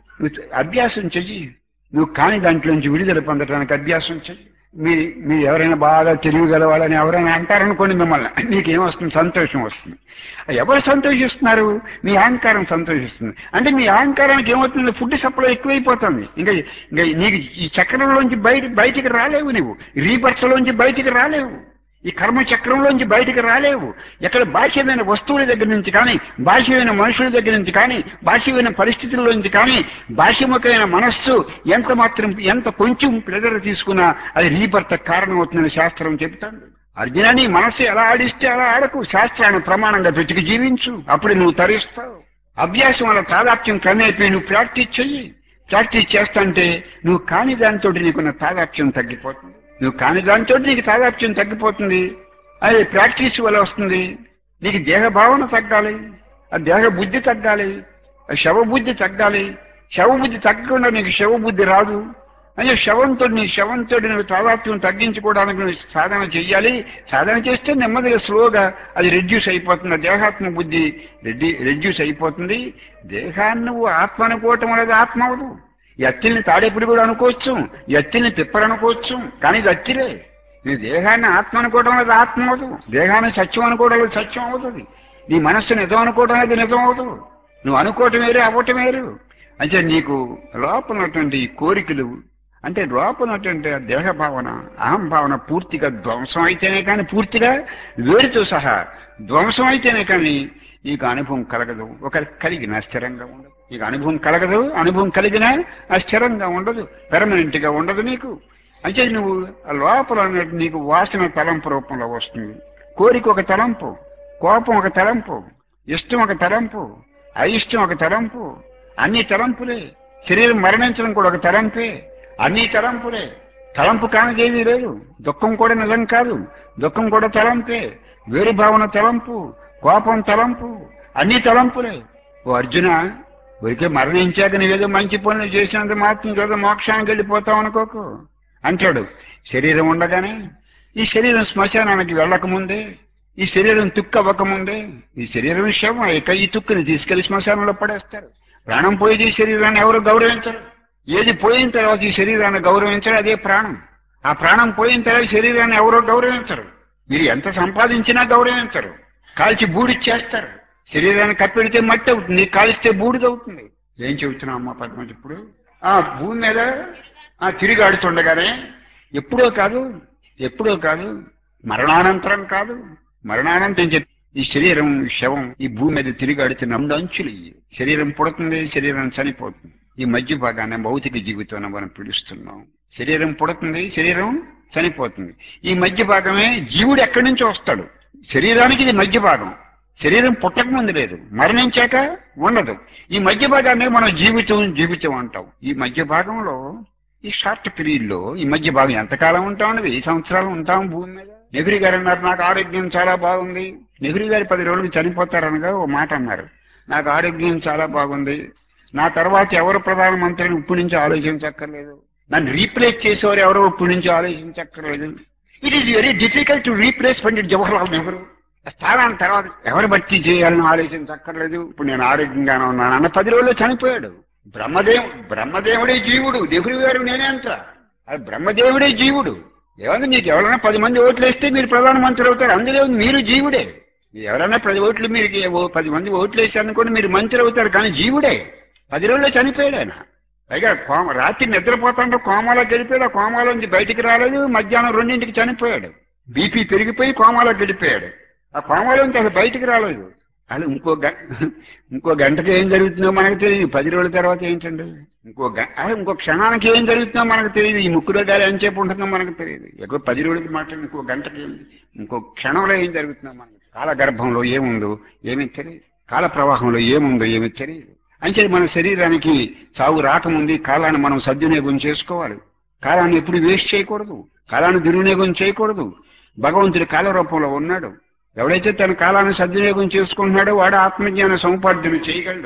A: అభ్యాసం చెయ్యి. నువ్వు కాని దాంట్లోంచి విడుదల పొందడానికి అభ్యాసం చెయ్యి. మీ మీరు ఎవరైనా బాగా తెలియగలవాలని ఎవరైనా అంటారనుకోండి, మిమ్మల్ని నీకేమొస్తుంది? సంతోషం వస్తుంది. ఎవరు సంతోషిస్తున్నారు? మీ అహంకారం సంతోషిస్తుంది. అంటే మీ అహంకారానికి ఏమవుతుంది? ఫుడ్ సప్లై ఎక్కువైపోతుంది. ఇంకా ఇంకా నీకు ఈ చక్రంలోంచి బయట బయటికి రాలేవు. నువ్వు రీబర్త్లోంచి బయటికి రాలేవు. ఈ కర్మ చక్రంలోంచి బయటికి రాలేవు. ఎక్కడ బాహ్యమైన వస్తువుల దగ్గర నుంచి కానీ, బాహ్యమైన మనుషుల దగ్గర నుంచి కానీ, బాహ్యమైన పరిస్థితుల్లోంచి కానీ, బాహ్యముఖమైన మనస్సు ఎంత మాత్రం ఎంత కొంచెం ప్రెజర్ తీసుకున్నా అది రీబర్త్ కారణం అవుతుందని శాస్త్రం చెబుతాను. అర్జున, నీ మనస్సు ఎలా ఆడిస్తే అలా ఆడకు. శాస్త్రాన్ని ప్రమాణంగా పెట్టుకు జీవించు. అప్పుడు నువ్వు తరిస్తావు. అభ్యాసం వల్ల తాదాప్యం కన్నైపోయి నువ్వు ప్రాక్టీస్ చెయ్యి. ప్రాక్టీస్ చేస్తాంటే నువ్వు కాని దానితో నీకున్న తాదాప్యం తగ్గిపోతుంది. నువ్వు కాని దానితో నీకు తాదాప్యం తగ్గిపోతుంది. అది ప్రాక్టీస్ వల్ల వస్తుంది. నీకు దేహ భావన తగ్గాలి, ఆ దేహ బుద్ధి తగ్గాలి, ఆ శవ బుద్ధి తగ్గాలి. శవ బుద్ధి తగ్గకుండా నీకు శవ బుద్ధి రాదు. అంటే శవంతో నీ శవంతో నువ్వు తాదాప్యం తగ్గించుకోవడానికి నువ్వు సాధన చెయ్యాలి. సాధన చేస్తే నెమ్మదిగా స్లోగా అది రెడ్యూస్ అయిపోతుంది. దేహాత్మ బుద్ధి రెడ్యూ రెడ్యూస్ అయిపోతుంది. దేహాన్ని నువ్వు ఆత్మ అనుకోవటం అనేది ఆత్మ అవదు. ఎత్తిల్ని తాడేపుడు కూడా అనుకోవచ్చు, ఎత్తిల్ని పిప్పరు అనుకోవచ్చు, కానీ ఇది అత్తిలే. నీ దేహాన్ని ఆత్మ అనుకోవడం అనేది ఆత్మ అవుతుంది. దేహాన్ని సత్యం అనుకోవడం అనేది సత్యం అవుతుంది. నీ మనస్సు నిజం అనుకోవడం అనేది నిజం అవుతుంది. నువ్వు అనుకోవటం వేరు, అవ్వటం వేరు. అంటే నీకు లోపలటువంటి కోరికలు అంటే లోపలటువంటి దేహ భావన, అహం భావన పూర్తిగా ధ్వంసం అయితేనే కానీ, పూర్తిగా వేరుతో సహా ధ్వంసం అయితేనే కానీ నీకు అనుభవం కలగదు. ఒక కలిగిన స్థిరంగా ఉండదు. నీకు అనుభవం కలగదు. అనుభవం కలిగినా స్థిరంగా ఉండదు, పెర్మనెంట్ గా ఉండదు నీకు. అంటే నువ్వు లోపల నీకు వాసన తలంపు రూపంలో వస్తుంది. కోరిక ఒక తలంపు, కోపం ఒక తలంపు, ఇష్టం ఒక తలంపు, అయిష్టం ఒక తలంపు, అన్ని తలంపులే. శరీరం మరణించడం కూడా ఒక తలంపే. అన్ని తలంపులే. తలంపు కానిదేమీ లేదు. దుఃఖం కూడా నిజం కాదు, దుఃఖం కూడా తలంపే. వేరు భావన తలంపు, కోపం తలంపు, అన్ని తలంపులే. ఓ అర్జున, ఊరికే మరణించాక నువ్వేదో మంచి పనులు చేసినంత మాత్రం ఏదో మోక్షానికి వెళ్ళిపోతావు అనుకోకు అంటాడు. శరీరం ఉండగానే, ఈ శరీరం శ్మశానానికి వెళ్ళకముందే, ఈ శరీరం తుక్కు అవ్వకముందే, ఈ శరీరం శవం ఇక ఈ తుక్కుని తీసుకెళ్లి శ్మశానంలో పడేస్తారు. ప్రాణం పోయేది శరీరాన్ని ఎవరు గౌరవించరు. ఏది పోయిన తర్వాత ఈ శరీరాన్ని గౌరవించరు, అదే ప్రాణం. ఆ ప్రాణం పోయిన తర్వాత శరీరాన్ని ఎవరో గౌరవించరు. మీరు ఎంత సంపాదించినా గౌరవించరు. కాల్చి బూడిచ్చేస్తారు. శరీరాన్ని కప్పెడితే మట్టి అవుతుంది, కాలిస్తే బూడిదవుతుంది. ఏం చెబుతున్నావు అమ్మా పద్మజ? ఇప్పుడు ఆ భూమి మీద ఆ తిరిగాడుతుండగానే ఎప్పుడో కాదు ఎప్పుడో కాదు మరణానంతరం కాదు మరణానంతరం చెప్పి ఈ శరీరం శవం ఈ భూమి మీద తిరిగాడుతున్న రెండు అంచులు. శరీరం పుడుతుంది, శరీరం చనిపోతుంది. ఈ మధ్య భాగాన్ని భౌతిక జీవితాన్ని మనం పిలుస్తున్నాం. శరీరం పుడుతుంది, శరీరం చనిపోతుంది. ఈ మధ్య భాగమే జీవుడు ఎక్కడి నుంచి వస్తాడు. శరీరానికి ఇది మధ్య భాగం. శరీరం పుట్టక ముందు లేదు, మరణించాక ఉండదు. ఈ మధ్య భాగాన్ని మనం జీవితం జీవితం అంటాం. ఈ మధ్య భాగంలో ఈ షార్ట్ పీరియడ్ లో ఈ మధ్య భాగం ఎంతకాలం ఉంటాం? వెయ్యి సంవత్సరాలు ఉంటాం భూమి మీద. నెహ్రూ గారు అన్నారు, నాకు ఆరోగ్యం చాలా బాగుంది. నెహ్రూ గారు పది రోజులకు చనిపోతారనగా ఓ మాట అన్నారు, నాకు ఆరోగ్యం చాలా బాగుంది, నా తర్వాత ఎవరు ప్రధానమంత్రిని ఇప్పటి నుంచి ఆలోచించక్కర్లేదు, నన్ను రీప్లేస్ చేసేవారు ఎవరో ఇప్పటి నుంచి ఆలోచించక్కర్లేదు. It is very difficult to replace Pandit Jawaharlal Nehru. స్థానాన్ని తర్వాత ఎవరు బట్టి చేయాలని ఆలోచించక్కర్లేదు, ఇప్పుడు నేను ఆరోగ్యంగానే ఉన్నాను అన్న పది రోజుల్లో చనిపోయాడు. బ్రహ్మదేవు బ్రహ్మదేవుడే జీవుడు. నెహ్రూ గారు నేనే అంత అది బ్రహ్మదేవుడే జీవుడు. ఏమన్నా మీకు ఎవరైనా పది మంది ఓట్లు వేస్తే మీరు ప్రధానమంత్రి అవుతారు, అందులో మీరు జీవుడే. ఎవరైనా పది ఓట్లు మీరు పది మంది ఓట్లు వేసారనుకోండి మీరు మంత్రి అవుతారు, కానీ జీవుడే. పది రోజుల్లో చనిపోయాడు ఆయన. పైగా కోమ రాత్రి నిద్రపోతాంటే కోమాలోకి వెళ్ళిపోయాడు. ఆ కోమాలోంచి బయటికి రాలేదు. మధ్యాహ్నం రెండింటికి చనిపోయాడు. బీపీ పెరిగిపోయి కోమాలోకి వెళ్ళిపోయాడు. ఆ కోమాలోంచి అసలు బయటికి రాలేదు. అసలు ఇంకో గంట ఇంకో గంటకి ఏం జరుగుతుందో మనకు తెలియదు. పది రోజుల తర్వాత ఏంటండి ఇంకో గంట ఇంకో క్షణానికి ఏం జరుగుతుందో మనకు తెలియదు. ఈ ముక్కులో గాలి ఎంతసేపు ఉంటుందో మనకు తెలియదు. ఎక్కువ పది రోజులకి మాట ఇంకో గంటకి ఇంకో క్షణంలో ఏం జరుగుతుందో మనకు కాల గర్భంలో ఏముందో ఏమీ తెలియదు. కాల ప్రవాహంలో ఏముందో ఏమీ తెలియదు. అంటే మన శరీరానికి సాగు రాకముందు కాలాన్ని మనం సద్వినియోగం చేసుకోవాలి. కాలాన్ని ఎప్పుడు వేస్ట్ చేయకూడదు, కాలాన్ని దుర్వినియోగం చేయకూడదు. భగవంతుడి కాల రూపంలో ఉన్నాడు. ఎవడైతే తన కాలాన్ని సద్వినియోగం చేసుకుంటున్నాడో వాడు ఆత్మజ్ఞాన సముపార్జన చేయగలడు.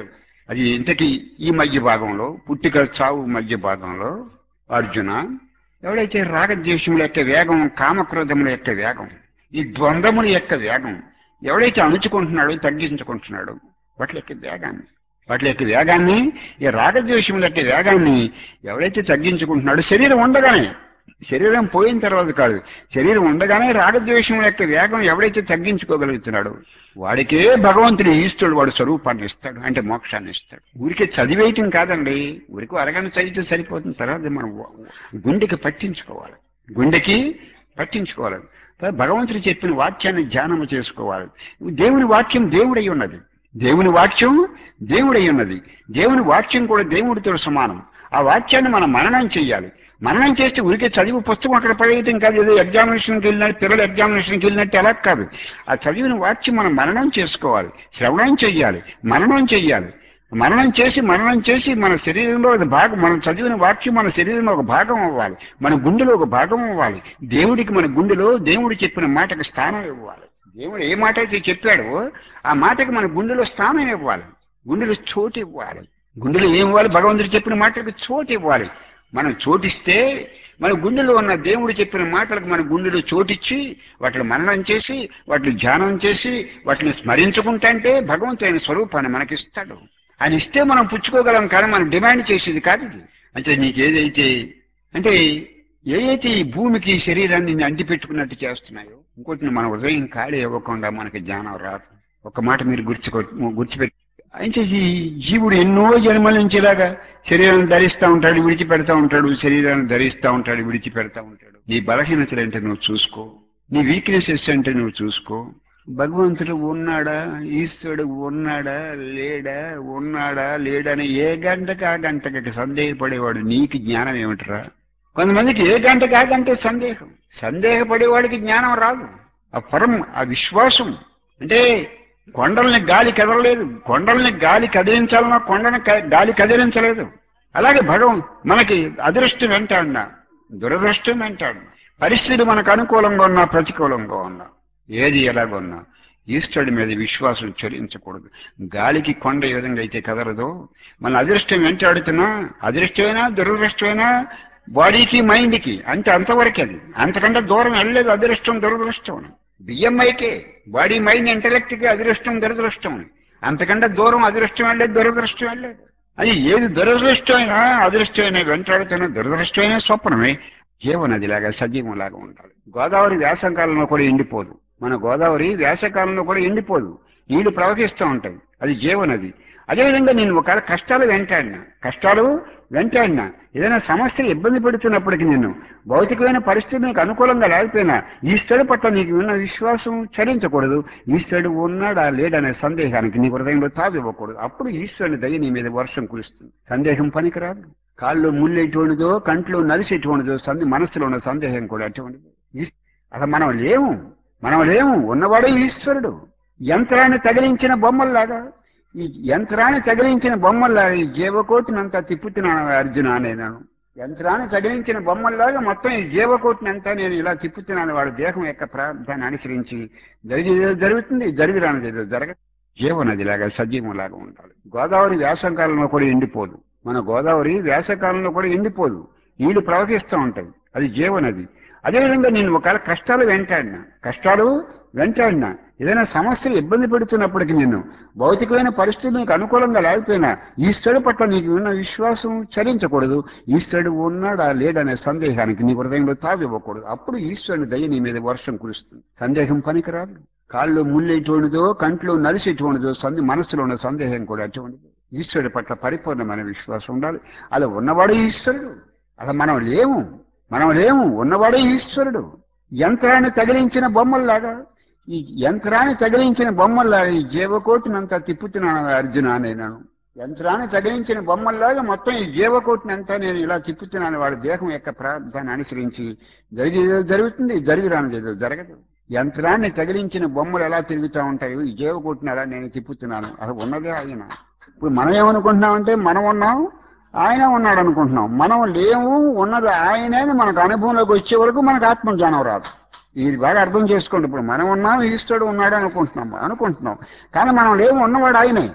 A: అది ఇంతకీ ఈ మధ్య భాగంలో పుట్టిక చావు మధ్య భాగంలో అర్జున ఎవడైతే రాగద్వేషముల యొక్క వేగం కామక్రోధముల యొక్క వేగం ఈ ద్వంద్వముల యొక్క వేగం ఎవడైతే అణుచుకుంటున్నాడో తగ్గించుకుంటున్నాడో వాటి యొక్క వేగాన్ని వాటి యొక్క వేగాన్ని ఈ రాగద్వేషముల యొక్క వేగాన్ని ఎవడైతే తగ్గించుకుంటున్నాడో శరీరం ఉండగానే శరీరం పోయిన తర్వాత కాదు శరీరం ఉండగానే రాగద్వేషముల యొక్క వేగం ఎవడైతే తగ్గించుకోగలుగుతున్నాడో వాడికే భగవంతుడు ఈశ్వరుడు వాడు స్వరూపాన్ని ఇస్తాడు అంటే మోక్షాన్ని ఇస్తాడు. ఊరికే చదివేయటం కాదండి, ఊరికి అరగంట చదివితే సరిపోతుంది. తర్వాత మనం గుండెకి పట్టించుకోవాలి, గుండెకి పట్టించుకోవాలి. భగవంతుడు చెప్పిన వాక్యాన్ని ధ్యానము చేసుకోవాలి. దేవుని వాక్యం దేవుడై ఉన్నది, దేవుని వాక్యం దేవుడై ఉన్నది. దేవుని వాక్యం కూడా దేవుడితో సమానం. ఆ వాక్యాన్ని మనం మననం చెయ్యాలి. మననం చేస్తే ఊరికే చదివి పుస్తకం అక్కడ పడేయటం కాదు, ఏదో ఎగ్జామినేషన్కి వెళ్ళినట్టు పిల్లలు ఎగ్జామినేషన్కి వెళ్ళినట్టు అలా కాదు. ఆ చదివిన వాక్యం మనం మననం చేసుకోవాలి, శ్రవణం చెయ్యాలి, మననం చెయ్యాలి. మననం చేసి మననం చేసి మన శరీరంలో ఒక భాగం, మనం చదివిన వాక్యం మన శరీరంలో ఒక భాగం అవ్వాలి, మన గుండెలో ఒక భాగం అవ్వాలి. దేవుడికి మన గుండెలో దేవుడు చెప్పిన మాటకి స్థానం ఇవ్వాలి. దేవుడు ఏ మాట అయితే చెప్పాడో ఆ మాటకి మన గుండెలో స్థానం ఇవ్వాలి, గుండెలో చోటు ఇవ్వాలి. గుండెలో ఏం ఇవ్వాలి? భగవంతుడు చెప్పిన మాటలకు చోటు ఇవ్వాలి. మనం చోటిస్తే మన గుండెలో ఉన్న దేవుడు చెప్పిన మాటలకు మన గుండెలో చోటిచ్చి వాటిని మననం చేసి వాటిని ధ్యానం చేసి వాటిని స్మరించుకుంటా అంటే భగవంతుని స్వరూపాన్ని మనకిస్తాడు. ఆయన ఇస్తే మనం పుచ్చుకోగలం, కానీ మనం డిమాండ్ చేసేది కాదు ఇది. అంటే నీకు ఏదైతే అంటే ఏదైతే ఈ భూమికి శరీరాన్ని అంటిపెట్టుకున్నట్టు చేస్తున్నాయో, ఇంకోటి మన ఉదయం ఖాళీ ఇవ్వకుండా మనకి జ్ఞానం రాదు. ఒక మాట మీరు గుర్తుకో గుర్తుపెట్టి అయితే ఈ జీవుడు ఎన్నో జన్మల నుంచి ఇలాగా శరీరాన్ని ధరిస్తూ ఉంటాడు, విడిచిపెడతా ఉంటాడు, శరీరాన్ని ధరిస్తూ ఉంటాడు, విడిచిపెడతా ఉంటాడు. నీ బలహీనతలు అంటే నువ్వు చూసుకో, నీ వీక్నెసెస్ అంటే నువ్వు చూసుకో. భగవంతుడు ఉన్నాడా, ఈశ్వరుడు ఉన్నాడా లేడా, ఉన్నాడా లేడని ఏ గంటకి ఆ గంటకి సందేహపడేవాడు నీకు జ్ఞానం ఏమిటరా? కొంతమందికి ఏ గంటకి ఆ గంట సందేహం, సందేహపడేవాడికి జ్ఞానం రాదు. ఆ పరం ఆ విశ్వాసం అంటే కొండల్ని గాలి కదలలేదు, కొండల్ని గాలి కదిలించాలన్నా కొండని గాలి కదిలించలేదు. అలాగే భగవం మనకి అదృష్టం వెంటాడినా దురదృష్టం వెంటాడినా పరిస్థితి మనకు అనుకూలంగా ఉన్నా ప్రతికూలంగా ఉన్నా ఏది ఎలాగున్నా ఈశ్వరుడి మీద విశ్వాసం చెల్లించకూడదు. గాలికి కొండ ఏ విధంగా అయితే కదలదో మన అదృష్టం వెంటాడుతున్నా అదృష్టమైనా దురదృష్టమైనా బాడీకి మైండ్కి అంటే అంతవరకే, అది అంతకంటే దూరం వెళ్ళలేదు. అదృష్టం దురదృష్టం బిఎంఐకే బాడీ మైండ్ ఇంటలెక్ట్కి అదృష్టం దురదృష్టం, అంతకంటే దూరం అదృష్టం వెళ్ళలేదు దురదృష్టం వెళ్ళలేదు. అది ఏది దురదృష్టమైనా అదృష్టమైనా వెంటాడుతున్నా దురదృష్టమైనా స్వప్నమే. జీవనదిలాగా సజీవంలాగా ఉండాలి. గోదావరి వేసవకాలంలో కూడా ఎండిపోదు, మన గోదావరి వేసవకాలంలో కూడా ఎండిపోదు, నీళ్లు ప్రవహిస్తూ ఉంటాయి, అది జీవనది. అదేవిధంగా నేను ఒకవేళ కష్టాలు వెంటాడినా కష్టాలు వెంటాడినా ఏదైనా సమస్యలు ఇబ్బంది పెడుతున్నప్పటికీ నేను భౌతికమైన పరిస్థితి నీకు అనుకూలంగా లేకపోయినా ఈశ్వరుడు పట్ల నీకు ఉన్న విశ్వాసం చరించకూడదు. ఈశ్వరుడు ఉన్నాడా లేడనే సందేహానికి నీ హృదయంలో తావివ్వకూడదు. అప్పుడు ఈశ్వరుని దయ నీ మీద వర్షం కురుస్తుంది. సందేహం పనికిరాదు. కాళ్ళు ముళ్ళు ఎటువంటిదో కంట్లో నలిసి ఎటువంటిదో సంది మనస్సులో ఉన్న సందేహం కూడా అటువంటిది. అసలు మనం లేము మనం లేము ఉన్నవాడే ఈశ్వరుడు. యంత్రాన్ని తగిలించిన బొమ్మల్లాగా ఈ యంత్రాన్ని తగిలించిన బొమ్మల్లాగా ఈ జీవకోటినంతా తిప్పుతున్నాను అర్జున అనేనాను. యంత్రాన్ని తగిలించిన బొమ్మల్లాగా మొత్తం ఈ జీవకోటినంతా నేను ఇలా తిప్పుతున్నాను. వాడి దేహం యొక్క ప్రార్థాన్ని అనుసరించి జరిగేదో జరుగుతుంది, జరిగి రానిదేదో జరగదు. జీవనదిలాగా సజీవంలాగా ఉండాలి. గోదావరి వేసవకాలంలో కూడా ఎండిపోదు, మన గోదావరి వేసవకాలంలో కూడా ఎండిపోదు, నీళ్లు ప్రవహిస్తూ ఉంటాయి, అది జీవనది. అదేవిధంగా నేను ఒకవేళ కష్టాలు వెంటాడినా కష్టాలు వెంటాడినా ఏదైనా సమస్యలు ఇబ్బంది పెడుతున్నప్పటికీ నేను భౌతికమైన పరిస్థితి నీకు అనుకూలంగా లేకపోయినా ఈశ్వరుడు పట్ల నీకు ఉన్న విశ్వాసం చరించకూడదు. ఈశ్వరుడు ఉన్నాడా లేడనే సందేహానికి నీ హృదయంలో తావివ్వకూడదు. అప్పుడు ఈశ్వరుని దయ నీ మీద వర్షం కురుస్తుంది. సందేహం పనికిరాదు. కాళ్ళు ముళ్ళెటువంటిదో కంట్లో నలిసేటువంటిదో సంది మనస్సులో ఉన్న సందేహం కూడా అటువంటిది. ఈశ్వరుడి పట్ల పరిపూర్ణమైన విశ్వాసం ఉండాలి. అలా ఉన్నవాడే ఈశ్వరుడు. అలా మనం లేము మనం లేము ఉన్నవాడే ఈశ్వరుడు. యంత్రాన్ని తగిలించిన బొమ్మల్లాగా ఈ యంత్రాన్ని తగిలించిన బొమ్మల్లాగా ఈ జీవకోటినంతా తిప్పుతున్నాను అర్జున అనేనాను. యంత్రాన్ని తగిలించిన బొమ్మల్లాగా మొత్తం ఈ జీవకోటినంతా నేను ఇలా తిప్పుతున్నాను. వాడి దేహం యొక్క ప్రార్థాన్ని అనుసరించి జరిగేదో జరుగుతుంది, జరిగి రానిదేదో జరగదు. యంత్రాన్ని తగిలించిన బొమ్మలు ఎలా తిరుగుతూ ఉంటాయో ఈ జీవకోటిని అలా నేను తిప్పుతున్నాను. అసలు ఉన్నదే ఆయన. ఇప్పుడు మనం ఏమనుకుంటున్నామంటే మనం ఉన్నాం ఆయన ఉన్నాడు అనుకుంటున్నాం. మనం లేవు, ఉన్నది ఆయనే మనకు అనుభవంలోకి వచ్చే వరకు మనకు ఆత్మజ్ఞానం రాదు. ఇది బాగా అర్థం చేసుకోండి. ఇప్పుడు మనం ఉన్నాం ఈశ్వరుడు ఉన్నాడు అనుకుంటున్నాం అనుకుంటున్నాం కానీ మనం లేవు, ఉన్నవాడు ఆయనే.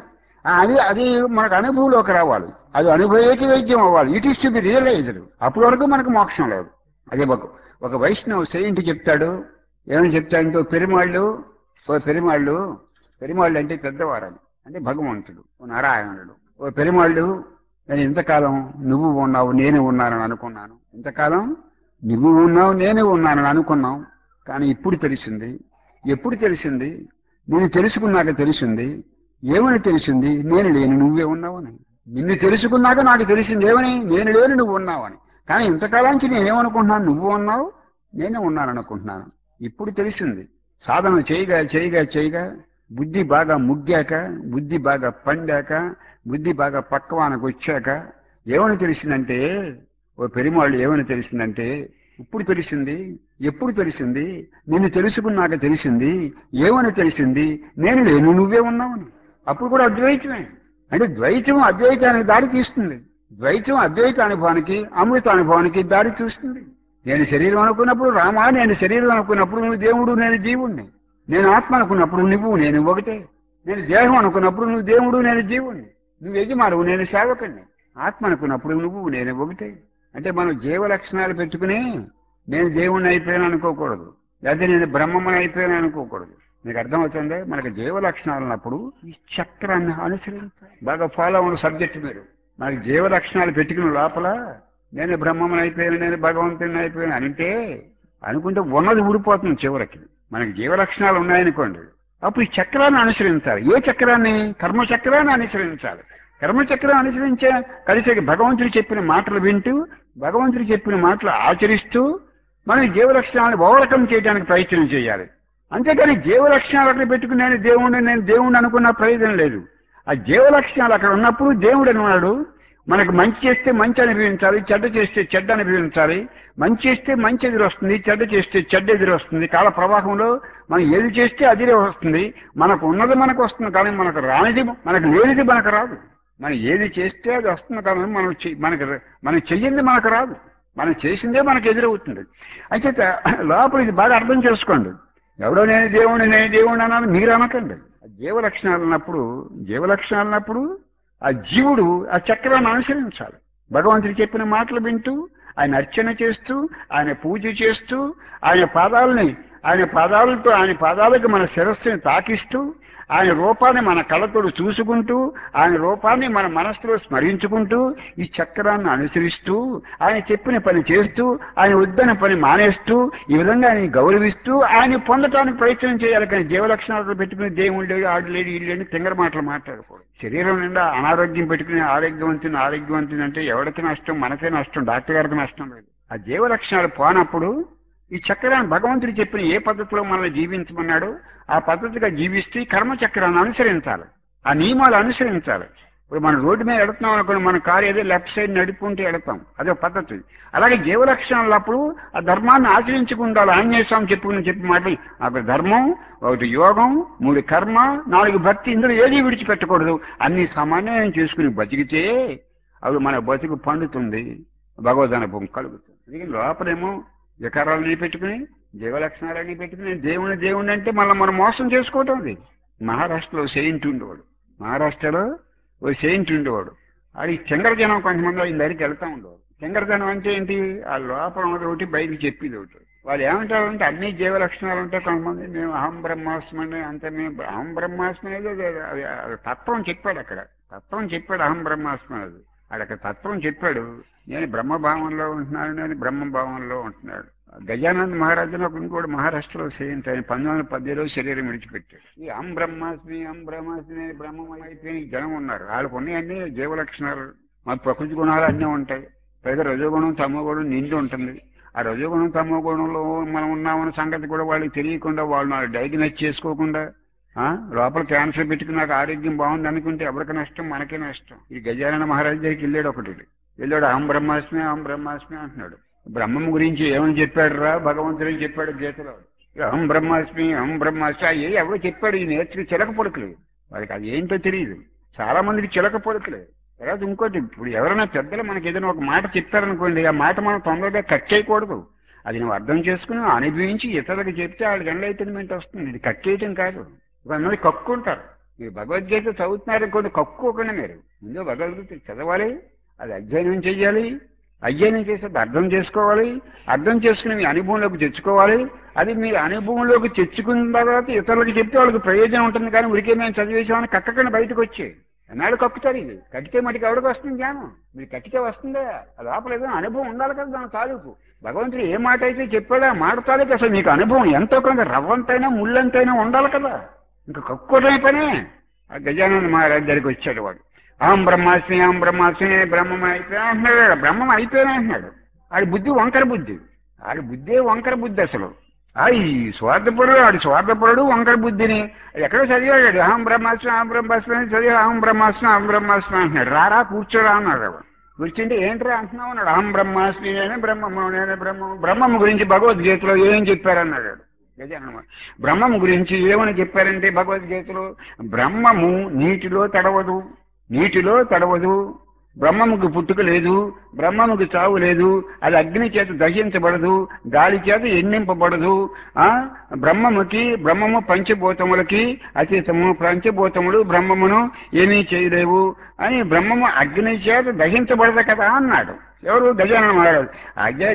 A: అది అది మనకు అనుభవంలోకి రావాలి, అది అనుభవేకి వైద్యం అవ్వాలి. It is to be realised. అప్పటి వరకు మనకు మోక్షం లేదు. అదే ఒక ఒక వైష్ణవ్ సెయింట్ చెప్తాడు. ఏమని చెప్తాడంటే, ఓ పెరుమాళ్ళు ఓ పెరుమాళ్ళు పెరుమాళ్ళు అంటే పెద్దవారని, అంటే భగవంతుడు, ఓ నారాయణుడు. ఓ పెరుమాళ్ళు, నేను ఇంతకాలం నువ్వు ఉన్నావు నేను ఉన్నానని అనుకున్నాను. ఇంతకాలం నువ్వు ఉన్నావు నేను ఉన్నానని అనుకున్నాం. కానీ ఇప్పుడు తెలిసింది. ఎప్పుడు తెలిసింది? నేను తెలుసుకున్నాక తెలిసింది. ఏమని తెలిసింది? నేను లేని నువ్వే ఉన్నావని. నిన్ను తెలుసుకున్నాక నాకు తెలిసింది ఏమని? నేను లేని నువ్వు ఉన్నావని. కానీ ఇంతకాలానికి నేనేమనుకుంటున్నాను? నువ్వు ఉన్నావు నేనే ఉన్నాను అనుకుంటున్నాను. ఇప్పుడు తెలిసింది. సాధన చేయగా చేయగా చేయగా బుద్ధి బాగా ముగ్గాక, బుద్ధి బాగా పండాక, బుద్ధి బాగా పక్వానికి వచ్చాక ఏమని తెలిసిందంటే, ఓ పెరిమాళ్ళు ఏమని తెలిసిందంటే, ఇప్పుడు తెలిసింది. ఎప్పుడు తెలిసింది? నిన్ను తెలుసుకున్నాక తెలిసింది. ఏమని తెలిసింది? నేను లేను నువ్వే ఉన్నావని. అప్పుడు కూడా అద్వైతమే. అంటే ద్వైతం అద్వైతానికి దారి తీస్తుంది. ద్వైతం అద్వైత అనుభవానికి, అమృత అనుభవానికి దారి చూస్తుంది. నేను శరీరం అనుకున్నప్పుడు రామా, నేను శరీరం అనుకున్నప్పుడు నువ్వు దేవుడు, నేను జీవుణ్ణి. నేను ఆత్మ అనుకున్నప్పుడు నువ్వు నేను ఒకటే. నేను దేహం అనుకున్నప్పుడు నువ్వు దేవుడు, నేను జీవుణ్ణి. నువ్వు యజమానువు, నేను సేవకుణ్ణి. ఆత్మ అనుకున్నప్పుడు నువ్వు నేను ఒకటే. అంటే మనం జీవ లక్షణాలు పెట్టుకుని నేను దేవుణ్ణి అయిపోయాను అనుకోకూడదు, లేకపోతే నేను బ్రహ్మమని అయిపోయాను అనుకోకూడదు. మీకు అర్థమవుతుంది? మనకు జీవ లక్షణాలు ఉన్నప్పుడు ఈ చక్రాన్ని అనుసరించాలి. బాగా ఫాలో అవ్వని సబ్జెక్ట్ మీరు. మనకి జీవ లక్షణాలు పెట్టుకుని లోపల నేను బ్రహ్మమని అయిపోయాను, నేను భగవంతుని అయిపోయాను అంటే అనుకుంటే ఉన్నది ఊడిపోతుంది చివరికి. మనకి జీవ లక్షణాలు ఉన్నాయనుకోండి, అప్పుడు ఈ చక్రాన్ని అనుసరించాలి. ఏ చక్రాన్ని? కర్మచక్రాన్ని అనుసరించాలి. కర్మచక్రం అనుసరించే కలిసి భగవంతుడు చెప్పిన మాటలు వింటూ, భగవంతుడు చెప్పిన మాటలు ఆచరిస్తూ మనం జీవ లక్షణాలను ఓవర్కం చేయడానికి ప్రయత్నం చేయాలి. అంతేకాని జీవ లక్షణాలు అక్కడ పెట్టుకుని నేను దేవుణ్ణి నేను దేవుణ్ణి అనుకున్న ప్రయోజనం లేదు. ఆ జీవ లక్షణాలు అక్కడ ఉన్నప్పుడు దేవుడు అన్నాడు, మనకు మంచి చేస్తే మంచి అనుభవించాలి, చెడ్డ చేస్తే చెడ్డ అనుభవించాలి. మంచి చేస్తే మంచి ఎదురు వస్తుంది, చెడ్డ చేస్తే చెడ్డ ఎదురు వస్తుంది. కాల ప్రవాహంలో మనం ఏది చేస్తే అదిరే వస్తుంది. మనకు ఉన్నది మనకు వస్తుంది, కానీ మనకు రానిది, మనకు లేనిది మనకు రాదు. మనం ఏది చేస్తే అది వస్తుంది, కానీ మనం మనకు మనం చెయ్యింది మనకు రాదు. మనం చేసిందే మనకు ఎదురవుతుంది. అయితే లోపల ఇది బాగా అర్థం చేసుకోండి. ఎవడో నేను దేవుణ్ణి నేను దేవుణ్ణి అన్నాను మీరు అనకండి. జీవ లక్షణాలు ఉన్నప్పుడు జీవ లక్షణాలు ఉన్నప్పుడు ఆ జీవుడు ఆ చక్రాన్ని అనుసరించాలి. భగవంతుడు చెప్పిన మాటలు వింటూ, ఆయన అర్చన చేస్తూ, ఆయన పూజ చేస్తూ, ఆయన పాదాలని ఆయన పాదాలతో ఆయన పాదాలకు మన శిరస్సుని తాకిస్తూ, ఆయన రూపాన్ని మన కళ్ళతోడు చూసుకుంటూ, ఆయన రూపాన్ని మన మనస్సులో స్మరించుకుంటూ, ఈ చక్రాన్ని అనుసరిస్తూ, ఆయన చెప్పిన పని చేస్తూ, ఆయన వద్దన పని మానేస్తూ, ఈ విధంగా ఆయన గౌరవిస్తూ ఆయన పొందటానికి ప్రయత్నం చేయాలి. కానీ జీవలక్షణాలు పెట్టుకుని దేవుడు లేడు, ఆడు లేడు, ఇల్లు లేని తింగర మాటలు మాట్లాడకూడదు. శరీరం నిండా అనారోగ్యం పెట్టుకుని ఆరోగ్యవంతుని ఆరోగ్యవంతుని అంటే ఎవరికి నష్టం? మనకే నష్టం, డాక్టర్ గారికి నష్టం లేదు. ఆ జీవలక్షణాలు పోనప్పుడు ఈ చక్రాన్ని భగవంతుడు చెప్పిన ఏ పద్ధతిలో మనల్ని జీవించమన్నాడో ఆ పద్ధతిగా జీవిస్తూ ఈ కర్మచక్రాన్ని అనుసరించాలి, ఆ నియమాలు అనుసరించాలి. ఇప్పుడు మనం రోడ్డు మీద వెళుతున్నాం అనుకోండి, మన కారు ఏదో లెఫ్ట్ సైడ్ నడుపుకుంటూ వెళతాం, అదే పద్ధతి. అలాగే జీవలక్షణాలప్పుడు ఆ ధర్మాన్ని ఆచరించుకుంటారు. ఆంజనేయ స్వామి చెప్పుకుని చెప్పి మాటలు, అక్కడ ధర్మం, ఒకటి యోగం, మూడు కర్మ, నాలుగు భక్తి, ఇందులో ఏది విడిచిపెట్టకూడదు. అన్ని సమన్వయం చేసుకుని బతికితే అవి మన బతుకు పండుతుంది, భగవద్ అనుభవం కలుగుతుంది. అందుకని లోపలేమో వికారాలన్నీ పెట్టుకుని జీవలక్షణాలన్నీ పెట్టుకుని దేవుని దేవుణ్ణి అంటే మళ్ళీ మనం మోసం చేసుకోవటం. అది మహారాష్ట్రలో సెయింట్ ఉండేవాడు, మహారాష్ట్రలో ఓ సెయింట్ ఉండేవాడు. అది చెంగరజనం కొంతమంది ఆయన దగ్గరికి వెళ్తా ఉండేవాడు. చెంగరజనం అంటే ఏంటి? ఆ లోపల ఉన్నది ఒకటి, బయటికి చెప్పేది ఒకటి. వాళ్ళు ఏమంటారంటే అన్ని జీవ లక్షణాలు ఉంటాయి. కొంతమంది మేము అహం బ్రహ్మాస్మని, అంతే మేము అహం బ్రహ్మాస్మి అనేది తత్వం చెప్పాడు. అక్కడ తత్వం చెప్పాడు, అహం బ్రహ్మాస్మి అనేది. అక్కడ తత్వం చెప్పాడు. నేను బ్రహ్మభావంలో ఉంటున్నాను, నేను బ్రహ్మభావంలో ఉంటున్నాడు. గజానంద మహారాజు ఒక ఇంకోటి మహారాష్ట్రలో సేయింట్, ఆయన పంతొమ్మిది వందల పద్దెనిమిదిలో శరీరం విడిచిపెట్టాడు. ఈ అం బ్రహ్మాస్మి అం బ్రహ్మాస్మి నేను బ్రహ్మం అయిపోయిన జనం ఉన్నారు. వాళ్ళకు ఉన్నాయన్నీ జీవ లక్షణాలు, మా ప్రకృతి గుణాలు అన్నీ ఉంటాయి. పైగా రజోగుణం తమో గుణం నిండి ఉంటుంది. ఆ రజోగుణం తమో గుణంలో మనం ఉన్నామన్న సంగతి కూడా వాళ్ళకి తెలియకుండా, వాళ్ళు డయాగ్నైజ్ చేసుకోకుండా లోపల క్యాన్సర్ పెట్టుకుని నాకు ఆరోగ్యం బాగుంది అనుకుంటే ఎవరికి నష్టం? మనకే నష్టం. ఈ గజానన మహారాజు దగ్గరికి వెళ్ళాడు ఒకటి, వెళ్ళాడు అహం బ్రహ్మాస్మి అహం బ్రహ్మాస్మి అంటున్నాడు. బ్రహ్మం గురించి ఏమని చెప్పాడు రా? భగవంతుడు చెప్పాడు గీతలో, అహం బ్రహ్మాస్మి అహం బ్రహ్మాస్మి. ఏ ఎవరు చెప్పాడు? ఈ నేర్చుకు చిలక పొలకలేదు వాళ్ళకి, అది ఏంటో తెలియదు. చాలా మందికి చిలక పొలకలేదు. తర్వాత ఇంకోటి, ఇప్పుడు ఎవరైనా పెద్దలు మనకి ఏదైనా ఒక మాట చెప్పారనుకోండి, ఆ మాట మనం తొందరగా కట్ చేయకూడదు. అది నువ్వు అర్థం చేసుకుని అనుభవించి ఇతరులకు చెప్తే వాళ్ళకి ఎన్లైటన్మెంట్ వస్తుంది. ఇది కట్ చేయటం కాదు. కొంతమంది కక్కుంటారు. మీరు భగవద్గీత చదువుతున్నారనుకోండి, కక్కుకోకుండా మీరు ముందు భగవద్గీత చదవాలి, అది అధ్యయనం చెయ్యాలి, అధ్యయనం చేసేది అర్థం చేసుకోవాలి, అర్థం చేసుకుని మీ అనుభవంలోకి తెచ్చుకోవాలి. అది మీరు అనుభవంలోకి తెచ్చుకున్న తర్వాత ఇతరులకు చెప్తే వాళ్ళకి ప్రయోజనం ఉంటుంది. కానీ ఉరికే మేము చదివేసామని కక్కకుండా బయటకు వచ్చి ఎన్నాళ్ళు కక్కుతారు. ఇది కట్టితే మటుకు ఎవరికి వస్తుంది జ్ఞానం? మీరు కట్టితే వస్తుందా? అది లోపల అనుభవం ఉండాలి కదా దాని తాలూకు. భగవంతుడు ఏ మాట అయితే చెప్పాడో ఆ మాట తాలూకు అసలు మీకు అనుభవం ఎంతో కొంత రవ్వంతైనా ముళ్ళంతైనా ఉండాలి కదా. ఇంకా కక్కుకోవడమే పనే. ఆ గజానంద మహారాజ్ దగ్గరికి వచ్చాడు వాడు. అహం బ్రహ్మాస్మి అహం బ్రహ్మాస్మి బ్రహ్మం అయిపోయినా అంటున్నాడు. బ్రహ్మం అయిపోయినా అంటున్నాడు. ఆడి బుద్ధి వంకర బుద్ధి. ఆడి బుద్ధే వంకర బుద్ధి అసలు. ఆ ఈ స్వార్థపరుడు ఆడి స్వార్థపరుడు వంకర బుద్ధిని ఎక్కడో చదివాడు. అహం బ్రహ్మాస్మి అహం బ్రహ్మాస్మి అని చదివి అహం బ్రహ్మాస్మి అహం బ్రహ్మాస్మి అంటున్నాడు. రారా కూర్చోరా అన్నాడు. కూర్చుంటే ఏంట్రా అంటున్నావు అన్నాడు. అహం బ్రహ్మాస్మి నేనే బ్రహ్మము నేనే బ్రహ్మము. బ్రహ్మము గురించి భగవద్గీతలో ఏం చెప్పారన్నాడు. గజానన బ్రహ్మము గురించి ఏమని చెప్పారంటే భగవద్గీతలో బ్రహ్మము నీటిలో తడవదు, నీటిలో తడవదు, బ్రహ్మముకు పుట్టుక లేదు, బ్రహ్మముకు చావు లేదు, అది అగ్ని చేత దహించబడదు, గాలి చేత ఎన్నింపబడదు. ఆ బ్రహ్మముకి బ్రహ్మము పంచభూతములకి అతీతము, పంచభూతములు బ్రహ్మమును ఏమీ చేయలేవు అని బ్రహ్మము అగ్ని చేత దహించబడదు కదా అన్నాడు. ఎవరు? గజానన మహారాజు. అజే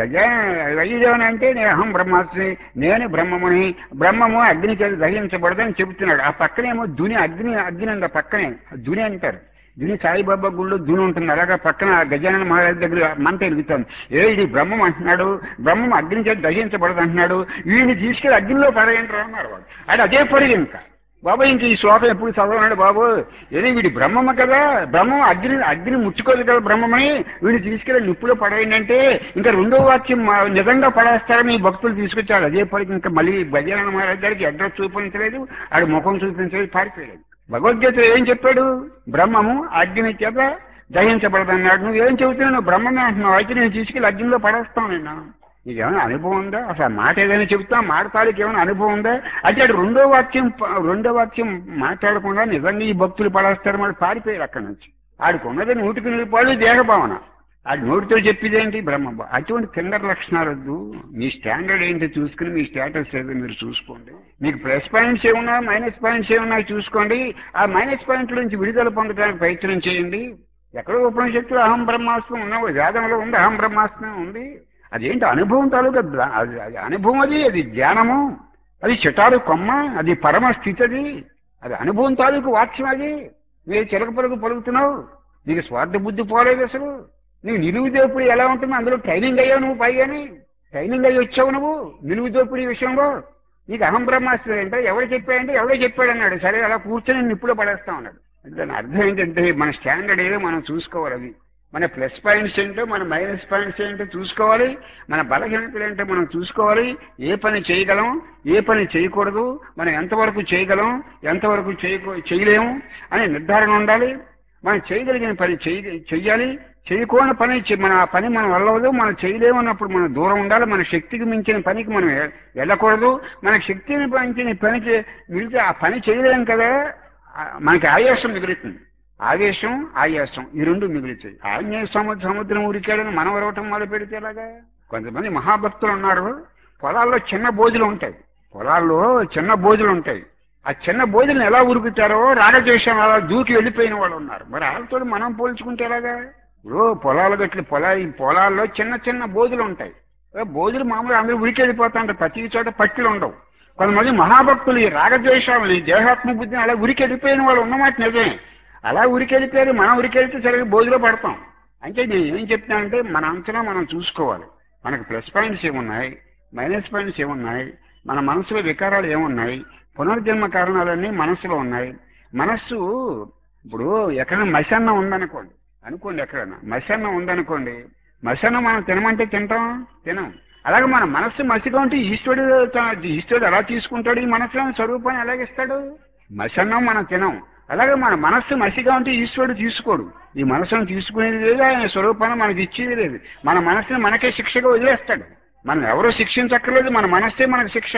A: గజాన అంటే నేను అహం బ్రహ్మాస్మి నేను బ్రహ్మముని, బ్రహ్మము అగ్ని చేత దహించబడదని చెబుతున్నాడు. ఆ పక్కనేమో దుని అగ్ని అగ్ని అంద పక్కనే దుని అంటారు. దుని సాయిబాబా గుళ్ళో దుని ఉంటుంది. అలాగా పక్కన గజానన మహారాజు దగ్గర మంట ఎలుగుతాను. ఏ ఇది బ్రహ్మం అంటున్నాడు, బ్రహ్మం అగ్ని చేత దహించబడదు అంటున్నాడు, వీడిని తీసుకెళ్లి అగ్నిలో పడేయంటారు అన్నారు వాడు. అది అదే పడి ఇంకా బాబు ఇంక ఈ శ్లోకం ఎప్పుడు చదవనాడు బాబు. ఏది వీడి బ్రహ్మమ్మ కదా, బ్రహ్మం అగ్ని అగ్ని ముట్టుకోదు కదా బ్రహ్మమని, వీడిని తీసుకెళ్ళి నిప్పులో పడేయండి అంటే ఇంకా రెండో వాక్యం నిజంగా పడేస్తారని ఈ భక్తులు తీసుకొచ్చాడు. అదే పడికి ఇంకా మళ్ళీ గజానన మహారాజ్ గారికి అడ్రస్ చూపించలేదు, ఆడి ముఖం చూపించలేదు, పారిపోయాడు. భగవద్గీతలో ఏం చెప్పాడు? బ్రహ్మము అగ్ని చేత దహించబడదన్నాడు. నువ్వేం చెబుతున్నావు? నువ్వు బ్రహ్మమే అంటున్నావు. అయితే నేను తీసుకెళ్ళి అగ్నిలో పడేస్తాను నిన్న. నీకేమైనా అనుభవం ఉందా? అసలు ఆ మాట ఏదైనా చెబుతా మాట తాలూకు ఏమైనా అనుభవం ఉందా? అంటే అటు రెండో వాక్యం రెండో వాక్యం మాట్లాడకుండా నిజంగా ఈ భక్తులు పడేస్తారు, మరి పారిపోయారు అక్కడి నుంచి. ఆడికి ఉన్నది నూటికి నూరు పాలు దేహభావన. ఆడి నోటితో చెప్పేదేంటి బ్రహ్మ. అటువంటి చిల్లర లక్షణాలు వద్దు. మీ స్టాండర్డ్ ఏంటి చూసుకుని మీ స్టేటస్ ఏదో మీరు చూసుకోండి. మీకు ప్లస్ పాయింట్స్ ఏమున్నా మైనస్ పాయింట్స్ ఏమున్నా చూసుకోండి. ఆ మైనస్ పాయింట్ల నుంచి విడుదల పొందడానికి ప్రయత్నం చేయండి. ఎక్కడో ఉపనిషత్తులు అహం బ్రహ్మాస్త్రం ఉన్నావు, వేదంలో ఉంది అహం బ్రహ్మాస్త్రం ఉంది. అదేంటి అనుభవం తాలూకా అది అనుభవం, అది అది జ్ఞానము, అది చిటారు కొమ్మ, అది పరమ స్థితి, అది అది అనుభవం తాలూకు వాక్యం. అది మీరు చిలక పలుకు పలుకుతున్నావు. నీకు స్వార్థ బుద్ధి పోలేదు అసలు. నీకు నిలువు దోపిడీ ఎలా ఉంటుంది? అందులో ట్రైనింగ్ అయ్యావు నువ్వు, పైగాని ట్రైనింగ్ అయ్యి వచ్చావు నువ్వు నిలువు దోపిడీ విషయంలో. నీకు అహం బ్రహ్మాస్త్రం అంటే ఎవరు చెప్పాడంటే ఎవరో చెప్పాడు అన్నాడు. సరే అలా కూర్చొని నేను ఇప్పుడే పడేస్తా ఉన్నాడు. దాని అర్థం ఏంటంటే మన స్టాండర్డ్ ఏదో మనం చూసుకోవాలి. అది మన ప్లస్ పాయింట్స్ ఏంటో మన మైనస్ పాయింట్స్ ఏంటో చూసుకోవాలి. మన బలహీనతలు ఏంటో మనం చూసుకోవాలి. ఏ పని చేయగలం, ఏ పని చేయకూడదు, మనం ఎంతవరకు చేయగలం, ఎంతవరకు చేయకూ చేయలేము అనే నిర్ధారణ ఉండాలి. మనం చేయగలిగిన పని చెయ్య చెయ్యాలి. చేయకూడని పని మన పని మనం వెళ్ళవదు, మనం చేయలేము అన్నప్పుడు మనం దూరం ఉండాలి. మన శక్తికి మించిన పనికి మనం వెళ్ళకూడదు. మన శక్తిని మించిన పనికి మిగిలితే ఆ పని చేయలేం కదా, మనకి ఆయాసం మిగులుతుంది. ఆవేశం ఆయాసం ఈ రెండు మిగులుతాయి. ఆంజనేయ సముద్ర సముద్రం ఉరికాడని మనం వరవటం మొదలు పెడితే ఎలాగా? కొంతమంది మహాభక్తులు ఉన్నారు. పొలాల్లో చిన్న బోధులు ఉంటాయి, పొలాల్లో చిన్న బోధులు ఉంటాయి. ఆ చిన్న బోధులను ఎలా ఉరుకుతారో రాగద్వేషం అలా దూకి వెళ్ళిపోయిన వాళ్ళు ఉన్నారు. మరి వాళ్ళతో మనం పోల్చుకుంటే ఎలాగా? ఇప్పుడు పొలాలు గట్ల పొలా ఈ పొలాల్లో చిన్న చిన్న బోధులు ఉంటాయి. బోధులు మామూలుగా అందరూ ఉరికి వెళ్ళిపోతా ఉంటారు. ప్రతి చోట పట్టులు ఉండవు. కొంతమంది మహాభక్తులు ఈ రాగద్వేషాలు ఈ దేహాత్మ బుద్ధిని అలా ఉరికి వెళ్ళిపోయిన వాళ్ళు ఉన్నమాట నిజమే. అలా ఉరికెళ్ళిపోయారు. మనం ఉరికెళ్తే సరిగ్గా బోధిలో పడతాం. అంటే నేను ఏం చెప్తానంటే మన అంచనా మనం చూసుకోవాలి. మనకు ప్లస్ పాయింట్స్ ఏమున్నాయి, మైనస్ పాయింట్స్ ఏమున్నాయి, మన మనసులో వికారాలు ఏమున్నాయి, పునర్జన్మ కారణాలన్నీ మనస్సులో ఉన్నాయి. మనస్సు ఇప్పుడు ఎక్కడైనా మసన్నం ఉందనుకోండి అనుకోండి ఎక్కడైనా మసన్నం ఉందనుకోండి, మసన్నం మనం తినమంటే తింటాం, తినం. అలాగే మన మనస్సు మసిగా ఉంటే ఈశ్వరుడు ఈశ్వరుడు ఎలా తీసుకుంటాడు? ఈ మనసులోని స్వరూపాన్ని ఎలాగిస్తాడు? మసన్నం మనం తినం. అలాగే మన మనస్సు మసిగా ఉంటే ఈశ్వరుడు తీసుకోడు. ఈ మనస్సును తీసుకునేది లేదు, ఆయన స్వరూపాన్ని మనకి ఇచ్చేది లేదు. మన మనస్సును మనకే శిక్షగా వదిలేస్తాడు. మనం ఎవరో శిక్షించక్కర్లేదు, మన మనస్సే మనకు శిక్ష.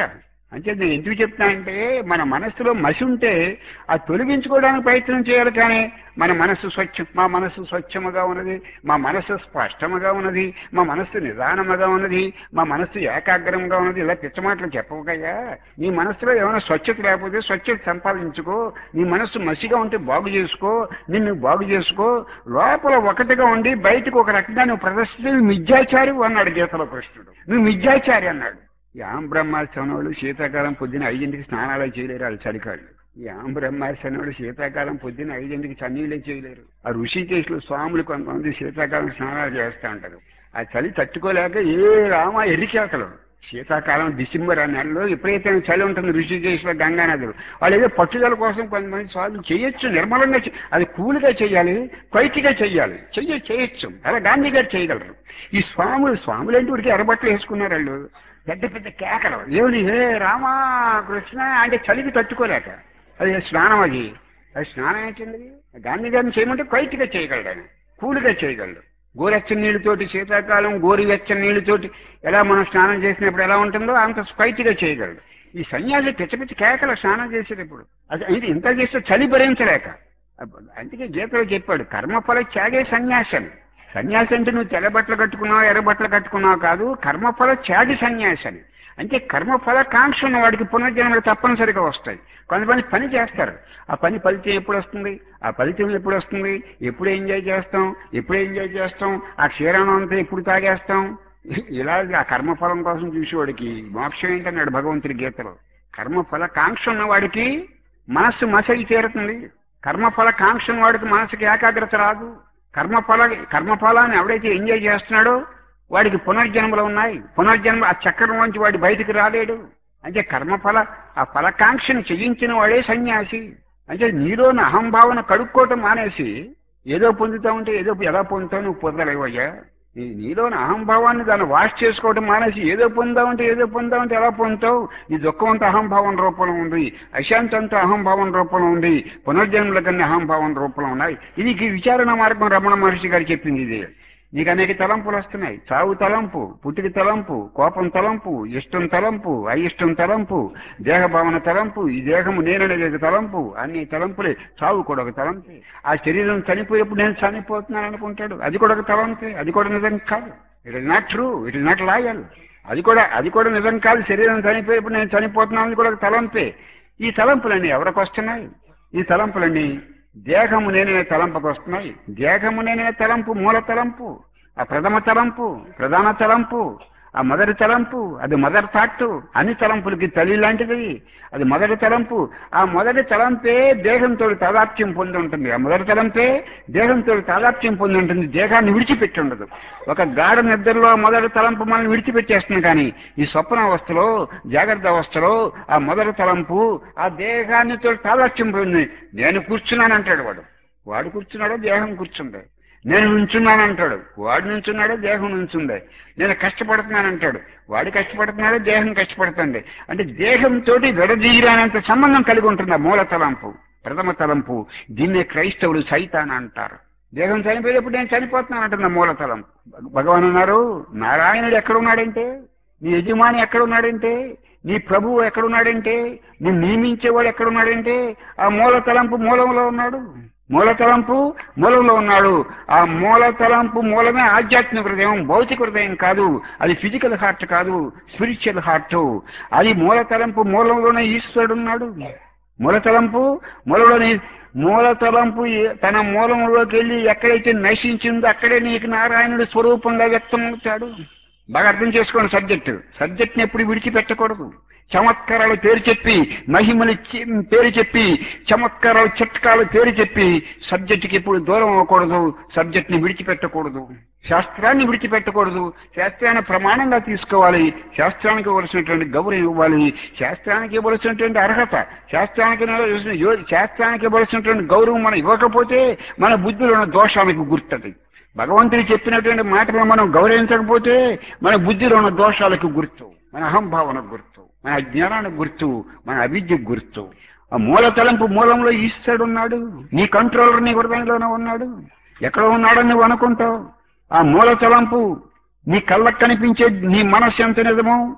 A: అంటే నేను ఎందుకు చెప్తానంటే మన మనస్సులో మసి ఉంటే ఆ తొలగించుకోవడానికి ప్రయత్నం చేయాలి. కానీ మన మనస్సు స్వచ్ఛం, మా మనస్సు స్వచ్ఛముగా ఉన్నది, మా మనస్సు స్పష్టముగా ఉన్నది, మా మనస్సు నిదానముగా ఉన్నది, మా మనస్సు ఏకాగ్రంగా ఉన్నది, ఇలా పిచ్చమాటలు చెప్పవకయ్యా. నీ మనస్సులో ఏమైనా స్వచ్ఛత లేకపోతే స్వచ్ఛత సంపాదించుకో. నీ మనస్సు మసిగా ఉంటే బాగు చేసుకో, నిన్ను బాగు చేసుకో. లోపల ఒకటిగా ఉండి బయటకు ఒక రకంగా నువ్వు ప్రదర్శిస్తే నువ్వు మిథ్యాచారి అన్నాడు గీతలో కృష్ణుడు. నువ్వు మిథ్యాచారి అన్నాడు. ఈ ఆం బ్రహ్మాస్త్రం వాళ్ళు శీతాకాలం పొద్దున ఐదింటికి స్నానాలు చేయలేరు, వాళ్ళు చలికాళ్ళు. ఈ ఆం బ్రహ్మాస్త్రం వాళ్ళు శీతాకాలం పొద్దున ఐదింటికి చన్నీళ్ళే చేయలేరు. ఆ ఋషికేశ్లో స్వాములు కొంతమంది శీతాకాలం స్నానాలు చేస్తూ ఉంటారు. ఆ చలి తట్టుకోలేక ఏ రామ ఎర్రికేకలు. శీతాకాలం డిసెంబర్ ఆ నెలలో ఎప్పుడైతే చలి ఉంటుంది ఋషికేశ్లో గంగా నదులు, వాళ్ళు ఏదో పట్టుదల కోసం కొంతమంది సార్లు చేయొచ్చు, నిర్మలంగా అది కూల్గా చేయాలి, క్వైట్గా చెయ్యాలి, చెయ్య చేయొచ్చు. అలా గాంధీ గారు చేయగలరు. ఈ స్వాములు స్వాములు అంటే ఊరికి ఎర్రబట్టలు వేసుకున్నారు వాళ్ళు, పెద్ద పెద్ద కేకలు, ఏమిటి హే రామా కృష్ణ అంటే చలికి తట్టుకోలేక. అది స్నానం, అది అది స్నానం ఏంటండి. గాంధీ గారిని చేయమంటే క్వైట్గా చేయగలడు, ఆయన కూల్గా చేయగలడు. గోరెచ్చని నీళ్ళతోటి శీతాకాలం గోరువెచ్చని నీళ్ళతోటి ఎలా మనం స్నానం చేసినప్పుడు ఎలా ఉంటుందో అంత క్వైట్గా చేయగలడు. ఈ సన్యాసి పిచ్చ పిచ్చి కేకలు స్నానం చేసేటప్పుడు అది ఇది ఇంత చేస్తే చలి భరించలేక. అందుకే గీతలో చెప్పాడు కర్మఫల త్యాగే సన్యాసం. సన్యాసి అంటే నువ్వు తెల్ల బట్టలు కట్టుకున్నావు ఎర్ర బట్టలు కట్టుకున్నావు కాదు, కర్మఫల త్యాగి సన్యాసి అని. అంటే కర్మఫల కాంక్ష ఉన్న వాడికి పునర్జన్మలు తప్పనిసరిగా వస్తాయి. కొంతమంది పని చేస్తారు, ఆ పని ఫలితం ఎప్పుడు వస్తుంది, ఆ ఫలితం ఎప్పుడు వస్తుంది, ఎప్పుడు ఎంజాయ్ చేస్తాం, ఎప్పుడు ఎంజాయ్ చేస్తాం, ఆ క్షీరాణం అంతా ఎప్పుడు తాగేస్తాం, ఇలా ఆ కర్మఫలం కోసం చూసేవాడికి మోక్షం ఏంటన్నాడు భగవంతుడి గీతలో. కర్మఫల కాంక్ష ఉన్నవాడికి మనస్సు మసగి తీరుతుంది. కర్మఫల కాంక్ష ఉన్నవాడికి మనసుకి ఏకాగ్రత రాదు. కర్మఫల కర్మఫలాన్ని ఎవడైతే ఎంజాయ్ చేస్తున్నాడో వాడికి పునర్జన్మలు ఉన్నాయి. పునర్జన్మ ఆ చక్రం నుంచి వాడి బయటికి రాలేడు. అంటే కర్మఫల ఆ ఫలకాంక్షను చెయ్యించిన వాడే సన్యాసి. అంటే నీలోని అహంభావన కడుక్కోవటం మానేసి ఏదో పొందుతా ఉంటే ఏదో ఎలా పొందుతావు నువ్వు పొందలేవయ్యా. నీ నీలోని అహంభావాన్ని దాన్ని వాష్ చేసుకోవటం మానేసి ఏదో పొందామంటే ఏదో పొందామంటే ఎలా పొందుతావు. ఈ దుఃఖం అంతా అహంభావం రూపంలో ఉంది, అశాంతి అంతా అహంభావం రూపంలో ఉంది, పునర్జన్మల కన్నా అహంభావం రూపంలో ఉన్నాయి. ఇది విచారణ మార్గం రమణ మహర్షి గారు చెప్పింది ఇది. నీకు అనేక తలంపులు వస్తున్నాయి, చావు తలంపు, పుట్టిక తలంపు, కోపం తలంపు, ఇష్టం తలంపు, అయిష్టం తలంపు, దేహభావన తలంపు, ఈ దేహము నేననేది తలంపు, అన్ని తలంపులే. చావు కూడా ఒక తలంపే. ఆ శరీరం చనిపోయేప్పుడు నేను చనిపోతున్నాను అనుకుంటాడు, అది కూడా ఒక తలంపే, అది కూడా నిజం కాదు. It is not true, it is not loyal. అది కూడా అది కూడా నిజం కాదు. శరీరం చనిపోయేప్పుడు నేను చనిపోతున్నాను కూడా ఒక తలంపే. ఈ తలంపులన్నీ ఎవరికి వస్తున్నాయి? ఈ తలంపులన్నీ దేహము నేనే తలంపుకు వస్తున్నాయి. దేహము నేనే తలంపు మూల తలంపు, ఆ ప్రథమ తలంపు, ప్రధాన తలంపు, ఆ మొదటి తలంపు, అది మొదటి థాట్. అన్ని తలంపులకి తల్లి లాంటిది అది మొదటి తలంపు. ఆ మొదటి తలంపే దేహంతో తాదాత్మ్యం పొంది ఉంటుంది. ఆ మొదటి తలంపే దేహంతో తాదాత్మ్యం పొంది ఉంటుంది, దేహాన్ని విడిచిపెట్టి ఉండదు. ఒక గాఢ నిద్రలో మొదటి తలంపు మనల్ని విడిచిపెట్టేస్తుంది. కానీ ఈ స్వప్న అవస్థలో, జాగ్రత్త అవస్థలో ఆ మొదటి తలంపు ఆ దేహాన్నితో తాదాత్మ్యం పొంది. నేను కూర్చున్నానంటాడు వాడు, వాడు కూర్చున్నాడో దేహం కూర్చుంది. నేను నుంచున్నానంటాడు, వాడు నుంచున్నాడో దేహం నుంచుంది. నేను కష్టపడుతున్నానంటాడు, వాడు కష్టపడుతున్నాడో దేహం కష్టపడుతుంది. అంటే దేహంతో విడదీయరానంత సంబంధం కలిగి ఉంటుంది ఆ మూల తలంపు, ప్రథమ తలంపు. దీన్నే క్రైస్తవులు సైతాన్ అంటారు. దేహం చనిపోయేటప్పుడు నేను చనిపోతున్నాను అంటుంది ఆ మూల తలంపు. భగవాన్ అన్నారు, నారాయణుడు ఎక్కడున్నాడంటే, నీ యజమాని ఎక్కడున్నాడంటే, నీ ప్రభువు ఎక్కడున్నాడంటే, నీ నియమించేవాడు ఎక్కడున్నాడంటే ఆ మూల తలంపు మూలంలో ఉన్నాడు. మూల తలంపు మూలంలో ఉన్నాడు. ఆ మూల తలంపు మూలమే ఆధ్యాత్మిక హృదయం, భౌతిక హృదయం కాదు. అది ఫిజికల్ హార్ట్ కాదు, స్పిరిచువల్ హార్ట్. అది మూల తలంపు మూలంలోనే ఈశ్వరుడు ఉన్నాడు. మూల తలంపు మూలంలోనే మూల తలంపు తన మూలంలోకి వెళ్ళి ఎక్కడైతే నశించిందో అక్కడే నీకు నారాయణుడు స్వరూపంగా వ్యక్తమవుతాడు. బాగా అర్థం చేసుకోండి సబ్జెక్టు. సబ్జెక్ట్ని ఎప్పుడు విడిచిపెట్టకూడదు. చమత్కారాలు పేరు చెప్పి, మహిమలు పేరు చెప్పి, చమత్కారాలు చిట్కాలు పేరు చెప్పి సబ్జెక్టుకి ఎప్పుడు దూరం అవ్వకూడదు. సబ్జెక్ట్ని విడిచిపెట్టకూడదు, శాస్త్రాన్ని విడిచిపెట్టకూడదు. శాస్త్రాన్ని ప్రమాణంగా తీసుకోవాలి, శాస్త్రానికి ఇవ్వాల్సినటువంటి గౌరవం ఇవ్వాలి, శాస్త్రానికి ఇవ్వాల్సినటువంటి అర్హత, శాస్త్రానికి శాస్త్రానికి ఇవ్వాల్సినటువంటి గౌరవం మనం ఇవ్వకపోతే మన బుద్ధిలో ఉన్న దోషాలకు గుర్తది. భగవంతుడు చెప్పినటువంటి మాటలను మనం గౌరవించకపోతే మన బుద్ధిలో ఉన్న దోషాలకు గుర్తు, మన అహంభావనకు గుర్తు, మన అజ్ఞానానికి గుర్తు, మన అవిద్యకు గుర్తు. ఆ మూల తలంపు మూలంలో ఈశ్వరుడు ఉన్నాడు. నీ కంట్రోలర్ నీ హృదయంలోనే ఉన్నాడు. ఎక్కడ ఉన్నాడని నువ్వు అనుకుంటావు. ఆ మూల తలంపు నీ కళ్ళకు కనిపించే నీ మనస్సు ఎంత నిజమో,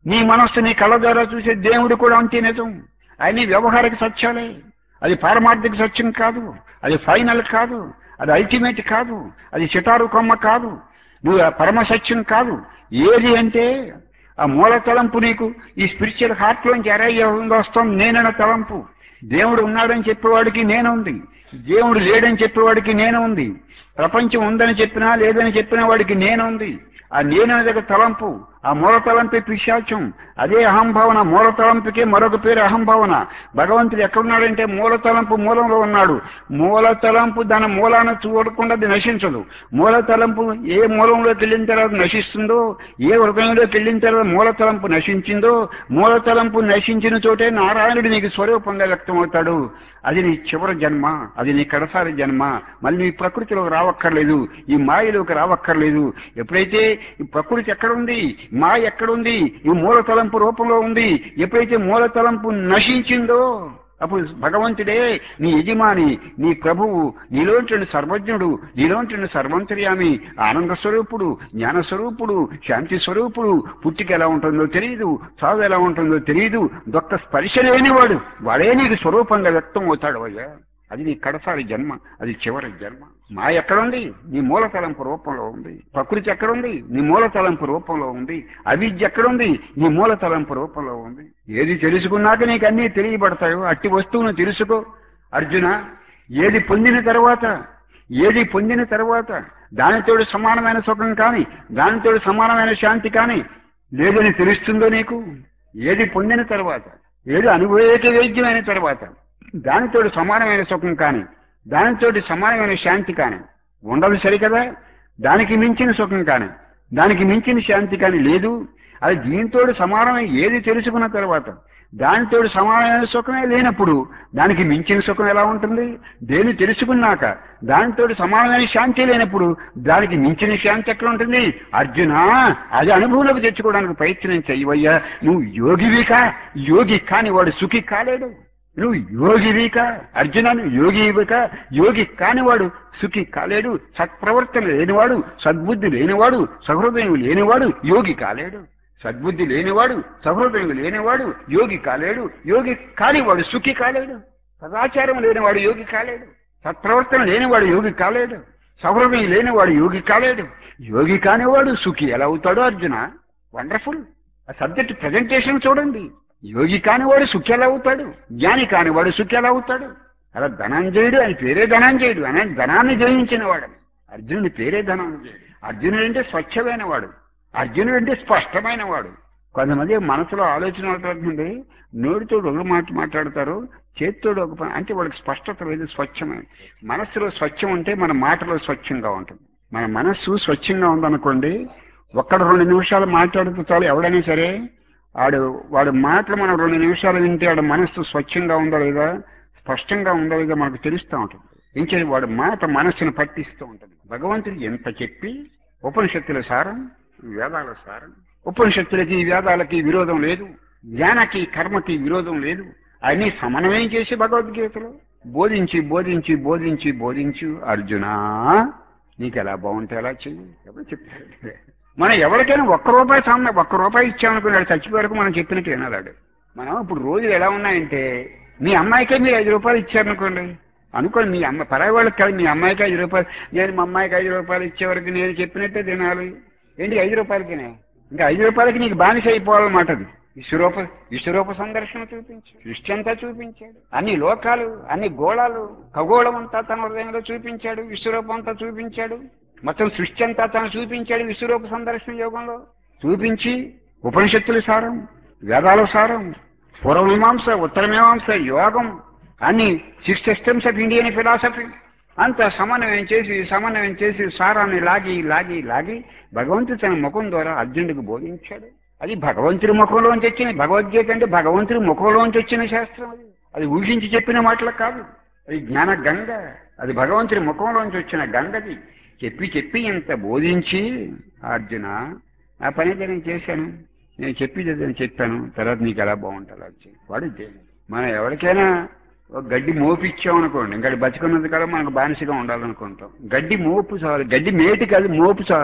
A: నీ మనస్సు నీ కళ్ళ ద్వారా చూసే దేవుడు కూడా అంతే నిజం. అన్ని వ్యవహారిక సత్యాలే. అది పారమార్థిక సత్యం కాదు, అది ఫైనల్ కాదు, అది అల్టిమేట్ కాదు, అది చిటారు కొమ్మ కాదు, నువ్వు ఆ పరమ సత్యం కాదు. ఏది అంటే ఆ మూల తలంపు నీకు ఈ స్పిరిచువల్ హార్ట్లోంచి ఎరయ్యంగా వస్తుంది. నేనన్న తలంపు. దేవుడు ఉన్నాడని చెప్పేవాడికి నేనుంది, దేవుడు లేడని చెప్పేవాడికి నేను ఉంది, ప్రపంచం ఉందని చెప్పినా లేదని చెప్పిన వాడికి నేనుంది. ఆ నేను దగ్గర తలంపు, ఆ మూల తలంపే పిశాచం, అదే అహంభావన. మూల తలంపుకే మరొక పేరు అహంభావన. భగవంతుడు ఎక్కడున్నాడంటే మూల తలంపు మూలంలో ఉన్నాడు. మూల తలంపు దాని మూలాన్ని చూడకుండా అది నశించదు. మూల తలంపు ఏ మూలంలోకి వెళ్ళిన తర్వాత నశిస్తుందో, ఏ హృదయంలోకి వెళ్ళిన తర్వాత మూల తలంపు నశించిందో, మూల తలంపు నశించిన చోటే నారాయణుడు నీకు స్వరూపంగా వ్యక్తమవుతాడు. అది నీ చివరి జన్మ, అది నీ కడసారి జన్మ. మళ్ళీ నీ ప్రకృతిలోకి రావక్కర్లేదు, ఈ మాయలోకి రావక్కర్లేదు. ఎప్పుడైతే ఈ ప్రకృతి ఎక్కడుంది, మాయ ఎక్కడుంది, ఈ మూల తలంపు రూపంలో ఉంది. ఎప్పుడైతే మూల తలంపు నశించిందో అప్పుడు భగవంతుడే నీ యజమాని, నీ ప్రభువు, నీలోంటి సర్వజ్ఞుడు, నీలోంటి సర్వంతర్యామి, ఆనంద స్వరూపుడు, జ్ఞాన స్వరూపుడు, శాంతి స్వరూపుడు. పుట్టిక ఎలా ఉంటుందో తెలియదు, సాగు ఎలా ఉంటుందో తెలియదు, దొక్క స్పర్శ లేనివాడు వాడే నీకు స్వరూపంగా వ్యక్తం అవుతాడు. అయ్యా అది నీ కడసారి జన్మ, అది చివరి జన్మ. మా ఎక్కడుంది, నీ మూల తలంపు రూపంలో ఉంది. ప్రకృతి ఎక్కడుంది, నీ మూల తలంపు రూపంలో ఉంది. అవిద్య ఎక్కడుంది, నీ మూల తలంపు రూపంలో ఉంది. ఏది తెలుసుకున్నాక నీకు అన్నీ తెలియబడతాయో అట్టి వస్తువును తెలుసుకో అర్జున. ఏది పొందిన తర్వాత ఏది పొందిన తర్వాత దానితోడు సమానమైన సుఖం కానీ, దానితోడు సమానమైన శాంతి కానీ లేదని తెలుస్తుందో నీకు. ఏది పొందిన తర్వాత, ఏది అనుభవేక వేద్యమైన తర్వాత దానితోటి సమానమైన సుఖం కానీ, దానితోటి సమానమైన శాంతి కానీ ఉండదు సరికదా. దానికి మించిన సుఖం కానీ, దానికి మించిన శాంతి కానీ లేదు. అది దీంతో సమానమైన ఏది తెలుసుకున్న తర్వాత దానితో సమానమైన సుఖమే లేనప్పుడు దానికి మించిన సుఖం ఎలా ఉంటుంది? దేని తెలుసుకున్నాక దానితో సమానమైన శాంతి లేనప్పుడు దానికి మించిన శాంతి ఎక్కడ ఉంటుంది? అర్జున, అది అనుభవంలోకి తెచ్చుకోవడానికి ప్రయత్నం చెయ్యవయ్యా. నువ్వు యోగివికా, యోగి కాని వాడు సుఖి కాలేడు. నువ్వు యోగివిక అర్జున, నువ్వు యోగివిక, యోగి కానివాడు సుఖి కాలేడు. సత్ప్రవర్తన లేనివాడు, సద్బుద్ధి లేనివాడు, సహృదయం లేనివాడు యోగి కాలేడు. సద్బుద్ధి లేనివాడు, సహృదయం లేనివాడు యోగి కాలేడు. యోగి కానివాడు సుఖి కాలేడు. సదాచారం లేనివాడు యోగి కాలేడు. సత్ప్రవర్తన లేనివాడు యోగి కాలేడు. సహృదయం లేనివాడు యోగి కాలేడు. యోగి కానివాడు సుఖి ఎలా అవుతాడో అర్జున. వండర్ఫుల్. ఆ సబ్జెక్ట్ ప్రజెంటేషన్ చూడండి. యోగి కానివాడు సుఖి ఎలా అవుతాడు, జ్ఞాని కానివాడు సుఖి ఎలా అవుతాడు? అలా ధనంజయుడు, అని పేరే ధనంజయుడు, అని ధనాన్ని జయించిన వాడు. అర్జునుడి పేరే ధనంజయుడు. అర్జునుడు అంటే స్వచ్ఛమైన వాడు, అర్జునుడు అంటే స్పష్టమైన వాడు. కొంతమంది మనసులో ఆలోచన అవుతుంది, నోటితో ఒక మాట మాట్లాడతారు, చేతితోడు ఒక పని, అంటే వాడికి స్పష్టత లేదు. స్వచ్ఛమైన మనస్సులో స్వచ్ఛం ఉంటే మన మాటలో స్వచ్ఛంగా ఉంటుంది. మన మనస్సు స్వచ్ఛంగా ఉందనుకోండి, ఒక్కడ రెండు నిమిషాలు మాట్లాడుతూ చాలు. ఎవడైనా సరే ఆడు వాడు మాటలు మనం రెండు నిమిషాలు వింటే ఆడు మనస్సు స్వచ్ఛంగా ఉందా లేదా, స్పష్టంగా ఉందా లేదా మనకు తెలుస్తూ ఉంటుంది. ఇంకే వాడు మాట మనస్సును పట్టిస్తూ ఉంటుంది. భగవంతుడికి ఎంత చెప్పి ఉపనిషత్తుల సారం, వేదాల సారం. ఉపనిషత్తులకి వేదాలకి విరోధం లేదు, జ్ఞానకి కర్మకి విరోధం లేదు. అన్ని సమన్వయం చేసి భగవద్గీతలో బోధించి బోధించి బోధించి బోధించు అర్జున, నీకు ఎలా బాగుంటే ఎలా చెయ్యి. ఎవరు చెప్పారు? మనం ఎవరికైనా ఒక్క రూపాయి సామె ఒక్క రూపాయి ఇచ్చామనుకున్నాడు, చచ్చిపోయే వరకు మనం చెప్పినట్టు వినాలాడు. మనం ఇప్పుడు రోజులు ఎలా ఉన్నాయంటే, మీ అమ్మాయికే మీరు ఐదు రూపాయలు ఇచ్చారనుకోండి, అనుకోండి మీ అమ్మ పరాయి వాళ్ళకి కాదు, మీ అమ్మాయికి ఐదు రూపాయలు, నేను మా అమ్మాయికి ఐదు రూపాయలు ఇచ్చే వరకు నేను చెప్పినట్టే తినాలి. ఏంటి ఐదు రూపాయలకినే? ఇంకా ఐదు రూపాయలకి నీకు బానిస అయిపోవాలన్నమాట. అది విశ్వరూప విశ్వరూప సందర్శన చూపించాడు, సృష్టి అంతా చూపించాడు, అన్ని లోకాలు, అన్ని గోళాలు, ఖగోళం అంతా తన హృదయంలో చూపించాడు, విశ్వరూపం అంతా చూపించాడు, మొత్తం సృష్టి అంతా తను చూపించాడు. విశ్వరూప సందర్శన యోగంలో చూపించి ఉపనిషత్తుల సారం, వేదాల సారం, పూర్వమీమాంస, ఉత్తరమీమాంస, యోగం, అన్ని six systems of Indian philosophy అంతా సమన్వయం చేసి సమన్వయం చేసి సారాన్ని లాగి లాగి లాగి భగవంతుడు తన ముఖం ద్వారా అర్జునుడికి బోధించాడు. అది భగవంతుడి ముఖంలోంచి వచ్చిన భగవద్గీత అంటే భగవంతుడి ముఖంలోంచి వచ్చిన శాస్త్రం. అది అది ఊహించి చెప్పిన మాటలు కాదు, అది జ్ఞాన గంగ, అది భగవంతుడి ముఖంలోంచి వచ్చిన గంగది. చెప్పి చెప్పి ఇంత బోధించి అర్జున, ఆ పని అయితే నేను చేశాను, నేను చెప్పేది నేను చెప్పాను, తర్వాత నీకు ఎలా బాగుంటుంది అది వాడు. మనం ఎవరికైనా ఒక గడ్డి మోపు ఇచ్చామనుకోండి, ఇంకా బతికున్నంత కాలం మనకు బానిసగా ఉండాలనుకుంటాం. గడ్డి మోపు చాలు, గడ్డి మేటి కాదు, మోపు చాలు.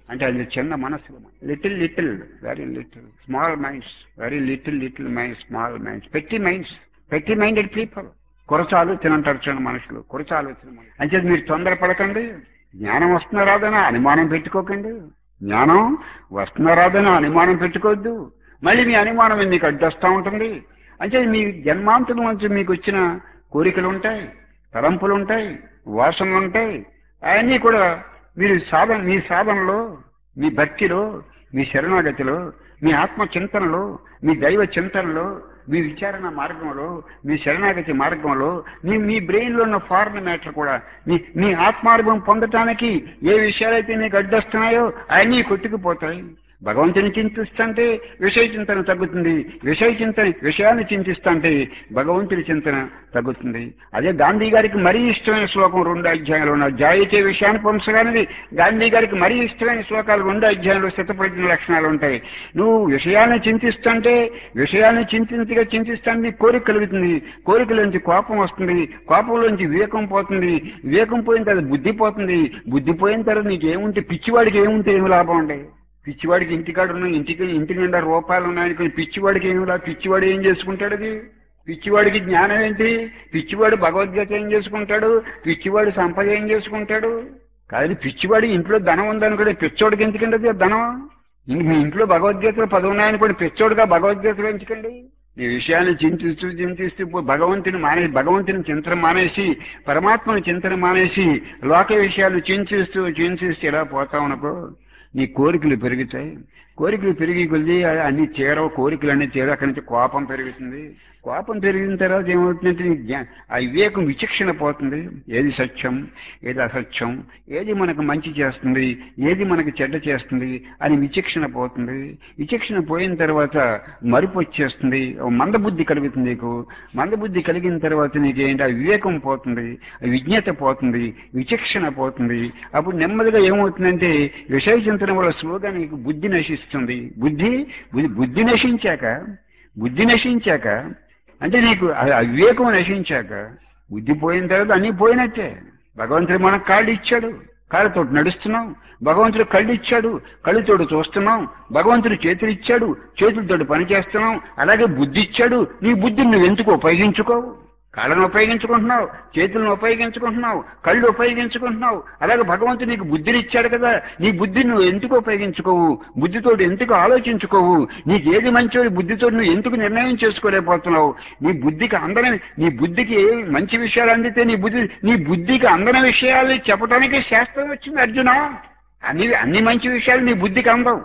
A: అంటే అది చిన్న మనసు, little little very little small minds, very little little minds, small minds, petty minds, petty minded people. కొరచ ఆలోచన అంటారు చూడండి మనుషులు, కొరచ ఆలోచన. అంటే మీరు తొందరపడకండి. జ్ఞానం వస్తున్నా రాదని అనుమానం పెట్టుకోకండి. జ్ఞానం వస్తున్నా రాదని అనుమానం పెట్టుకోవద్దు. మళ్ళీ మీ అనుమానం మీకు అడ్డొస్తూ ఉంటుంది. అంటే మీ జన్మాంతరం నుంచి మీకు వచ్చిన కోరికలు ఉంటాయి, తలంపులు ఉంటాయి, వాసనలు ఉంటాయి. అవన్నీ కూడా మీరు సాధన, మీ సాధనలో, మీ భక్తిలో, మీ శరణాగతిలో, మీ ఆత్మ చింతనలో, మీ దైవ చింతనలో, మీ విచారణ మార్గంలో, మీ శరణాగతి మార్గంలో, మీ మీ బ్రెయిన్లో ఉన్న ఫారెన్ మ్యాటర్ కూడా మీ మీ ఆత్మానుభవం పొందటానికి ఏ విషయాలైతే మీకు అడ్డొస్తున్నాయో అవన్నీ కొట్టుకుపోతాయి. భగవంతుని చింతిస్తుంటే విషయ చింతన తగ్గుతుంది. విషయ చింతన విషయాన్ని చింతిస్తుంటే భగవంతుని చింతన తగ్గుతుంది. అదే గాంధీ గారికి మరీ ఇష్టమైన శ్లోకం రెండు అధ్యాయాలు ఉన్నాయి. జాయిచే విషయాన్ని పొందగానే గాంధీ గారికి మరీ ఇష్టమైన శ్లోకాలు రెండు అధ్యాయంలో స్థితప్రజ్ఞ లక్షణాలు ఉంటాయి. నువ్వు విషయాన్ని చింతిస్తుంటే, విషయాన్ని చింతించగా చింతిస్తుంటే నీకు కోరిక కలుగుతుంది. కోరికలోంచి కోపం వస్తుంది, కోపంలోంచి వివేకం పోతుంది, వివేకం పోయిన తర్వాత బుద్ధి పోతుంది, బుద్ధి పోయిన తర్వాత నీకు ఏముంటే, పిచ్చివాడికి ఏముంటే ఏమి లాభం ఉండే. పిచ్చివాడికి ఇంటికాడు ఉన్న ఇంటికి ఇంటి నిండా రూపాయలు ఉన్నాయనుకుని పిచ్చివాడికి ఏమి లా పిచ్చివాడు ఏం చేసుకుంటాడు? అది పిచ్చివాడికి జ్ఞానం ఏంటి? పిచ్చివాడు భగవద్గీత ఏం చేసుకుంటాడు? పిచ్చివాడు సంపద ఏం చేసుకుంటాడు? కానీ పిచ్చివాడి ఇంట్లో ధనం ఉందనుకోండి, పిచ్చోడికి ఎందుకండి అది ధనం? మీ ఇంట్లో భగవద్గీతలు పది ఉన్నాయనుకోండి, పిచ్చోడుగా భగవద్గీతలు ఎంచుకోండి. ఈ విషయాన్ని చింతిస్తూ చింతిస్తూ భగవంతుని మానేసి, భగవంతుని చింతన మానేసి, పరమాత్మని చింతన మానేసి, లోక విషయాలు చింతిస్తూ చింతిస్తూ ఇలా పోతావు అనుకో, నీ కోరికలు పెరుగుతాయి. కోరికలు పెరిగి కొద్ది అన్ని చేరవు, కోరికలు అన్నీ చేరవు. అక్కడి నుంచి కోపం పెరుగుతుంది. కోపం పెరిగిన తర్వాత ఏమవుతుందంటే ఆ వివేకం విచక్షణ పోతుంది. ఏది సత్యం, ఏది అసత్యం, ఏది మనకు మంచి చేస్తుంది, ఏది మనకు చెడ్డ చేస్తుంది అని విచక్షణ పోతుంది. విచక్షణ పోయిన తర్వాత మరుపు వచ్చేస్తుంది, మందబుద్ధి కలుగుతుంది. నీకు మందబుద్ధి కలిగిన తర్వాత నీకేంటి ఆ వివేకం పోతుంది, విజ్ఞత పోతుంది, విచక్షణ పోతుంది. అప్పుడు నెమ్మదిగా ఏమవుతుందంటే విషయ చింతన వల్ల స్లోగా నీకు బుద్ధి నశిస్తుంది. బుద్ధి బుద్ధి నశించాక బుద్ధి నశించాక అంటే నీకు అవివేకం నశించాక బుద్ధి పోయిన తర్వాత అన్నీ పోయినట్టే. భగవంతుడు మనకు కాళ్ళు ఇచ్చాడు, కాళ్ళతోటి నడుస్తున్నాం. భగవంతుడు కళ్ళు ఇచ్చాడు, కళ్ళతోటి చూస్తున్నాం. భగవంతుడు చేతులు ఇచ్చాడు, చేతులతోటి పని చేస్తున్నాం. అలాగే బుద్ధి ఇచ్చాడు, నీ బుద్ధిని నువ్వు ఎందుకు ఉపయోగించుకోవు? కాళ్ళను ఉపయోగించుకుంటున్నావు, చేతులను ఉపయోగించుకుంటున్నావు, కళ్ళు ఉపయోగించుకుంటున్నావు. అలాగే భగవంతుడు నీకు బుద్ధిని ఇచ్చాడు కదా, నీ బుద్ధిని నువ్వు ఎందుకు ఉపయోగించుకోవు? బుద్ధితోటి ఎందుకు ఆలోచించుకోవు? నీకు ఏది మంచో బుద్ధితో నువ్వు ఎందుకు నిర్ణయం చేసుకోలేకపోతున్నావు? నీ బుద్ధికి అందన నీ బుద్ధికి మంచి విషయాలు అందితే నీ బుద్ధి నీ బుద్ధికి అందన విషయాలు చెప్పడానికి శాస్త్రం వచ్చింది అర్జున. అన్ని అన్ని మంచి విషయాలు నీ బుద్ధికి అందవు.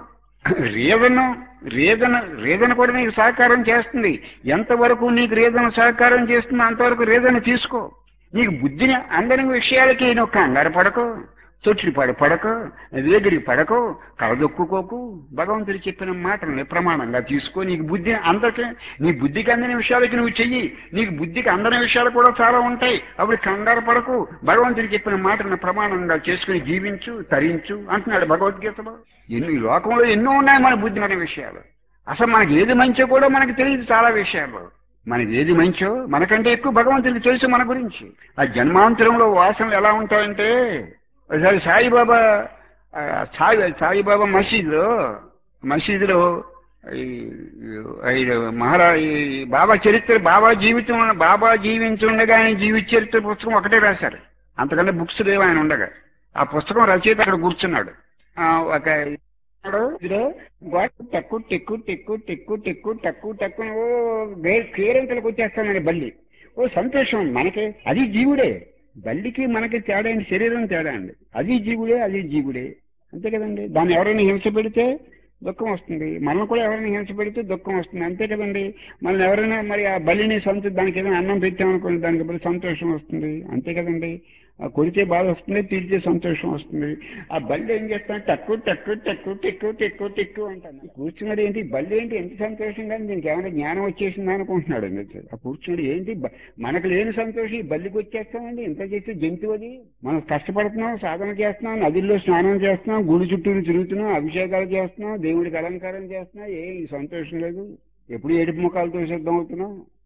A: రీజన్ రీజన్ రీజన్ కూడా నీకు సహకారం చేస్తుంది. ఎంతవరకు నీకు రీజన్ సహకారం చేస్తుందో అంతవరకు రీజన్ తీసుకో. నీకు బుద్ధిని అందని విషయాలకి నువ్వు కంగారు పడకు, తొట్టిపాడు పడకు, వేగిరి పడకు, కలదొక్కుకోకు. భగవంతుడు చెప్పిన మాటల్ని ప్రమాణంగా తీసుకో. నీకు బుద్ధి అందరికీ నీ బుద్ధికి అందని విషయాలకి నువ్వు చెయ్యి. నీకు బుద్ధికి అందని విషయాలు కూడా చాలా ఉంటాయి, అప్పుడు కంగారు పడకు. భగవంతుడు చెప్పిన మాటలను ప్రమాణంగా చేసుకుని జీవించు, తరించు అంటున్నాడు భగవద్గీతలో. ఎన్ని లోకంలో ఎన్నో ఉన్నాయి మన బుద్ధి అనే విషయాలు. అసలు మనకి ఏది మంచో కూడా మనకు తెలియదు చాలా విషయాలు. మనకి ఏది మంచో మనకంటే ఎక్కువ భగవంతుడికి తెలుసు మన గురించి. ఆ జన్మాంతరంలో వాసనలు ఎలా ఉంటాయంటే, ఒకసారి సాయిబాబా సాయి సాయిబాబా మసీదులో మసీదులో మహారా బాబా చరిత్ర, బాబా జీవితం బాబా జీవించుండగా ఆయన జీవిత చరిత్ర పుస్తకం ఒకటే రాశారు. అంతకన్నా బుక్స్ లేవు ఆయన ఉండగా. ఆ పుస్తకం రచయిత అక్కడ కూర్చున్నాడు. ఒక టక్కు టెక్కు టెక్కు టెక్కు టెక్కు టక్కు టక్కు ఓ కేరింతలకు వచ్చేస్తానని బల్లి. ఓ సంతోషం మనకి, అది జీవుడే. బల్లికి మనకి తేడా అండి, శరీరం తేడా అండి. అది జీవుడే, అది జీవుడే, అంతే కదండి. దాన్ని ఎవరైనా హింస పెడితే దుఃఖం వస్తుంది, మనం కూడా ఎవరైనా హింస పెడితే దుఃఖం వస్తుంది, అంతే కదండి. మనం ఎవరైనా మరి ఆ బలిని సంత దానికి ఏదైనా అన్నం పెట్టామనుకోండి, దానికి బలి సంతోషం వస్తుంది, అంతే కదండి. ఆ కొడితే బాధ వస్తుంది, తీర్చే సంతోషం వస్తుంది. ఆ బల్లి ఏం చేస్తాను, టక్కు టక్కు టక్కు టెక్కు టెక్కు టెక్కు అంటాను. కూర్చున్నాడు ఏంటి బల్లి ఏంటి ఎంత సంతోషంగా, దీనికి ఏమైనా జ్ఞానం వచ్చేసిందా అనుకుంటున్నాడు. ఆ కూర్చున్నాడు ఏంటి మనకు లేని సంతోషం ఈ బల్లికి వచ్చేస్తామండి. ఇంత చేస్తే జంతువు అది. మనం కష్టపడుతున్నాం, సాధన చేస్తున్నాం, నదుల్లో స్నానం చేస్తున్నాం, గుడి చుట్టూరు తిరుగుతున్నాం, అభిషేకాలు చేస్తున్నాం, దేవుడికి అలంకారం చేస్తున్నాం, ఏ సంతోషం లేదు. ఎప్పుడు ఏడుపు ముఖాలతో సిద్ధం అవుతున్నాం.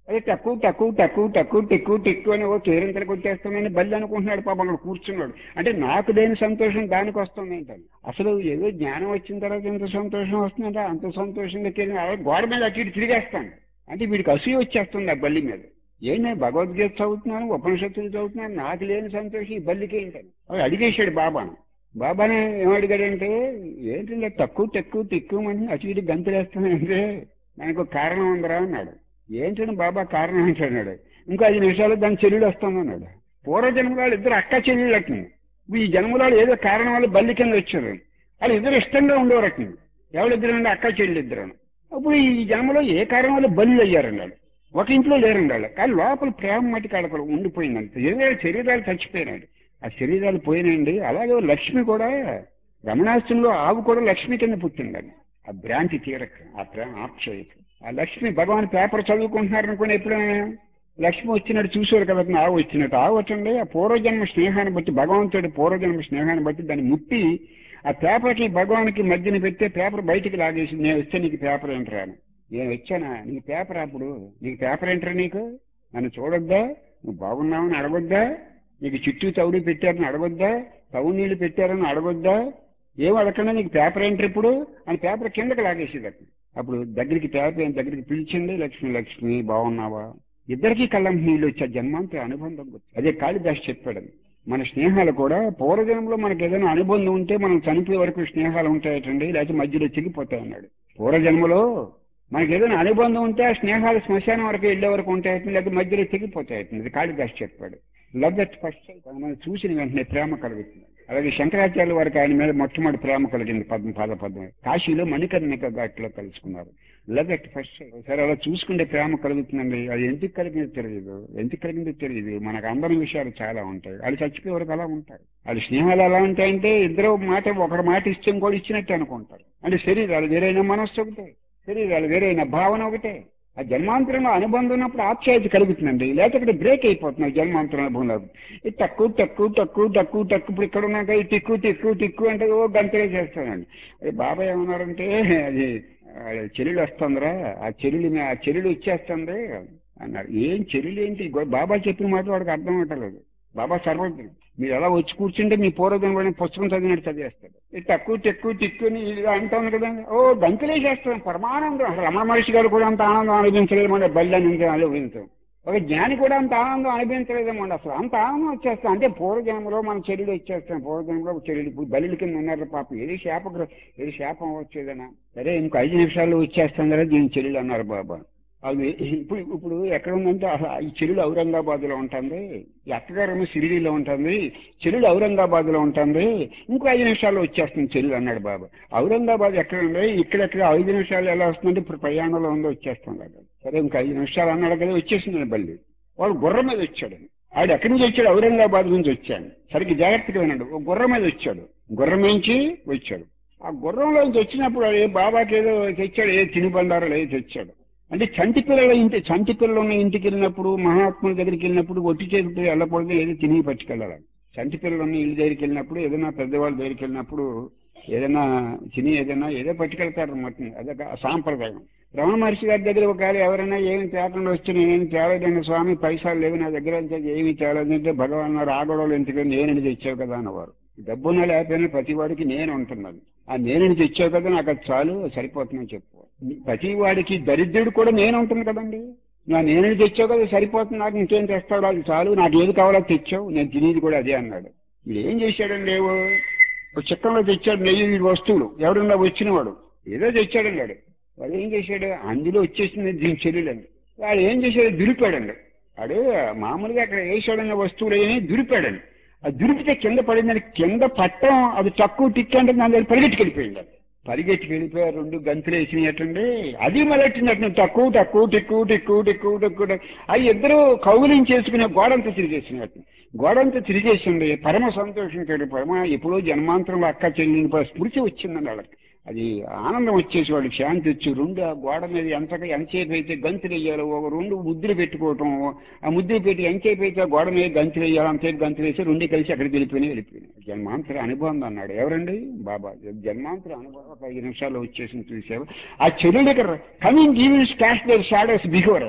A: అదే తక్కువ తక్కువ తక్కువ తక్కువ టెక్కువ టెక్కువ అని ఓ కేరింతలు కొట్టేస్తానని బల్లి అనుకుంటున్నాడు పాపం అక్కడ కూర్చున్నాడు. అంటే నాకు లేని సంతోషం దానికి వస్తుంది ఏంటని. అసలు ఏదో జ్ఞానం వచ్చిన తర్వాత ఎంత సంతోషం వస్తుందంటే అంత సంతోషంగా తిరిగి అలా గోడ మీద అటు ఇటు తిరిగేస్తాను. అంటే వీడికి అసూయ వచ్చేస్తుంది ఆ బల్లి మీద. ఏంటి భగవద్గీత చదువుతున్నాను, ఉపనిషత్తులు చదువుతున్నాను, నాకు లేని సంతోషం ఈ బల్లికి ఏంటని అవి అడిగేశాడు బాబాను. బాబానే ఏమడిగాడంటే ఏంటంటే తక్కువ తక్కువ టెక్కువ అని అటు ఇటు గంతులేస్తానంటే దానికి ఒక కారణం ఉందరా అన్నాడు. ఏంటంటే బాబా కారణం ఏంటన్నాడు. ఇంకో ఐదు నిమిషాలు దాని చెల్లెలు వస్తుందన్నాడు. పూర్వజన్మలో ఇద్దరు అక్క చెల్లెళ్ళకి ఈ జన్మలో ఏదో కారణం వల్ల బల్లి కింద వచ్చారు. వాళ్ళు ఇద్దరు ఇష్టంగా ఉండేవారట. ఎవరిద్దరు అంటే అక్క చెల్లెలు ఇద్దరు. అప్పుడు ఈ జన్మలో ఏ కారణం వల్ల బల్లి అయ్యారన్నాడు. ఒక ఇంట్లో లేరండాడు కానీ లోపల ప్రేమ మట్టి అక్కడ ఉండిపోయిందంట. ఏదో శరీరాలు చచ్చిపోయినాడు. ఆ శరీరాలు పోయినాయండి. అలాగే లక్ష్మి కూడా రమణాష్టంలో ఆవు కూడా లక్ష్మి కింద పుట్టిందండి. ఆ భ్రాంతి తీరక ఆ ప్రేమ ఆప్షేయత ఆ లక్ష్మి భగవాన్ పేపర్ చదువుకుంటున్నారు అనుకుని ఎప్పుడైనా లక్ష్మి వచ్చినట్టు చూసారు కదా ఆవు వచ్చినట్టు ఆవు వచ్చండి. ఆ పూర్వజన్మ స్నేహాన్ని బట్టి భగవంతుడి పూర్వజన్మ స్నేహాన్ని బట్టి దాన్ని ముట్టి ఆ పేపర్కి భగవానికి మధ్యన పెడితే పేపర్ బయటికి లాగేసి నేను వస్తే నీకు పేపర్ ఏంటరాను. నేను వచ్చానా నీకు పేపర్ అప్పుడు నీకు పేపర్ ఏంటరా నీకు నన్ను చూడొద్దా నువ్వు బాగున్నావని అడగొద్దా నీకు చుట్టూ తౌడు పెట్టారని అడగొద్దా తౌడు నీళ్లు పెట్టారని అడగొద్దా ఏం అడగకుండా నీకు పేపర్ ఏంటర్ ఇప్పుడు అని పేపర్ కిందకి లాగేసేది అప్పుడు. అప్పుడు దగ్గరికి పేపర్ దగ్గరికి పిలిచింది లక్ష్మి లక్ష్మి బాగున్నావా ఇద్దరికీ కళ్ళం నీళ్ళు వచ్చే జన్మాంత అనుబంధం. అదే కాళిదాస్ చెప్పాడు. మన స్నేహాలు కూడా పూర్వజన్మలో మనకి ఏదైనా అనుబంధం ఉంటే మనం చనిపోయే వరకు స్నేహాలు ఉంటాయటండి లేకపోతే మధ్యలో తెగిపోతాయి అన్నాడు. పూర్వజన్మలో మనకి ఏదైనా అనుబంధం ఉంటే ఆ స్నేహాలు శ్మశానం వరకు వెళ్ళే వరకు ఉంటాయటండి లేకపోతే మధ్యలో తెగిపోతాయటండి. కాళిదాస్ చెప్పాడు. లవ్ ఎట్ ఫస్ట్ సైట్ మనం చూసిన వెంటనే ప్రేమ కలుగుతుంది. అలాగే శంకరాచార్య వారికి ఆయన మీద మొట్టమొదటి ప్రేమ కలిగింది పద్మ పాద పద్మ కాశీలో మణికర్ణిక ఘాట్లో కలుసుకున్నారు. లవ్ ఎట్ ఫస్ట్ సైట్ సరే అలా చూసుకుంటే ప్రేమ కలుగుతుందండి. అది ఎందుకు కలిగిందో తెలియదు ఎందుకు కలిగిందో తెలియదు. మనకు అందరి విషయాలు చాలా ఉంటాయి. వాళ్ళు చచ్చిపోయే వరకు అలా ఉంటారు. వాళ్ళ స్నేహాలు ఎలా ఉంటాయంటే ఇద్దరు మాట ఒకటి మాట ఇష్టం కూడా ఇచ్చినట్టు అనుకుంటారు. అంటే శరీరాలు వేరైన మనస్సు ఒకటే శరీరాలు వేరైన భావన ఒకటే. ఆ జన్మాంతరంలో అనుబంధం ఉన్నప్పుడు ఆప్యాయత కలుగుతుందండి. లేకపోతే ఇక్కడ బ్రేక్ అయిపోతున్నాయి జన్మాంతరం అనుభవంలో. ఇది తక్కువ తక్కువ తక్కువ తక్కువ తక్కువ ఇప్పుడు ఇక్కడ ఉన్నాక ఈ తిక్కు తిక్కు తిక్కు అంటే ఓ గంటలే చేస్తానండి. అది బాబాయ్ ఏమన్నారంటే అది చెల్లెలు వస్తుందిరా ఆ చెల్లెలు ఆ చెల్లెలు వచ్చేస్తుంది అన్నారు. ఏం చెల్లెలు ఏంటి బాబా చెప్పిన మాట వాడికి అర్థం అవ్వట్లేదు. బాబా సర్వజ్ఞుడు. మీరు ఎలా వచ్చి కూర్చుంటే మీ పూర్వజన్మ పుస్తకం చదివినట్టు చదివేస్తాడు. ఇది తక్కువ తెక్కువ తిక్కుని ఇది అంటాను కదండి. ఓ గంతులేసేస్తాం పరమానందం. అసలు రమణ మహర్షి గారు కూడా అంత ఆనందం అనిపించలేదేమండి బల్లి నుంచి అనుభవించాం. ఒక జ్ఞాని కూడా అంత ఆనందం అనిపించలేదేమండి. అసలు అంత ఆనందం వచ్చేస్తాం. అంటే పూర్వజన్మలో మన చెల్లెలు వచ్చేస్తాం. పూర్వజన్మలో చెల్లెలు ఇప్పుడు బల్లి కింద ఉన్నారు పాపం. ఏది శాప ఏది శాపం వచ్చేదనా సరే ఇంకో ఐదు నిమిషాల్లో వచ్చేస్తాం కదా దీని చెల్లెలు అన్నారు బాబా. అది ఇప్పుడు ఇప్పుడు ఎక్కడ ఉందంటే ఈ చెల్లెలు ఔరంగాబాద్ లో ఉంటుంది. ఈ అత్తగారేమో షిరిడీలో ఉంటుంది. చెల్లెలు ఔరంగాబాద్ లో ఉంటుంది. ఇంకో ఐదు నిమిషాల్లో వచ్చేస్తుంది చెల్లెలు అన్నాడు బాబా. ఔరంగాబాద్ ఎక్కడ ఉంది ఇక్కడెక్కడ ఐదు నిమిషాలు ఎలా వస్తుందంటే ఇప్పుడు ప్రయాణంలో ఉందో వచ్చేస్తాం కదా. సరే ఇంకో ఐదు నిమిషాలు అన్నాడు కదా వచ్చేసింది బల్లి. వాడు గుర్రం మీద వచ్చాడు. ఆడు ఎక్కడి నుంచి వచ్చాడు ఔరంగాబాద్ నుంచి వచ్చాడు. సరిగ్గా జాగ్రత్తగా విన్నాడు. ఒక గుర్రం మీద వచ్చాడు. గుర్రం నుంచి వచ్చాడు. ఆ గుర్రంలోంచి వచ్చినప్పుడు ఏ బాబాకి ఏదో తెచ్చాడు ఏ తినుబండారాలు ఏదో తెచ్చాడు. అంటే చంటి పిల్లల ఇంటి చంటి పిల్లలు ఉన్న ఇంటికి వెళ్ళినప్పుడు మహాత్ముల దగ్గరికి వెళ్ళినప్పుడు ఒట్టి చేతితో వెళ్ళకూడదు ఏదో తిని పట్టుకెళ్ళాలి. చంటి పిల్లలు ఉన్న ఇల్లు దగ్గరికి వెళ్ళినప్పుడు ఏదైనా పెద్దవాళ్ళ దగ్గరికి వెళ్ళినప్పుడు ఏదైనా తిని ఏదైనా ఏదో పట్టుకెళ్తారు మొత్తం అదొక సాంప్రదాయం. రమణ మహర్షి గారి దగ్గర ఒకవేళ ఎవరైనా ఏమి తేకుండా వస్తే నేనేం తేలేదండి స్వామి పైసలు లేవు నా దగ్గర ఏమి తేలేదంటే భగవాన్ రాగడోళ్ళు ఎందుకు నేనని తెచ్చావు కదా అన్నవారు. డబ్బున్నా లేకపోయినా ప్రతి వాడికి నేను ఉంటున్నాను. ఆ నేనని తెచ్చావు కదా నాకు అది చాలు సరిపోతుందని చెప్పు. ప్రతి వాడికి దరిద్రుడు కూడా నేను ఉంటుంది కదండి. నా నేనని తెచ్చావు కదా సరిపోతుంది నాకు ఇంకేం తెస్తాడు అది చాలు నాకు ఏది కావాలో తెచ్చావు నేను తినేది కూడా అదే అన్నాడు. వీడు ఏం చేశాడండి ఏవో చిత్రంలో తెచ్చాడు నెయ్యి వస్తువులు ఎవడన్నా వచ్చినవాడు ఏదో తెచ్చాడన్నాడు. వాడు ఏం చేశాడు అందులో వచ్చేసింది దీని చెల్లెలండి. వాడు ఏం చేశాడు దులిపాడండి. వాడు మామూలుగా అక్కడ వేసాడన్న వస్తువులు ఏమి దులిపాడండి. ఆ దురిపితే కింద పడిందని కింద పట్టం అది తక్కువ టిక్ అంటే నా దగ్గర పరిగెట్టుకెళ్ళిపోయింది. అది పరిగెట్టుకు వెళ్ళిపోయారు రెండు గంతులు వేసినట్టండి. అది మొదలెట్టినట్టు తక్కువ తక్కువ టిక్కు టిక్కు టిక్కు టిక్కు అవి ఇద్దరు కౌగులించేసుకునే గోడంతా తిరిగేసినట్టు గోడంతా తిరిగేసింది. పరమ సంతోషించాడు. పరమ ఎప్పుడో జన్మాంతరంలో అక్క చెల్లిని స్మృతి వచ్చిందండి వాళ్ళకి. అది ఆనందం వచ్చేసి వాడు శాంతి వచ్చి రెండు ఆ గోడ మీద ఎంతగా ఎంతసేపు అయితే గంతులు వేయాలో ఒక రెండు ముద్దులు పెట్టుకోవటం ఆ ముద్దులు పెట్టి ఎంతసేపు అయితే గోడ మీద గంతులు వేయాలి అంతసేపు గంతులు వేసి రెండు కలిసి అక్కడికి వెళ్ళిపోయినాయి వెళ్ళిపోయినాయి. జన్మాంతర అనుబంధం అన్నాడు ఎవరండి బాబా. జన్మాంతర అనుబంధం ఒక ఐదు నిమిషాల్లో వచ్చేసింది చూసావు. ఆ చెరువు దగ్గర coming evils cast their shadows before అని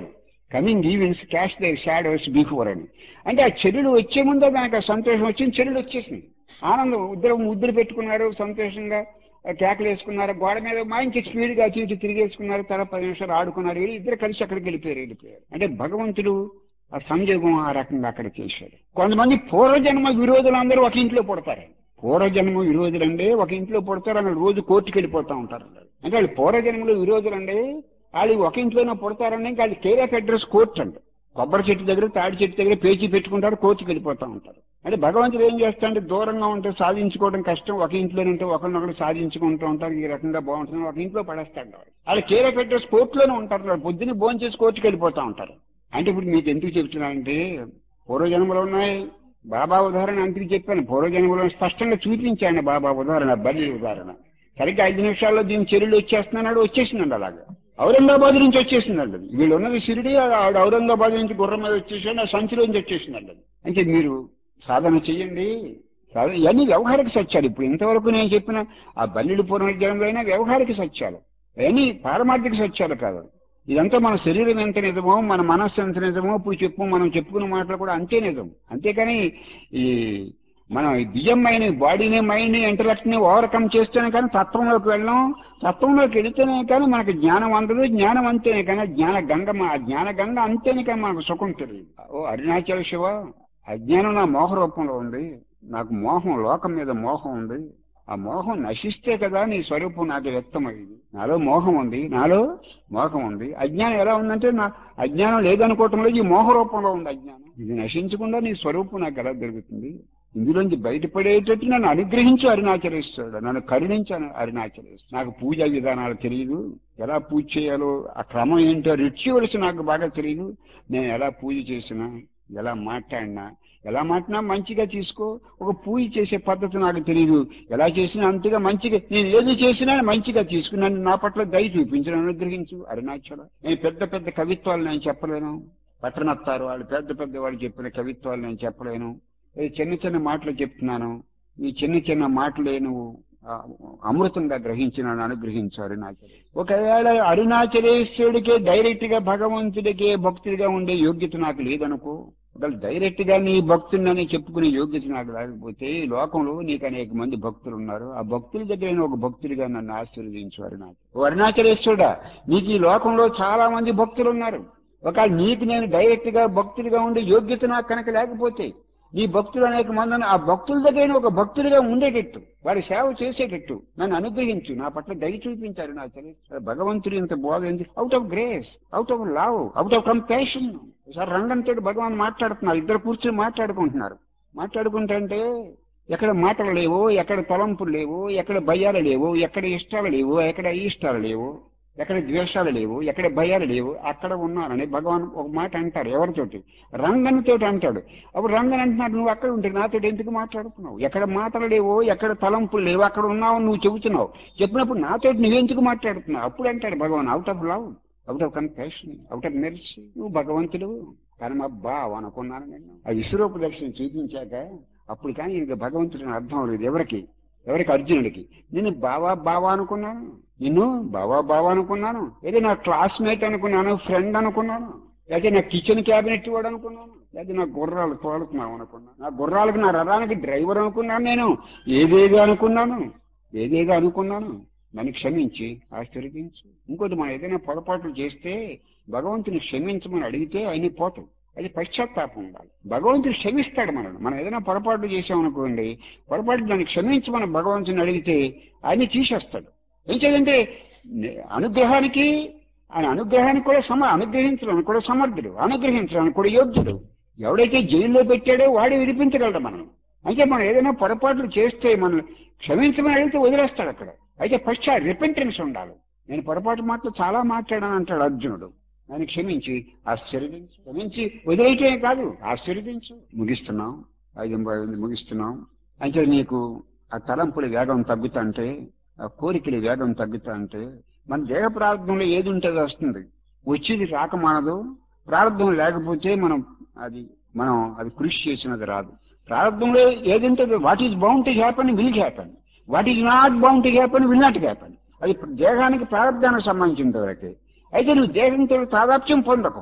A: coming events cast their shadows before అని. అంటే ఆ చెల్లెలు వచ్చే ముందే దానికి ఆ సంతోషం వచ్చింది, చెల్లెలు వచ్చేసింది. ఆనందం, ఇద్దరు ముద్దులు పెట్టుకున్నారు, సంతోషంగా కేకలు వేసుకున్నారు, గోడ మీద మంచి స్పీడ్గా అటు ఇటు తిరిగేసుకున్నారు, తర్వాత పది నిమిషాలు ఆడుకున్నారు, వీళ్ళు ఇద్దరు కలిసి అక్కడికి వెళ్ళిపోయారు వెళ్ళిపోయారు అంటే భగవంతుడు ఆ సంయోగం ఆ రకంగా అక్కడ చేశాడు. కొంతమంది పూర్వజన్మ విరోధులు అందరూ ఒక ఇంట్లో పుడతారు. పూర్వజన్మ విరోధులండి ఒక ఇంట్లో పుడతారు, అక్కడ రోజు కోర్టుకు వెళ్ళిపోతూ ఉంటారు. అంటే వాళ్ళు పూర్వజన్మలో విరోధులండి, వాళ్ళు ఒక ఇంట్లోనే పుడతారండి, ఇంకా వాళ్ళు కేర్ ఆఫ్ అడ్రస్ కోర్టు అండి. కొబ్బరి చెట్టు దగ్గర తాడి చెట్టు దగ్గర పేచీ పెట్టుకుంటారు, కోర్టుకు వెళ్ళిపోతూ ఉంటారు. అంటే భగవంతుడు ఏం చేస్తాడంటే దూరంగా ఉంటే సాధించుకోవడం కష్టం, ఒక ఇంట్లోనే ఉంటే ఒకరినొకరు సాధించుకుంటూ ఉంటారు, ఈ రకంగా బాగుంటుంది, ఒక ఇంట్లో పడేస్తాడు. వాళ్ళు కేర్ ఆఫ్ అడ్రస్ కోర్టులోనే ఉంటారు, వాళ్ళు పొద్దున్న భోజనం చేసి కోర్టుకు వెళ్ళిపోతూ ఉంటారు. అంటే ఇప్పుడు మీకు ఎందుకు చెప్తున్నానంటే పూర్వజన్మలు ఉన్నాయి, బాబా ఉదాహరణ అందుకు చెప్పాను, పూర్వజన్మలో స్పష్టంగా చూపించాను బాబా ఉదాహరణ, బలి ఉదాహరణ. సరిగ్గా ఐదు నిమిషాల్లో దీని చెల్లెలు వచ్చేస్తున్నాడు, వచ్చేసిందండి అలాగా. ఔరంగాబాద్ నుంచి వచ్చేసిందండి అది. వీళ్ళు ఉన్నది షిరిడి, ఆవిడ ఔరంగాబాద్ నుంచి గుర్రం మీద వచ్చేసాడు, ఆ సంచిలోంచి వచ్చేసిందండి అది. అంటే మీరు సాధన చెయ్యండి, సాధన ఇవన్నీ వ్యవహారిక సత్యాలు. ఇప్పుడు ఇంతవరకు నేను చెప్పిన ఆ బల్లిడి పునర్జన్మలో అయినా వ్యవహారిక సత్యాలు, అవన్నీ పారమార్థిక సత్యాలు కాదు. ఇదంతా మన శరీరం ఎంత నిజమో, మన మనస్సు ఎంత నిజమో ఇప్పుడు చెప్పు, మనం చెప్పుకున్న మాటలు కూడా అంతే నిజం. అంతేకాని ఈ మనం ఈ బియ్యం మైండ్, బాడీని, మైండ్ని, ఇంటలెక్ట్ని ఓవర్కమ్ చేస్తేనే కానీ తత్వంలోకి వెళ్ళాం, తత్వంలోకి వెళితేనే కానీ మనకు జ్ఞానం అందదు, జ్ఞానం అంతేనే కానీ జ్ఞాన గంగ, ఆ జ్ఞాన గంగ అంతేనే కానీ మనకు సుఖం తెలియదు. ఓ అరుణాచల శివ, అజ్ఞానం నా మోహ రూపంలో ఉంది, నాకు మోహం, లోకం మీద మోహం ఉంది, ఆ మోహం నశిస్తే కదా నీ స్వరూపం నాకు వ్యక్తమైంది. నాలో మోహం ఉంది, నాలో మోహం ఉంది. అజ్ఞానం ఎలా ఉందంటే నా అజ్ఞానం లేదనుకోవటంలో ఈ మోహ రూపంలో ఉంది అజ్ఞానం. ఇది నశించకుండా నీ స్వరూపం నాకు ఎలా దొరుకుతుంది? ఇందులోంచి బయటపడేటట్టు నన్ను అనుగ్రహించు అరుణాచలేశ్వరుడు, నన్ను కరుణించాను అరుణాచలేశ్వరుడు. నాకు పూజా విధానాలు తెలియదు, ఎలా పూజ చేయాలో ఆ క్రమం ఏంటో రిచువల్స్ నాకు బాగా తెలియదు. నేను ఎలా పూజ చేసినా, ఎలా మాట్లాడినా, ఎలా మాట్లాడినా మంచిగా తీసుకో, ఒక పూజ చేసే పద్ధతి నాకు తెలియదు, ఎలా చేసినా అంతగా మంచిగా, నేను ఏది చేసినా మంచిగా తీసుకున్నాను, నా పట్ల దయ చూపించను, అనుగ్రహించు అరుణాచల. నేను పెద్ద పెద్ద కవిత్వాలు నేను చెప్పలేను, పట్టణత్తారు వాళ్ళు పెద్ద పెద్ద వాళ్ళు చెప్పిన కవిత్వాలు నేను చెప్పలేను, చిన్న చిన్న మాటలు చెప్తున్నాను. ఈ చిన్న చిన్న మాటలే నువ్వు అమృతంగా గ్రహించినాను, అనుగ్రహించు అరుణాచలే. ఒకవేళ అరుణాచలేశ్వరుడికే డైరెక్ట్ గా భగవంతుడికే భక్తుడిగా ఉండే యోగ్యత నాకు లేదనుకో, ఒకవేళ డైరెక్ట్ గా నీ భక్తుడిని చెప్పుకునే యోగ్యత నాకు లేకపోతే, ఈ లోకంలో నీకు అనేక మంది భక్తులు ఉన్నారు, ఆ భక్తుల దగ్గర ఒక భక్తుడిగా నన్ను ఆశీర్వదించు అరుణాచల. ఓ అరుణాచలేశ్వరుడా, నీకు ఈ లోకంలో చాలా మంది భక్తులు ఉన్నారు, ఒకవేళ నీకు నేను డైరెక్ట్ గా భక్తుడిగా ఉండే యోగ్యత నాకు కనుక లేకపోతే, ఈ భక్తులు అనేక మంది, ఆ భక్తుల దగ్గర ఒక భక్తుడిగా ఉండేటట్టు, వారి సేవ చేసేటట్టు నన్ను అనుగ్రహించు, నా పట్ల దయ చూపించారు నా తెలియదు. భగవంతుడు ఇంత బోధ, out of grace, out of love, out of compassion. ఒకసారి రంగంతో భగవాన్ మాట్లాడుతున్నారు, ఇద్దరు కూర్చొని మాట్లాడుకుంటున్నారు. మాట్లాడుకుంటే ఎక్కడ మాటలు లేవు, ఎక్కడ తలంపులు లేవు, ఎక్కడ భయాలు లేవు, ఎక్కడ ఇష్టాలు లేవు, ఎక్కడ ఇష్టాలు లేవు, ఎక్కడ ద్వేషాలు లేవు, ఎక్కడ భయాలు లేవు, అక్కడ ఉన్నారని భగవాన్ ఒక మాట అంటారు. ఎవరితోటి? రంగనితోటి అంటాడు. అప్పుడు రంగన్ అంటున్నాడు, నువ్వు అక్కడ ఉంటే నాతో ఎందుకు మాట్లాడుతున్నావు? ఎక్కడ మాటలు లేవు, ఎక్కడ తలంపులు లేవు, అక్కడ ఉన్నావు నువ్వు చెబుతున్నావు, చెప్పినప్పుడు నాతోటి నువ్వెందుకు మాట్లాడుతున్నావు? అప్పుడు అంటాడు Bhagavan, out of love, out of compassion, out of mercy. నువ్వు భగవంతుడు కానీ మా బావ అనుకున్నాను నేను. ఆ విశ్వరూప దర్శనం చూపించాక అప్పుడు కానీ ఇంకా భగవంతుడిని అర్థం లేదు ఎవరికి, ఎవరికి? అర్జునుడికి. నేను బావా బావా అనుకున్నాను, నిన్ను బావా బావా అనుకున్నాను, ఏదో నా క్లాస్మేట్ అనుకున్నాను, ఫ్రెండ్ అనుకున్నాను, లేకపోతే నా కిచెన్ క్యాబినెట్ వాడు అనుకున్నాను, లేకపోతే నా గుర్రాలు తోలుతున్నావు అనుకున్నాను, నా గుర్రాలకు నా రథానికి డ్రైవర్ అనుకున్నాను, నేను ఏదేదో అనుకున్నాను, ఏదేదో అనుకున్నాను, నన్ను క్షమించి ఆశీర్వదించు. ఇంకోటి, మనం ఏదైనా పొరపాట్లు చేస్తే భగవంతుని క్షమించమని అడిగితే అన్ని పోతాయి, అది పశ్చాత్తాపం ఉండాలి. భగవంతుడు క్షమిస్తాడు మనల్ని. మనం ఏదైనా పొరపాటు చేసామనుకోండి, పొరపాటు దాన్ని క్షమించమని భగవంతుని అడిగితే ఆయన తీసేస్తాడు. ఏం చేయాలంటే అనుగ్రహానికి, ఆయన అనుగ్రహానికి కూడా సమ అనుగ్రహించడానికి కూడా సమర్థుడు, అనుగ్రహించడానికి కూడా యోగ్యుడు. ఎవడైతే జైల్లో పెట్టాడో వాడే విడిపించగలడు మనం. అయితే మనం ఏదైనా పొరపాట్లు చేస్తే మనల్ని క్షమించమని అడిగితే వదిలేస్తాడు అక్కడ. అయితే పశ్చా రిపెంటెన్స్ ఉండాలి. నేను పొరపాటు మాటలు చాలా మాట్లాడాను అంటాడు అర్జునుడు, ఆయన క్షమించి ఆశీర్వదించు. క్షమించి వదిలేయటమే కాదు, ఆశీర్వదించు. ముగిస్తున్నాం, ఐదు ముగిస్తున్నాం. అంటే నీకు ఆ తలంపుల వేగం తగ్గుతా అంటే, ఆ కోరికల వేగం తగ్గుతా అంటే, మన దేహ ప్రారంభంలో ఏది ఉంటుందో వస్తుంది, వచ్చేది రాక మానదు. ప్రారంభం లేకపోతే మనం అది మనం అది కృషి చేసినది రాదు. ప్రారంభంలో ఏది ఉంటుందో, what is bound to happen will happen, what is not bound to happen will not happen. అది దేహానికి ప్రారంభానికి సంబంధించిన వరకే. అయితే నువ్వు దేహంతో తాదాప్యం పొందకు,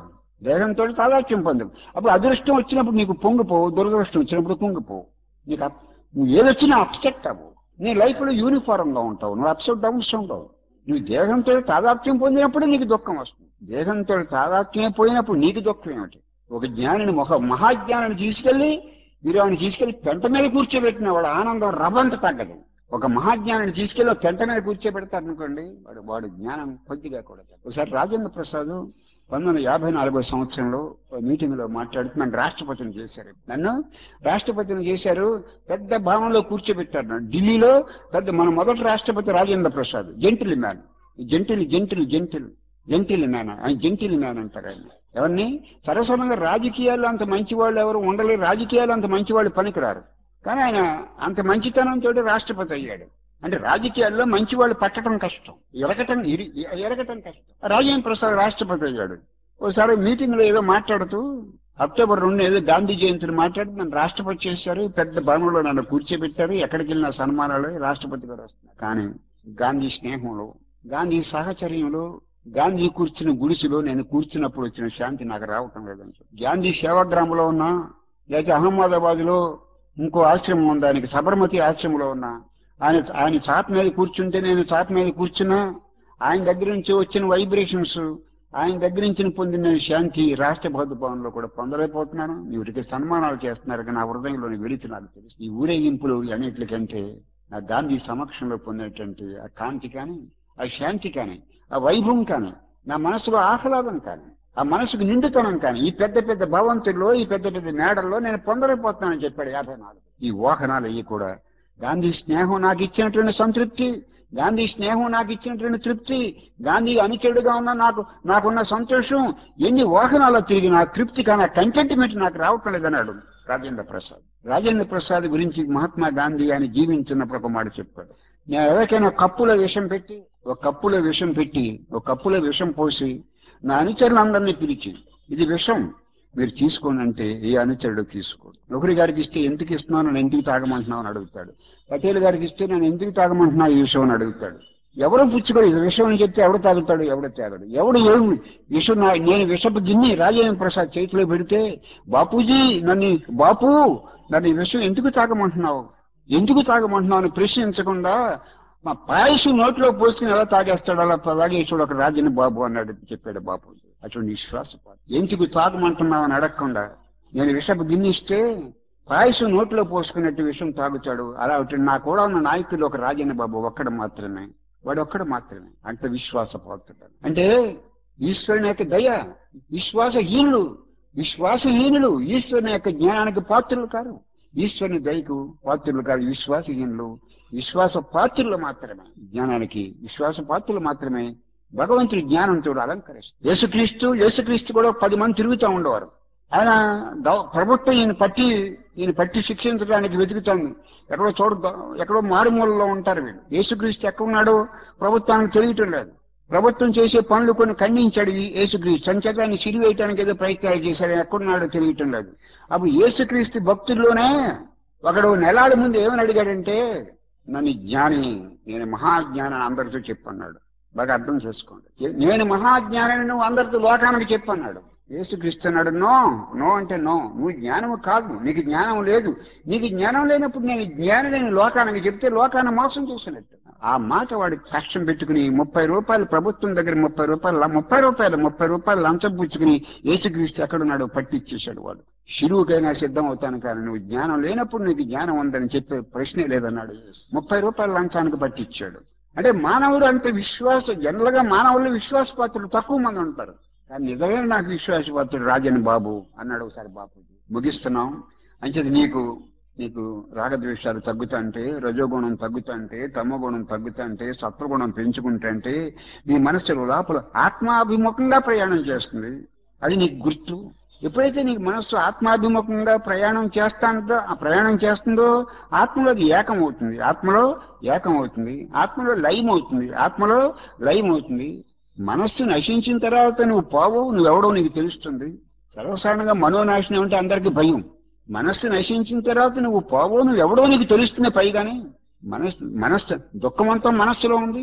A: దేహంతో తాదాత్మ్యం పొందవు. అప్పుడు అదృష్టం వచ్చినప్పుడు నీకు పొంగిపోవు, దురదృష్టం వచ్చినప్పుడు కుంగిపోవు. నీకు అప్- నువ్వు ఏదొచ్చినా అప్సెట్ అవ్వవు. నీ లైఫ్లో యూనిఫారంగా ఉంటావు, నువ్వు అప్సెట్ డౌన్స్ ఉండవు. నువ్వు దేహంతో తాదాత్మ్యం పొందినప్పుడు నీకు దుఃఖం వస్తుంది. దేహంతో తాదాత్మ్యం పోయినప్పుడు నీకు దుఃఖం ఏమిటి? ఒక జ్ఞానిని ఒక మహాజ్ఞానిని తీసుకెళ్లి మీరు ఆమెను తీసుకెళ్లి పెంట మీద కూర్చోబెట్టిన వాడు ఆనందం రవ్వంత తగ్గదు. ఒక మహాజ్ఞానిని తీసుకెళ్లి ఒక పెంట మీద కూర్చోబెడతారు అనుకోండి, వాడు వాడు జ్ఞానం కొద్దిగా కూడా తగ్గదు. ఒకసారి రాజేంద్ర ప్రసాద్ పంతొమ్మిది వందల యాభై నాలుగో సంవత్సరంలో మీటింగ్ లో మాట్లాడుతూ నన్ను రాష్ట్రపతిని చేశారు. నన్ను రాష్ట్రపతిని చేశారు. పెద్ద భవనంలో కూర్చోబెట్టారు నన్ను. ఢిల్లీలో పెద్ద మన మొదటి రాష్ట్రపతి Rajendra Prasad, gentleman, gentle gentle gentle gentleman, ఆయన జెంటిల్ మ్యాన్ అంటారు ఆయన. ఎవరిని సరసరంగా రాజకీయాల్లో అంత మంచి వాళ్ళు ఎవరు ఉండలేరు, రాజకీయాలు అంత మంచి వాళ్ళు పనికిరారు. కానీ ఆయన అంత మంచితనంతో రాష్ట్రపతి అయ్యాడు. అంటే రాజకీయాల్లో మంచి వాళ్ళు పట్టడం కష్టం, ఎరగటం ఇరి ఎరగటం కష్టం. రాజేంద్ర ప్రసాద్ రాష్ట్రపతి అయ్యాడు. ఒకసారి మీటింగ్ లో ఏదో మాట్లాడుతూ అక్టోబర్ రెండు ఏదో గాంధీ జయంతిని మాట్లాడి నన్ను రాష్ట్రపతి చేశారు. పెద్ద భవనంలో నన్ను కూర్చోబెట్టారు. ఎక్కడికి వెళ్ళిన సన్మానాలు, రాష్ట్రపతి గారు వస్తున్నారు. కానీ గాంధీ స్నేహంలో, గాంధీ సాహచర్యంలో, గాంధీ కూర్చున్న గుడిసెలో నేను కూర్చున్నప్పుడు వచ్చిన శాంతి నాకు రావటం లేదని. గాంధీ సేవాగ్రామంలో ఉన్నా, లేకపోతే అహ్మదాబాద్ లో ఇంకో ఆశ్రమం ఉంది, దానికి సబర్మతి ఆశ్రమంలో ఉన్నా, ఆయన ఆయన చాప మీద కూర్చుంటే నేను చాప మీద కూర్చున్నా, ఆయన దగ్గర నుంచి వచ్చిన వైబ్రేషన్స్, ఆయన దగ్గర నుంచి పొందిన శాంతి రాష్ట్రపతి భవన్లో కూడా పొందలేకపోతున్నాను. వీరికి సన్మానాలు చేస్తున్నారు కానీ నా హృదయంలోని వెలితి నాకు తెలుసు. ఈ ఊరేగింపులు అన్నిటికంటే నా గాంధీ సమక్షంలో పొందినటువంటి ఆ కాంతి కానీ, ఆ శాంతి కానీ, ఆ వైభవం కానీ, నా మనసులో ఆహ్లాదం కానీ, ఆ మనసుకు నిండుతనం కానీ ఈ పెద్ద పెద్ద భవంతుల్లో, ఈ పెద్ద పెద్ద మేడల్లో నేను పొందలేకపోతున్నానని చెప్పాడు యాభై నాలుగు. ఈ వాహనాలు అయ్యి కూడా గాంధీ స్నేహం నాకు ఇచ్చినటువంటి సంతృప్తి, గాంధీ స్నేహం నాకు ఇచ్చినటువంటి తృప్తి, గాంధీ అనుచరుడుగా ఉన్న నాకు నాకున్న సంతోషం, ఎన్ని వాహనాల్లో తిరిగిన తృప్తి కానీ కంటెంట్మెంట్ నాకు రావటం లేదన్నాడు రాజేంద్ర ప్రసాద్. రాజేంద్ర ప్రసాద్ గురించి మహాత్మా గాంధీ ఆయన జీవించున్నప్పుడు ఒక మాట చెప్పాడు. నేను ఎవరికైనా కప్పులో విషం పెట్టి, ఒక కప్పులో విషం పెట్టి, ఒక కప్పులో విషం పోసి నా అనుచరులందరినీ పిలిచి ఇది విషం మీరు తీసుకోండి అంటే ఏ అనుచరుడు తీసుకోడు. నౌకరి గారికి ఇస్తే ఎందుకు ఇస్తున్నావు, నన్ను ఎందుకు తాగమంటున్నావు అని అడుగుతాడు. పటేల్ గారికి ఇస్తే నేను ఎందుకు తాగమంటున్నావు ఈ విషయం అని అడుగుతాడు. ఎవరు పుచ్చుకోరు. ఇది విషయం అని చెప్తే ఎవడు తాగుతాడు, ఎవడు తాగడు. ఎవడు ఏం విషం నా నేను విషపు గిన్ని రాజేంద్ర ప్రసాద్ చేతిలో పెడితే, బాపూజీ నన్ను బాపు నన్ను ఈ విషయం ఎందుకు తాగమంటున్నావు, ఎందుకు తాగమంటున్నావు అని ప్రశ్నించకుండా మా పాయసం నోట్లో పోసుకుని ఎలా తాగేస్తాడు అలా తాగేసాడు ఒక రాజని బాబు అన్నాడు చెప్పాడు బాపూజీ. అటువంటి విశ్వాసపాటు ఎందుకు తాగమంటున్నావు అని అడగకుండా నేను విషపు గిన్నె ఇస్తే పాయసం నోట్లో పోసుకున్నట్టు విషయం తాగుతాడు. అలా నా కూడా ఉన్న నాయకులు ఒక రాజని బాబు ఒక్కడు మాత్రమే, వాడు ఒక్కడు మాత్రమే. అంత విశ్వాసపాత్రుడు. అంటే ఈశ్వరుని యొక్క దయ, విశ్వాసహీనులు విశ్వాసహీనులు ఈశ్వరుని యొక్క జ్ఞానానికి పాత్రులు కారు, ఈశ్వరుని దయకు పాత్రులు కాదు, విశ్వాసహీనులు విశ్వాస పాత్రులు మాత్రమే. జ్ఞానానికి విశ్వాస పాత్రులు మాత్రమే భగవంతుడి జ్ఞానంతో అలంకరిస్తారు. యేసుక్రీస్తు యేసుక్రీస్తు కూడా పది మంది తిరుగుతూ ఉండేవారు. ఆయన ప్రభుత్వం ఈయన పట్టి ఈయన పట్టి శిక్షించడానికి వెతుకుతాను. ఎక్కడో చోటు ఎక్కడో మారుమూలలో ఉంటారు వీళ్ళు. యేసుక్రీస్తు ఎక్కడున్నాడో ప్రభుత్వానికి తెలియటం లేదు. ప్రభుత్వం చేసే పనులు కొన్ని ఖండించాడు యేసుక్రీస్తు. సంచేతాన్ని సిరివేయటానికి ఏదో ప్రయత్నాలు చేశాడు, ఎక్కడున్నాడో తెలియటం లేదు. అప్పుడు యేసుక్రీస్తు భక్తుల్లోనే ఒకడు నెలాల ముందు ఏమని అడిగాడంటే, నన్ను జ్ఞాని, నేను మహాజ్ఞాని అందరితో చెప్పన్నాడు. బాగా అర్థం చేసుకోండి. నేను మహాజ్ఞానాన్ని నువ్వు అందరితో లోకానికి చెప్పన్నాడు. యేసుక్రీస్తు అన్నాడు నో నో అంటే నో, నువ్వు జ్ఞానము కాదు, నీకు జ్ఞానం లేదు. నీకు జ్ఞానం లేనప్పుడు నేను జ్ఞాని నేను లోకానికి చెప్తే లోకాన్ని మోసం చేసినట్టు. ఆ మాట వాడికి కష్టం పెట్టుకుని ముప్పై రూపాయలు ప్రభుత్వం దగ్గర ముప్పై రూపాయలు ముప్పై రూపాయలు ముప్పై రూపాయలు లంచం పుచ్చుకుని యేసుక్రీస్తు ఎక్కడున్నాడు పట్టిచ్చేశాడు. వాడు శిలువుకైనా సిద్ధం అవుతాను కానీ నువ్వు జ్ఞానం లేనప్పుడు నీకు జ్ఞానం ఉందని చెప్పే ప్రశ్నే లేదన్నాడు. ముప్పై రూపాయల లంచానికి పట్టించాడు. అంటే మానవుడు అంత విశ్వాస జనరల్ గా మానవులు విశ్వాసపాత్రులు తక్కువ మంది ఉంటారు. కానీ నిజమే నాకు విశ్వాసపాత్రుడు రాజన్ బాబు అన్నాడు ఒకసారి బాపూజీ. ముగిస్తున్నాం. అంచేది నీకు నీకు రాగద్వేషాలు తగ్గుతాంటే, రజోగుణం తగ్గుతాంటే, తమోగుణం తగ్గుతాంటే, సత్వగుణం పెంచుకుంటే నీ మనస్సు లోపల ఆత్మాభిముఖంగా ప్రయాణం చేస్తుంది. అది నీకు గుర్తు. ఎప్పుడైతే నీకు మనస్సు ఆత్మాభిముఖంగా ప్రయాణం చేస్తాందో ఆ ప్రయాణం చేస్తుందో ఆత్మలో అది ఏకం అవుతుంది, ఆత్మలో ఏకం అవుతుంది, ఆత్మలో లయం అవుతుంది, ఆత్మలో లయం అవుతుంది. మనస్సు నశించిన తర్వాత నువ్వు పోవవు, నువ్వెవడో నీకు తెలుస్తుంది. సర్వసాధారణంగా మనోనాశనం అంటే అందరికీ భయం. మనస్సు నశించిన తర్వాత నువ్వు పోవో నువ్వెవడో నీకు తెలుస్తుంది. పైగానే మనస్సు మనస్సు దుఃఖమంతా మనస్సులో ఉంది,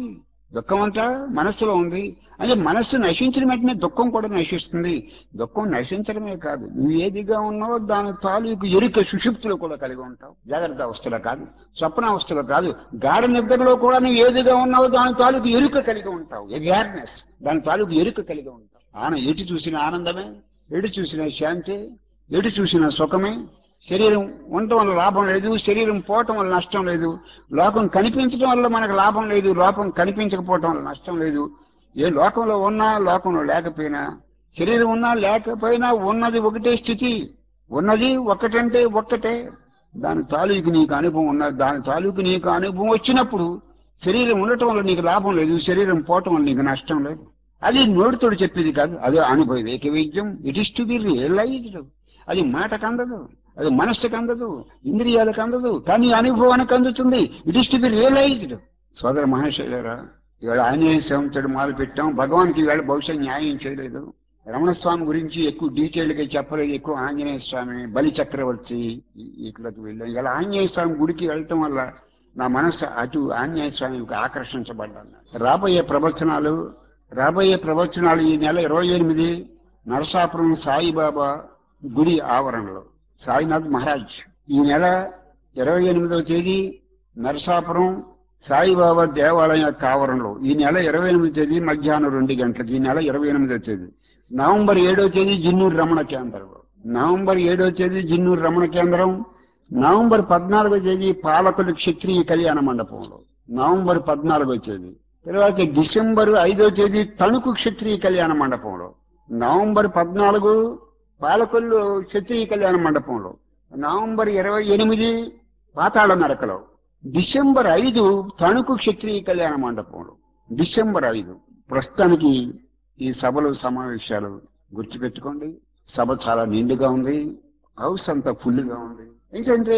A: దుఃఖం అంతా మనస్సులో ఉంది. అంటే మనస్సు నశించిన వెంటనే దుఃఖం కూడా నశిస్తుంది. దుఃఖం నశించడమే కాదు, నువ్వు ఏదిగా ఉన్నావో దాని తాలూకు ఎరుక సుషుప్తిలో కూడా కలిగి ఉంటావు. జాగ్రత్త అవస్థలో కాదు, స్వప్నావస్థలో కాదు, గాఢ నిద్రలో కూడా నువ్వు ఏదిగా ఉన్నావో దాని తాలూకు ఎరుక కలిగి ఉంటావు. అవేర్నెస్, దాని తాలూకు ఎరుక కలిగి ఉంటావు. ఆన ఎటు చూసిన ఆనందమే, ఎటు చూసిన శాంతి, ఎటు చూసిన సుఖమే. శరీరం ఉండటం వల్ల లాభం లేదు, శరీరం పోవటం వల్ల నష్టం లేదు. లోకం కనిపించడం వల్ల మనకు లాభం లేదు, లోకం కనిపించకపోవటం వల్ల నష్టం లేదు. ఏ లోకంలో ఉన్నా లోకంలో లేకపోయినా, శరీరం ఉన్నా లేకపోయినా ఉన్నది ఒకటే స్థితి. ఉన్నది ఒక్కటంటే ఒక్కటే. దాని తాలూకు నీకు అనుభవం ఉన్నది. దాని తాలూకు నీకు అనుభవం వచ్చినప్పుడు శరీరం ఉండటం వల్ల నీకు లాభం లేదు, శరీరం పోవటం వల్ల నీకు నష్టం లేదు. అది నోటితోడు చెప్పేది కాదు, అదే అనుభవ ఏకవైద్యం. It is to be realised. అది మాటకు అందదు, అది మనస్సుకు అందదు, ఇంద్రియాలకు అందదు, కానీ అనుభవానికి అందుతుంది. It is to be realised. సోదర మహాశయులారా, ఇవాళ ఆంజనేయ స్వామితో మొదలు పెట్టాం. భగవానికి ఈవేళ బహుశా న్యాయం చేయలేదు. రమణస్వామి గురించి ఎక్కువ డీటెయిల్గా చెప్పలేదు. ఎక్కువ ఆంజనేయ స్వామి, బలి చక్రవర్తి ఇక్కడికి వెళ్ళాం. ఇలా ఆంజనేయ స్వామి గుడికి వెళ్ళటం వల్ల నా మనస్సు అటు ఆంజనేయ స్వామికి ఆకర్షించబడ్డాను. రాబోయే ప్రవచనాలు రాబోయే ప్రవచనాలు ఈ నెల ఇరవై ఎనిమిది నరసాపురం సాయిబాబా గుడి ఆవరణలో, సాయినాథ్ మహారాజ్. ఈ నెల ఇరవై ఎనిమిదవ తేదీ నరసాపురం సాయిబాబా దేవాలయం యొక్క ఆవరణలో, ఈ నెల ఇరవై ఎనిమిది తేదీ మధ్యాహ్నం రెండు గంటలకు, ఈ నెల ఇరవై ఎనిమిదవ తేదీ. నవంబర్ ఏడవ తేదీ జిన్నూరు రమణ కేంద్రంలో, నవంబర్ ఏడవ తేదీ జిన్నూరు రమణ కేంద్రం. నవంబర్ పద్నాలుగో తేదీ పాలకులు క్షత్రియ కళ్యాణ మండపంలో, నవంబర్ పద్నాలుగో తేదీ. తర్వాత డిసెంబర్ ఐదో తేదీ తణుకు క్షత్రియ కళ్యాణ మండపంలో, నవంబర్ పద్నాలుగు పాలకొల్లు క్షత్రియ కళ్యాణ మండపంలో, నవంబర్ ఇరవై ఎనిమిది పాతాళ నరకలో, డిసెంబర్ ఐదు తణుకు క్షత్రియ కళ్యాణ మండపంలో, డిసెంబర్ ఐదు. ప్రస్తుతానికి ఈ సభలు సమావేశాలు గుర్తుపెట్టుకోండి. సభ చాలా నిండుగా ఉంది, హౌస్ అంతా ఫుల్గా ఉంది. ఎందుకంటే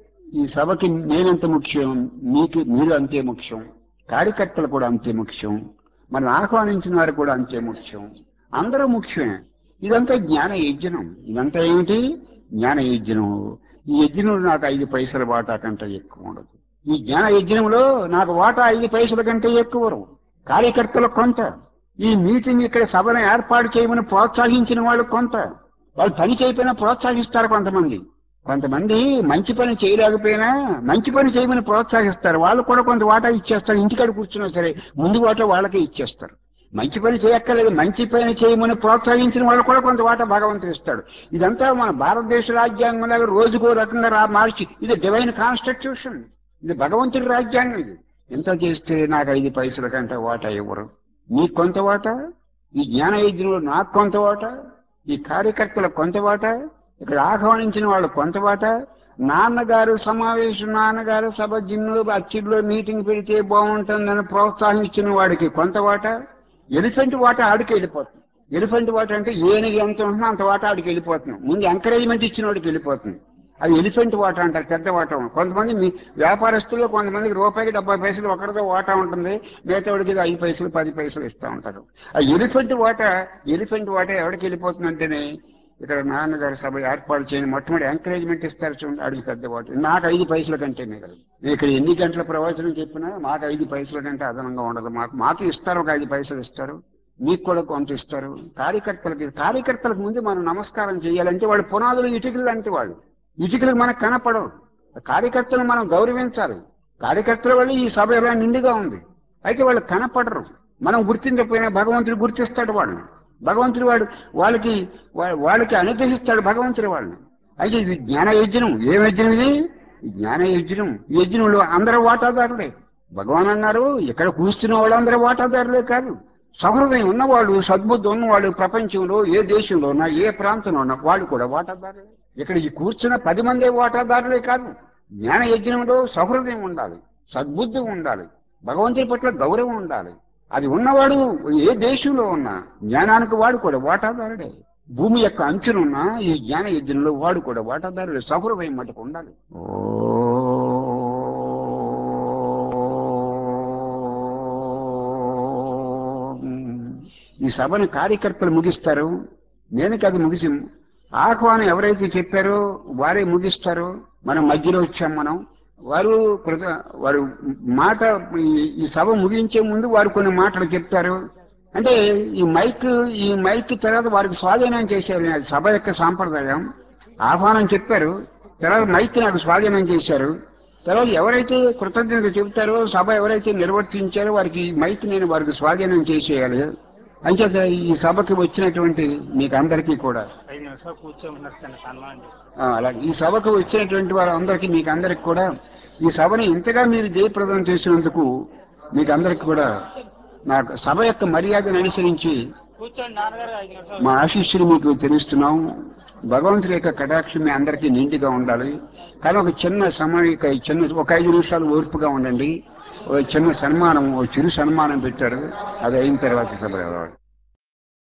A: ఈ సభకి నేనంత ముఖ్యం, మీకు మీరు అంతే ముఖ్యం, కార్యకర్తలు కూడా అంతే ముఖ్యం, మనం ఆహ్వానించిన వారు కూడా అంతే ముఖ్యం, అందరూ ముఖ్యమే. ఇదంతా జ్ఞాన యజ్ఞం. ఇదంతా ఏమిటి? జ్ఞాన యజ్ఞం. ఈ యజ్ఞంలో నాకు ఐదు పైసల వాటా కంటే ఎక్కువ ఉండదు. ఈ జ్ఞాన యజ్ఞంలో నాకు వాటా ఐదు పైసల కంటే ఎక్కువ. కార్యకర్తలకు కొంత, ఈ మీటింగ్ ఇక్కడ సభను ఏర్పాటు చేయమని ప్రోత్సహించిన వాళ్ళు కొంత, వాళ్ళు పని చేయకపోయినా ప్రోత్సహిస్తారు. కొంతమంది కొంతమంది మంచి పని చేయలేకపోయినా మంచి పని చేయమని ప్రోత్సహిస్తారు, వాళ్ళు కూడా కొంత వాటా ఇచ్చేస్తారు. ఇంటికాడ కూర్చున్నా సరే ముందు వాటా వాళ్ళకే ఇచ్చేస్తారు. మంచి పని చేయక్కర్లేదు, మంచి పని చేయమని ప్రోత్సహించిన వాళ్ళు కూడా కొంత వాటా భగవంతుడు ఇస్తాడు. ఇదంతా మన భారతదేశ రాజ్యాంగం లాగా రోజుకో రకంగా రా మార్చి, ఇది డివైన్ కాన్స్టిట్యూషన్, ఇది భగవంతుడి రాజ్యాంగం. ఇది ఎంత చేస్తే నాకు ఐదు పైసల కంటే వాటా ఇవ్వరు. నీకు కొంత వాటా, ఈ జ్ఞాన యజ్ఞంలో నాకు కొంత వాటా, ఈ కార్యకర్తలకు కొంత వాటా, ఇక్కడ ఆహ్వానించిన వాళ్ళు కొంత వాటా, నాన్నగారు సమావేశం, నాన్నగారు సభ జిన్ను అచ్చిలో మీటింగ్ పెడితే బాగుంటుందని ప్రోత్సహించిన వాడికి కొంత వాటా. ఎలిఫెంట్ వాటా ఆడికి వెళ్ళిపోతుంది. ఎలిఫెంట్ వాటా అంటే ఏనుగు ఎంత ఉంటుందో అంత వాటా ఆడికి వెళ్ళిపోతుంది. ముందు ఎంకరేజ్మెంట్ ఇచ్చిన వాడికి వెళ్ళిపోతుంది. అది ఎలిఫెంట్ వాటా అంటారు, పెద్ద వాటా. కొంతమంది మీ వ్యాపారస్తుల్లో కొంతమందికి రూపాయికి డెబ్బై పైసలు ఒకరితో వాటా ఉంటుంది, మిగతా వాడికి ఇది ఐదు పైసలు పది పైసలు ఇస్తూ ఉంటారు. ఆ ఎలిఫెంట్ వాటా ఎలిఫెంట్ వాటా ఎవరికి వెళ్ళిపోతుందంటేనే ఇక్కడ నాన్నగారి సభ ఏర్పాటు చేయని మొట్టమొదటి ఎంకరేజ్మెంట్ ఇస్తారు చూడండి, అడిగి పెద్ద వాటి. నాకు ఐదు పైసల కంటే మిగలదు. ఇక్కడ ఎన్ని గంటల ప్రవచనం చెప్పినా మాకు ఐదు పైసల కంటే అదనంగా ఉండదు. మాకు మాకు ఇస్తారు, ఒక ఐదు పైసలు ఇస్తారు, మీకు కూడా కొంత ఇస్తారు. కార్యకర్తలకి కార్యకర్తలకు ముందు మనం నమస్కారం చేయాలంటే వాళ్ళు పునాదులు ఇటుకలు లాంటి వాళ్ళు. ఇటుకలకు మనకు కనపడవు. కార్యకర్తలు మనం గౌరవించాలి. కార్యకర్తల వల్ల ఈ సభ ఎలా నిండుగా ఉంది. అయితే వాళ్ళు కనపడరు. మనం గుర్తించకపోయినా భగవంతుడు గుర్తిస్తాడు వాళ్ళని. భగవంతుడు వాడు వాళ్ళకి వాళ్ళకి అనుగ్రహిస్తాడు భగవంతుడు వాళ్ళని. అయితే ఇది జ్ఞాన యజ్ఞం. ఏం యజ్ఞం ఇది? జ్ఞాన యజ్ఞం. ఈ యజ్ఞంలో అందరూ వాటాదారులే. భగవాన్ అన్నారు, ఇక్కడ కూర్చున్న వాళ్ళందరూ వాటాదారులే కాదు, సహృదయం ఉన్నవాళ్ళు, సద్బుద్ధి ఉన్నవాళ్ళు ప్రపంచంలో ఏ దేశంలో ఉన్నా, ఏ ప్రాంతంలో ఉన్నా వాళ్ళు కూడా వాటాదారులే. ఇక్కడ ఈ కూర్చున్న పది మందే వాటాదారులే కాదు. జ్ఞాన యజ్ఞంలో సహృదయం ఉండాలి, సద్బుద్ధి ఉండాలి, భగవంతుడి పట్ల గౌరవం ఉండాలి. అది ఉన్నవాడు ఏ దేశంలో ఉన్నా జ్ఞానానికి వాడు కూడా వాటాదారుడే. భూమి యొక్క అంచునున్నా ఈ జ్ఞాన యజ్ఞంలో వాడు కూడా వాటాదారుడే. సహృదయం మటుకు ఉండాలి. ఈ సభను కార్యకర్తలు ముగిస్తారు, నేను కాదు ముగిసి ఆహ్వానం ఎవరైతే చెప్పారో వారే ముగిస్తారు. మనం మధ్యలో వచ్చాం. మనం వారు కృత వారు మాట ఈ ఈ సభ ముగించే ముందు వారు కొన్ని మాటలు చెప్తారు. అంటే ఈ మైక్ ఈ మైక్ తర్వాత వారికి స్వాధీనం చేశారు. అది సభ యొక్క సాంప్రదాయం. ఆహ్వానం చెప్పారు, తర్వాత మైక్ నాకు స్వాధీనం చేశారు. తర్వాత ఎవరైతే కృతజ్ఞతలు చెబుతారో, సభ ఎవరైతే నిర్వర్తించారో వారికి ఈ మైక్ నేను వారికి స్వాధీనం చేసేయాలి. అంచేత ఈ సభకి వచ్చినటువంటి మీకు అందరికీ కూడా ఆ, అలాగే ఈ సభకు వచ్చినటువంటి వారందరికీ మీకు అందరికి కూడా ఈ సభని ఇంతగా మీరు జయప్రదం చేసినందుకు మీకు అందరికి కూడా నాకు సభ యొక్క మర్యాదను అనుసరించి మా ఆశీస్సులు మీకు తెలుస్తున్నాం. భగవంతుడి యొక్క కటాక్షం మీ అందరికీ నిండుగా ఉండాలి. కానీ ఒక చిన్న సమయం, చిన్న ఒక ఐదు నిమిషాలు ఓర్పుగా ఉండండి. ఒక చిన్న సన్మానం, ఒక చిరు సన్మానం పెట్టారు. అది అయిన తర్వాత సభ